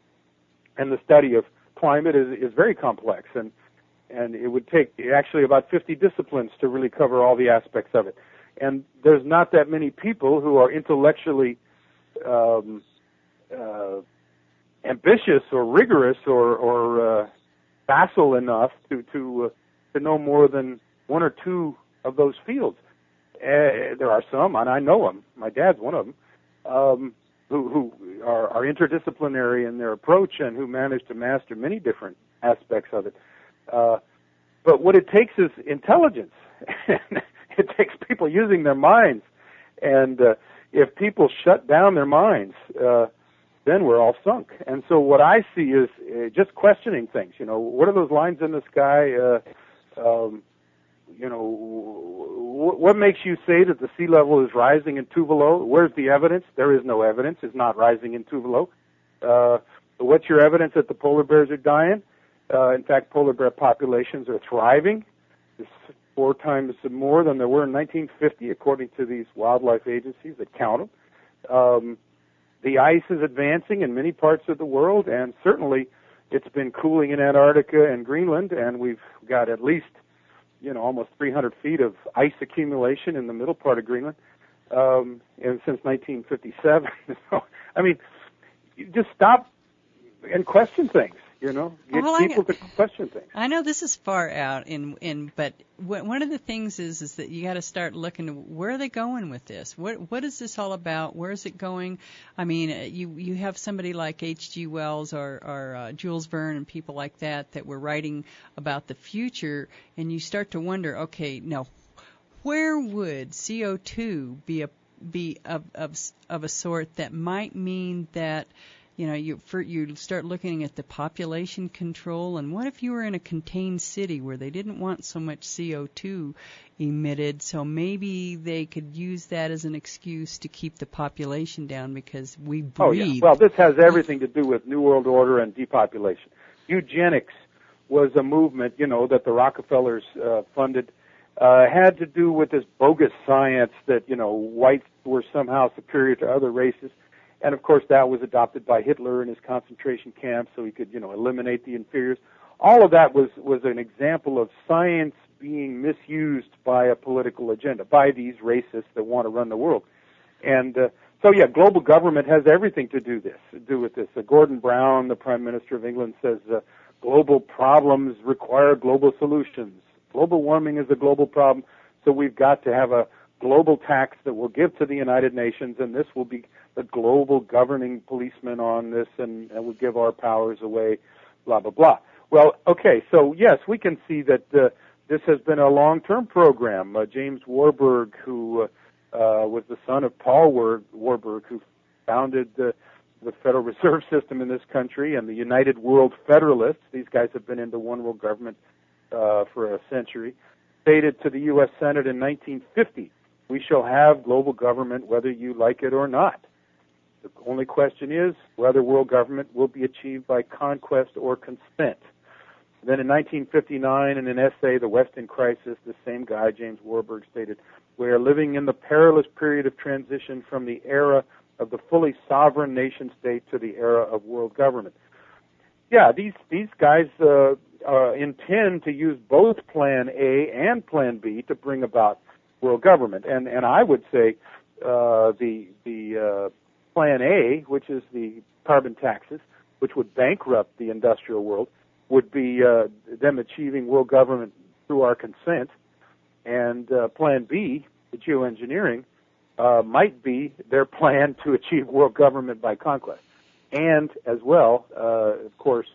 And the study of climate is, is very complex, and, and it would take actually about fifty disciplines to really cover all the aspects of it. And there's not that many people who are intellectually um, uh, ambitious or rigorous or, or uh, facile enough to, to, uh, to know more than one or two of those fields. Uh, there are some, and I know them. My dad's one of them, um, who, who are, are interdisciplinary in their approach and who manage to master many different aspects of it. Uh, but what it takes is intelligence. It takes people using their minds. And uh, if people shut down their minds, uh, then we're all sunk. And so what I see is uh, just questioning things. You know, what are those lines in the sky? Uh, um, you know, w- what makes you say that the sea level is rising in Tuvalu? Where's the evidence? There is no evidence. It's not rising in Tuvalu. Uh, what's your evidence that the polar bears are dying? Uh, in fact, polar bear populations are thriving. It's four times more than there were in nineteen fifty, according to these wildlife agencies that count them. Um, the ice is advancing in many parts of the world, and certainly it's been cooling in Antarctica and Greenland, and we've got at least, you know, almost three hundred feet of ice accumulation in the middle part of Greenland, um, and since nineteen fifty-seven. So, I mean, you just stop and question things. You know, get well, people I, to question things. I know this is far out, in in but w- one of the things is is that you got to start looking to where are they going with this? What what is this all about? Where is it going? I mean, you you have somebody like H G Wells or or uh, Jules Verne and people like that that were writing about the future, and you start to wonder, okay, no, where would C O two be a be of of of a sort that might mean that, you know, you for, you start looking at the population control, and what if you were in a contained city where they didn't want so much C O two emitted, so maybe they could use that as an excuse to keep the population down because we breathe. Oh, yeah. Well, this has everything to do with New World Order and depopulation. Eugenics was a movement, you know, that the Rockefellers uh, funded. Uh, had to do with this bogus science that, you know, whites were somehow superior to other races. And, of course, that was adopted by Hitler in his concentration camps so he could, you know, eliminate the inferiors. All of that was, was an example of science being misused by a political agenda, by these racists that want to run the world. And uh, so, yeah, global government has everything to do this, do with this. Uh, Gordon Brown, the Prime Minister of England, says uh, global problems require global solutions. Global warming is a global problem, so we've got to have a global tax that we'll give to the United Nations, and this will be the global governing policeman on this, and, and we'll give our powers away, blah, blah, blah. Well, okay, so yes, we can see that uh, this has been a long-term program. Uh, James Warburg, who uh, uh, was the son of Paul War- Warburg, who founded the, the Federal Reserve System in this country, and the United World Federalists, these guys have been into one world government uh, for a century, stated to the U S Senate in nineteen fifty, we shall have global government whether you like it or not. The only question is whether world government will be achieved by conquest or consent. Then in nineteen fifty-nine, in an essay, The West in Crisis, the same guy, James Warburg, stated, we are living in the perilous period of transition from the era of the fully sovereign nation state to the era of world government. Yeah, these, these guys uh, uh, intend to use both Plan A and Plan B to bring about world government. And, and I would say uh, the, the uh, Plan A, which is the carbon taxes, which would bankrupt the industrial world, would be uh, them achieving world government through our consent. And uh, Plan B, the geoengineering, uh, might be their plan to achieve world government by conquest. And as well, uh, of course,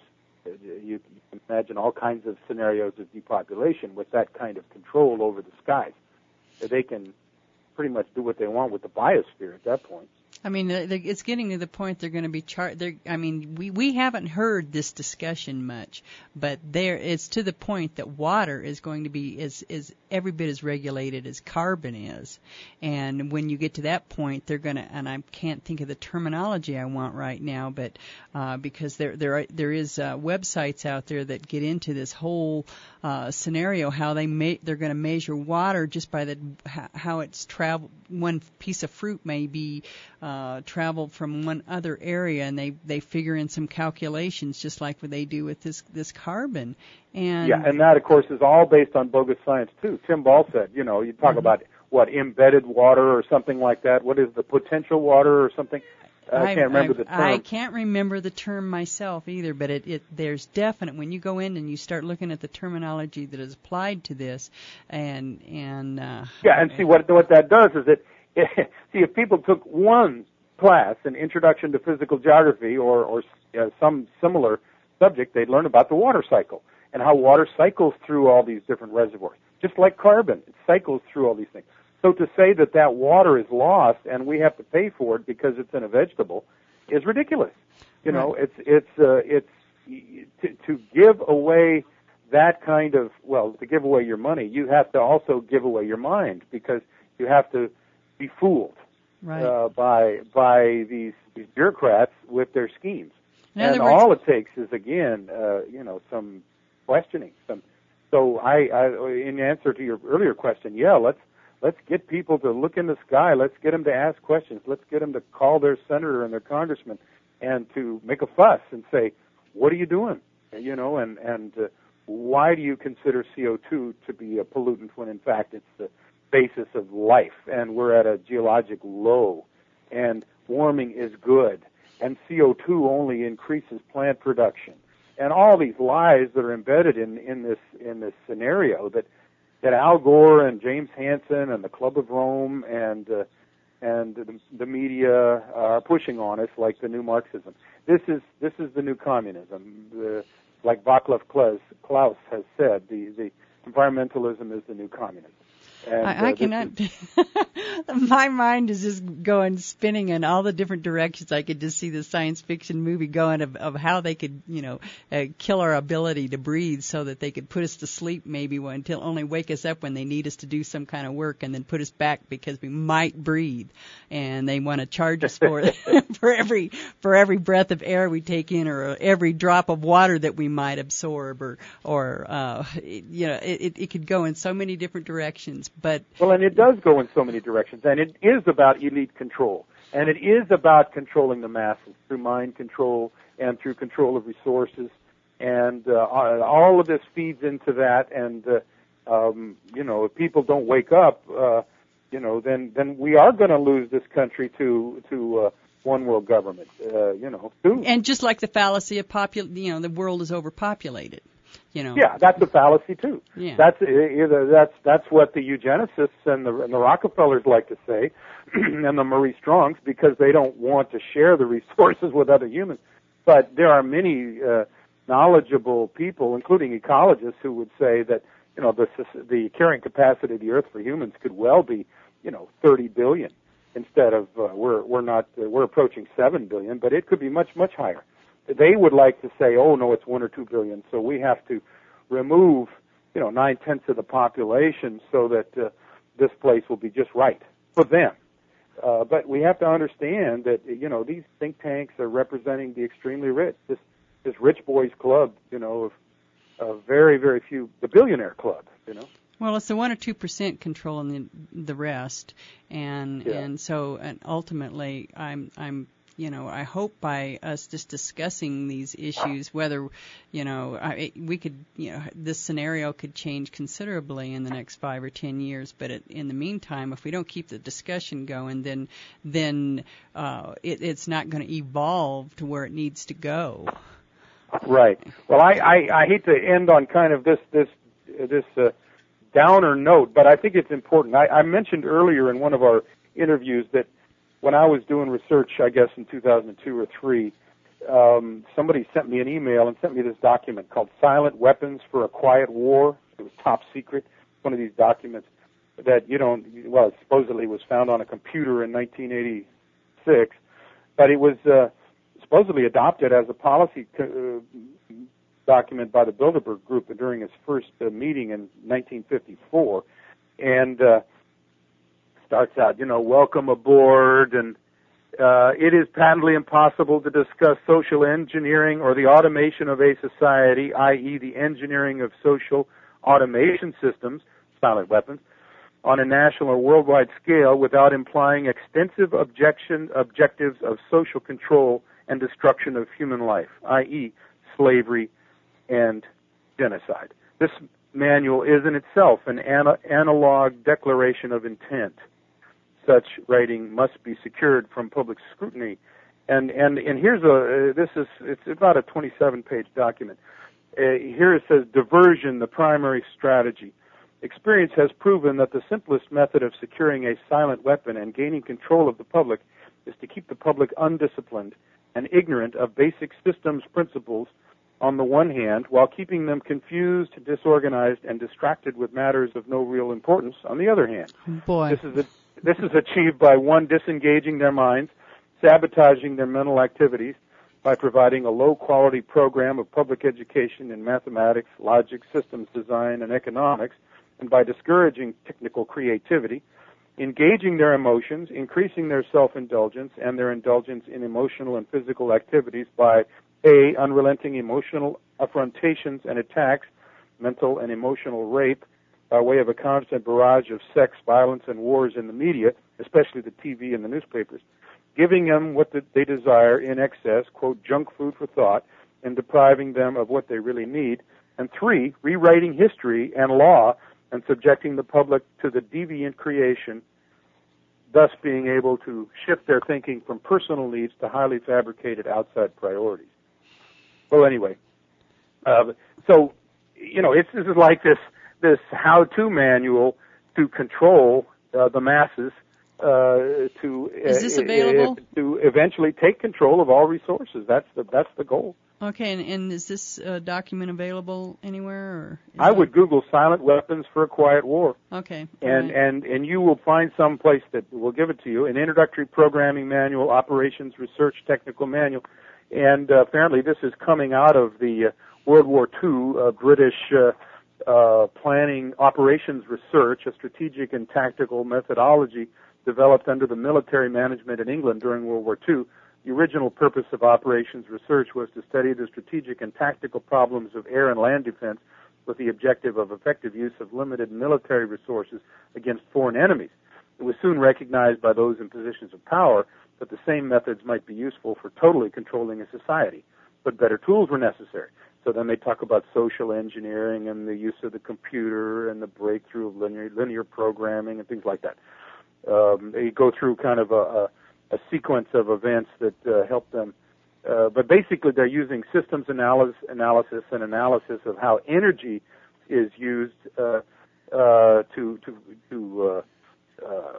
you can imagine all kinds of scenarios of depopulation with that kind of control over the skies. They can pretty much do what they want with the biosphere at that point. I mean, it's getting to the point they're going to be char- they're I mean, we we haven't heard this discussion much, but there it's to the point that water is going to be is is every bit as regulated as carbon is, and when you get to that point, they're going to, and I can't think of the terminology I want right now, but uh, because there there are, there is uh, websites out there that get into this whole uh, scenario, how they may they're going to measure water just by the how it's travel. One piece of fruit may be Uh, traveled from one other area, and they, they figure in some calculations just like what they do with this this carbon. And yeah, and that, of course, is all based on bogus science, too. Tim Ball said, you know, you talk mm-hmm. about, what, embedded water or something like that. What is the potential water or something? Uh, I can't remember I've, the term. I can't remember the term myself either, but it, it there's definite, when you go in and you start looking at the terminology that is applied to this, and... and uh, yeah, and see, what what that does is it, see, if people took one class, an introduction to physical geography or, or uh, some similar subject, they'd learn about the water cycle. and how water cycles through all these different reservoirs. Just like carbon, it cycles through all these things. So to say that that water is lost and we have to pay for it because it's in a vegetable is ridiculous. You know, Right. it's it's uh, it's to, to give away that kind of, well, to give away your money, you have to also give away your mind, because you have to be fooled Right. uh, by by these, these bureaucrats with their schemes. In And other words, all it takes is, again, uh, you know, some questioning. Some. So I, I, in answer to your earlier question, yeah, let's let's get people to look in the sky. Let's get them to ask questions. Let's get them to call their senator and their congressman and to make a fuss and say, what are you doing? You know, and and uh, why do you consider C O two to be a pollutant when in fact it's the basis of life, and we're at a geologic low, and warming is good, and C O two only increases plant production, and all these lies that are embedded in, in this in this scenario that that Al Gore and James Hansen and the Club of Rome and uh, and the, the media are pushing on us, like the new Marxism. This is this is the new communism. The, like Václav Klaus, Klaus has said, the, the environmentalism is the new communism. And, I, I uh, cannot. Is... My mind is just going spinning in all the different directions. I could just see the science fiction movie going of, of how they could, you know, uh, kill our ability to breathe, so that they could put us to sleep maybe until only wake us up when they need us to do some kind of work, and then put us back because we might breathe, and they want to charge us for for every for every breath of air we take in, or every drop of water that we might absorb, or or uh, you know, it, it could go in so many different directions. But well, and it does go in so many directions, and it is about elite control, and it is about controlling the masses through mind control and through control of resources, and uh, all of this feeds into that. And uh, um, you know, if people don't wake up, uh, you know, then then we are going to lose this country to to uh, one world government. Uh, you know, soon. And just like the fallacy of popul, you know, the world is overpopulated. You know. Yeah, that's a fallacy too. Yeah. That's either that's that's what the eugenicists and the, and the Rockefellers like to say, and the Marie Strongs, because they don't want to share the resources with other humans. But there are many uh, knowledgeable people, including ecologists, who would say that, you know, the the carrying capacity of the Earth for humans could well be, you know, thirty billion instead of uh, we're we're not uh, we're approaching seven billion, but it could be much much higher. They would like to say, oh, no, it's one or two billion, so we have to remove, you know, nine-tenths of the population so that uh, this place will be just right for them. Uh, but we have to understand that, you know, these think tanks are representing the extremely rich, this this rich boys club, you know, of, of very, very few, the billionaire club, you know. Well, it's the one or two percent controlling the, the rest, and Yeah. and so and ultimately, I'm I'm. You know, I hope by us just discussing these issues, whether, you know, I, we could, you know, this scenario could change considerably in the next five or ten years. But it, in the meantime, if we don't keep the discussion going, then then uh, it, it's not going to evolve to where it needs to go. Right. Well, I, I, I hate to end on kind of this this this uh, downer note, but I think it's important. I, I mentioned earlier in one of our interviews that when I was doing research, I guess in two thousand two or three, um, somebody sent me an email and sent me this document called Silent Weapons for a Quiet War. It was top secret. One of these documents that you don't, well, it supposedly was found on a computer in nineteen eighty-six, but it was uh, supposedly adopted as a policy co- uh, document by the Bilderberg Group during its first uh, meeting in nineteen fifty-four. And uh, starts out, you know, welcome aboard, and uh, it is patently impossible to discuss social engineering or the automation of a society, that is the engineering of social automation systems, silent weapons, on a national or worldwide scale without implying extensive objection, objectives of social control and destruction of human life, that is slavery and genocide. This manual is in itself an ana- analog declaration of intent. Such writing must be secured from public scrutiny. And and and here's a uh, this is it's about a twenty-seven page document. Uh, here it says diversion, the primary strategy. Experience has proven that the simplest method of securing a silent weapon and gaining control of the public is to keep the public undisciplined and ignorant of basic systems principles on the one hand, while keeping them confused, disorganized, and distracted with matters of no real importance on the other hand. Boy. This is, a, this is achieved by, one, disengaging their minds, sabotaging their mental activities, by providing a low-quality program of public education in mathematics, logic, systems design, and economics, and by discouraging technical creativity, engaging their emotions, increasing their self-indulgence and their indulgence in emotional and physical activities by A, unrelenting emotional affrontations and attacks, mental and emotional rape, by way of a constant barrage of sex, violence, and wars in the media, especially the T V and the newspapers, giving them what they desire in excess, quote, junk food for thought, and depriving them of what they really need. And three, rewriting history and law and subjecting the public to the deviant creation, thus being able to shift their thinking from personal needs to highly fabricated outside priorities. Well, anyway, uh, so, you know, it's, this is like this, this how-to manual to control uh, the masses, uh, to, is this uh, available? Uh, to eventually take control of all resources. That's the, that's the goal. Okay, and, and is this uh, document available anywhere? Or I would Google silent weapons for a quiet war. Okay. And, right. and, and you will find some place that will give it to you, an introductory programming manual, operations research technical manual. And uh, apparently this is coming out of the uh, World War Two uh, British uh, uh, planning operations research, a strategic and tactical methodology developed under the military management in England during World War Two. The original purpose of operations research was to study the strategic and tactical problems of air and land defense with the objective of effective use of limited military resources against foreign enemies. It was soon recognized by those in positions of power that the same methods might be useful for totally controlling a society, but better tools were necessary. So then they talk about social engineering and the use of the computer and the breakthrough of linear, linear programming and things like that. Um, they go through kind of a, a a sequence of events that uh, help them. Uh, but basically they're using systems analysis, analysis and analysis of how energy is used uh, uh, to to to uh, uh,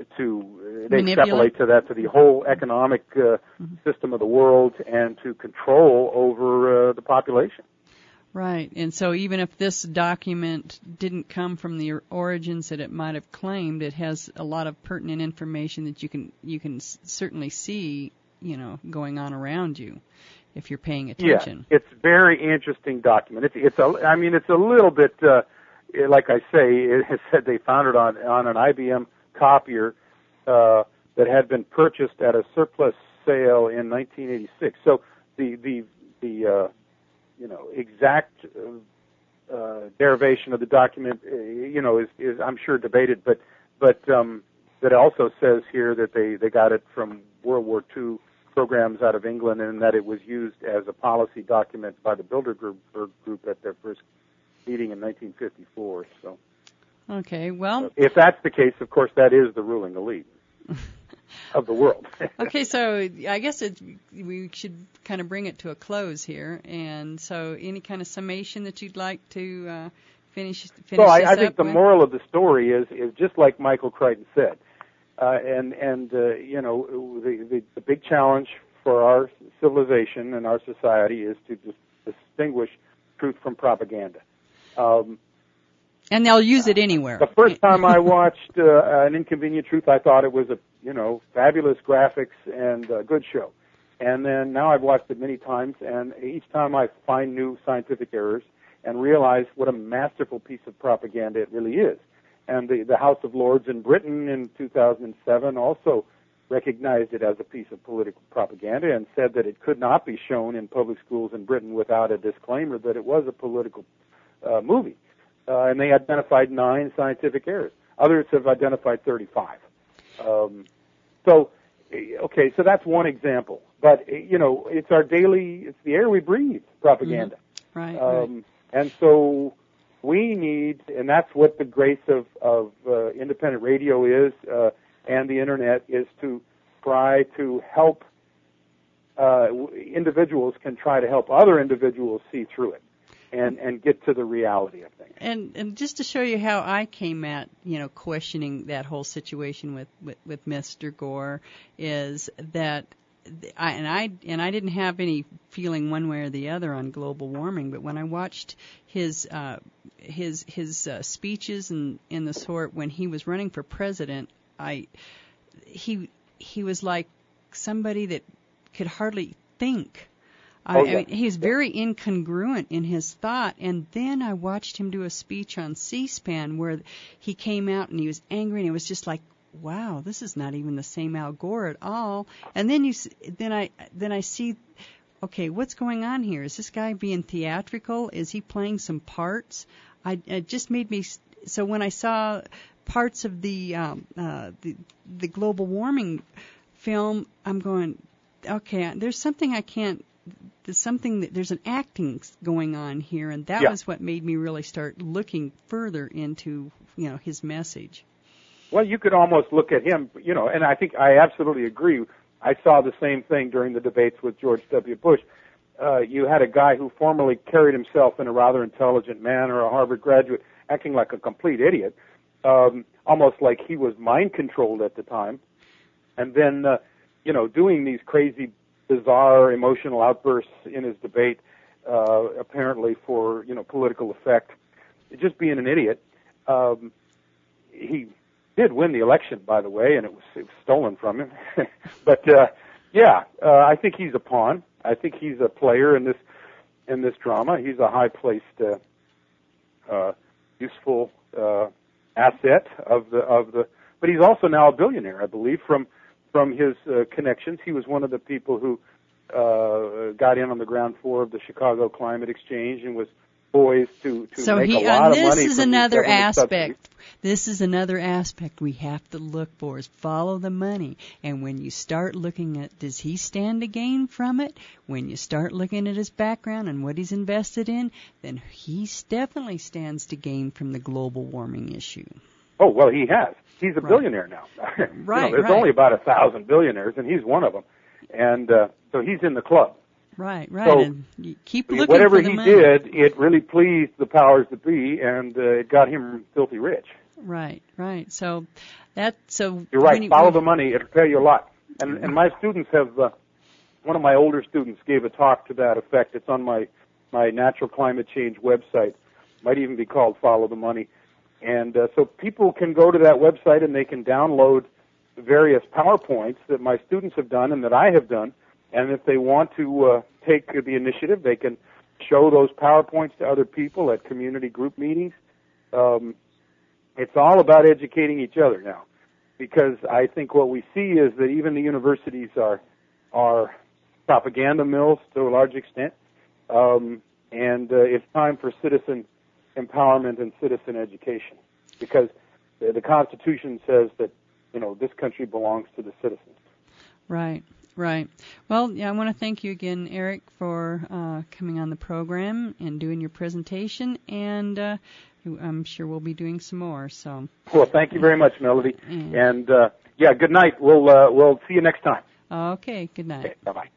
to they extrapolate to that to the whole economic uh, mm-hmm. system of the world and to control over uh, the population. Right, and so even if this document didn't come from the origins that it might have claimed, it has a lot of pertinent information that you can you can certainly see, you know, going on around you if you're paying attention. Yeah, it's a very interesting document. It's, it's a, I mean, it's a little bit, uh, like I say, it has said they found it on on an I B M copier uh, that had been purchased at a surplus sale in nineteen eighty-six. So the the the uh, you know, exact uh, uh, derivation of the document, uh, you know, is, is I'm sure debated, but but um, that also says here that they, they got it from World War Two programs out of England and that it was used as a policy document by the Bilderberg Group at their first meeting in nineteen fifty-four. So, okay, well, uh, if that's the case, of course, that is the ruling elite of the world. Okay, so I guess it, we should kind of bring it to a close here. And so, any kind of summation that you'd like to uh, finish? finish well, I, this I think up the with? moral of the story is is just like Michael Crichton said, uh, and and uh, you know the, the the big challenge for our civilization and our society is to dis- distinguish truth from propaganda. Um, And they'll use it anywhere. The first time I watched uh, An Inconvenient Truth, I thought it was a, you know, fabulous graphics and a good show. And then now I've watched it many times, and each time I find new scientific errors and realize what a masterful piece of propaganda it really is. And the, the House of Lords in Britain in two thousand seven also recognized it as a piece of political propaganda and said that it could not be shown in public schools in Britain without a disclaimer that it was a political uh, movie. Uh, and they identified nine scientific errors. Others have identified thirty-five. Um, so, okay, so that's one example. But, you know, it's our daily, it's the air we breathe, propaganda. Mm-hmm. Right, um, right. And so we need, and that's what the grace of, of uh, independent radio is uh, and the Internet, is to try to help, uh, individuals can try to help other individuals see through it. And, and get to the reality of things. And and just to show you how I came at, you know, questioning that whole situation with, with, with Mister Gore, is that I, and I and I didn't have any feeling one way or the other on global warming, but when I watched his uh, his his uh, speeches and in the sort when he was running for president, I he he was like somebody that could hardly think. I, oh, yeah. I mean, he was very incongruent in his thought, and then I watched him do a speech on C-SPAN where he came out and he was angry, and it was just like, wow, this is not even the same Al Gore at all. And then you, then I, then I see, okay, what's going on here? Is this guy being theatrical? Is he playing some parts? I, it just made me. So when I saw parts of the um, uh, the the global warming film, I'm going, okay, there's something I can't. There's something that there's an acting going on here, and that yeah. was what made me really start looking further into, you know, his message. Well, you could almost look at him, you know, and I think I absolutely agree. I saw the same thing during the debates with George W. Bush. Uh, you had a guy who formerly carried himself in a rather intelligent manner, a Harvard graduate, acting like a complete idiot, um, almost like he was mind-controlled at the time, and then, uh, you know, doing these crazy, bizarre emotional outbursts in his debate, uh, apparently for, you know, political effect, just being an idiot. Um, he did win the election, by the way, and it was, it was stolen from him. but uh, yeah, uh, I think he's a pawn. I think he's a player in this in this drama. He's a high-placed, uh, uh, useful uh, asset of the of the. But he's also now a billionaire, I believe, from from his uh, connections. He was one of the people who uh, got in on the ground floor of the Chicago Climate Exchange and was poised to, to so make he, a lot uh, of money. This is from another aspect. Subsidies. This is another aspect we have to look for is follow the money. And when you start looking at, does he stand to gain from it? When you start looking at his background and what he's invested in, then he definitely stands to gain from the global warming issue. Oh, well, he has. He's a right. billionaire now. right, you know, there's right. only about a thousand billionaires, and he's one of them. And uh, so he's in the club. Right, right. So and you keep looking whatever for the he money. did, it really pleased the powers that be, and uh, it got him filthy rich. Right, right. So that so you're right. when you, Follow when, the money; it'll pay you a lot. And and my students have. Uh, one of my older students gave a talk to that effect. It's on my my Natural Climate Change website. Might even be called Follow the Money. And uh, so people can go to that website and they can download various PowerPoints that my students have done and that I have done. And if they want to uh, take the initiative, they can show those PowerPoints to other people at community group meetings. Um, it's all about educating each other now, because I think what we see is that even the universities are are propaganda mills to a large extent, um, and uh, it's time for citizen empowerment and citizen education, because the, the Constitution says that, you know, this country belongs to the citizens. Right. Right. Well, yeah, I want to thank you again, Eric, for uh, coming on the program and doing your presentation, and uh, I'm sure we'll be doing some more. So. Well, thank you very much, Melody, and uh, yeah, good night. We'll uh, we'll see you next time. Okay. Good night. Okay, bye bye.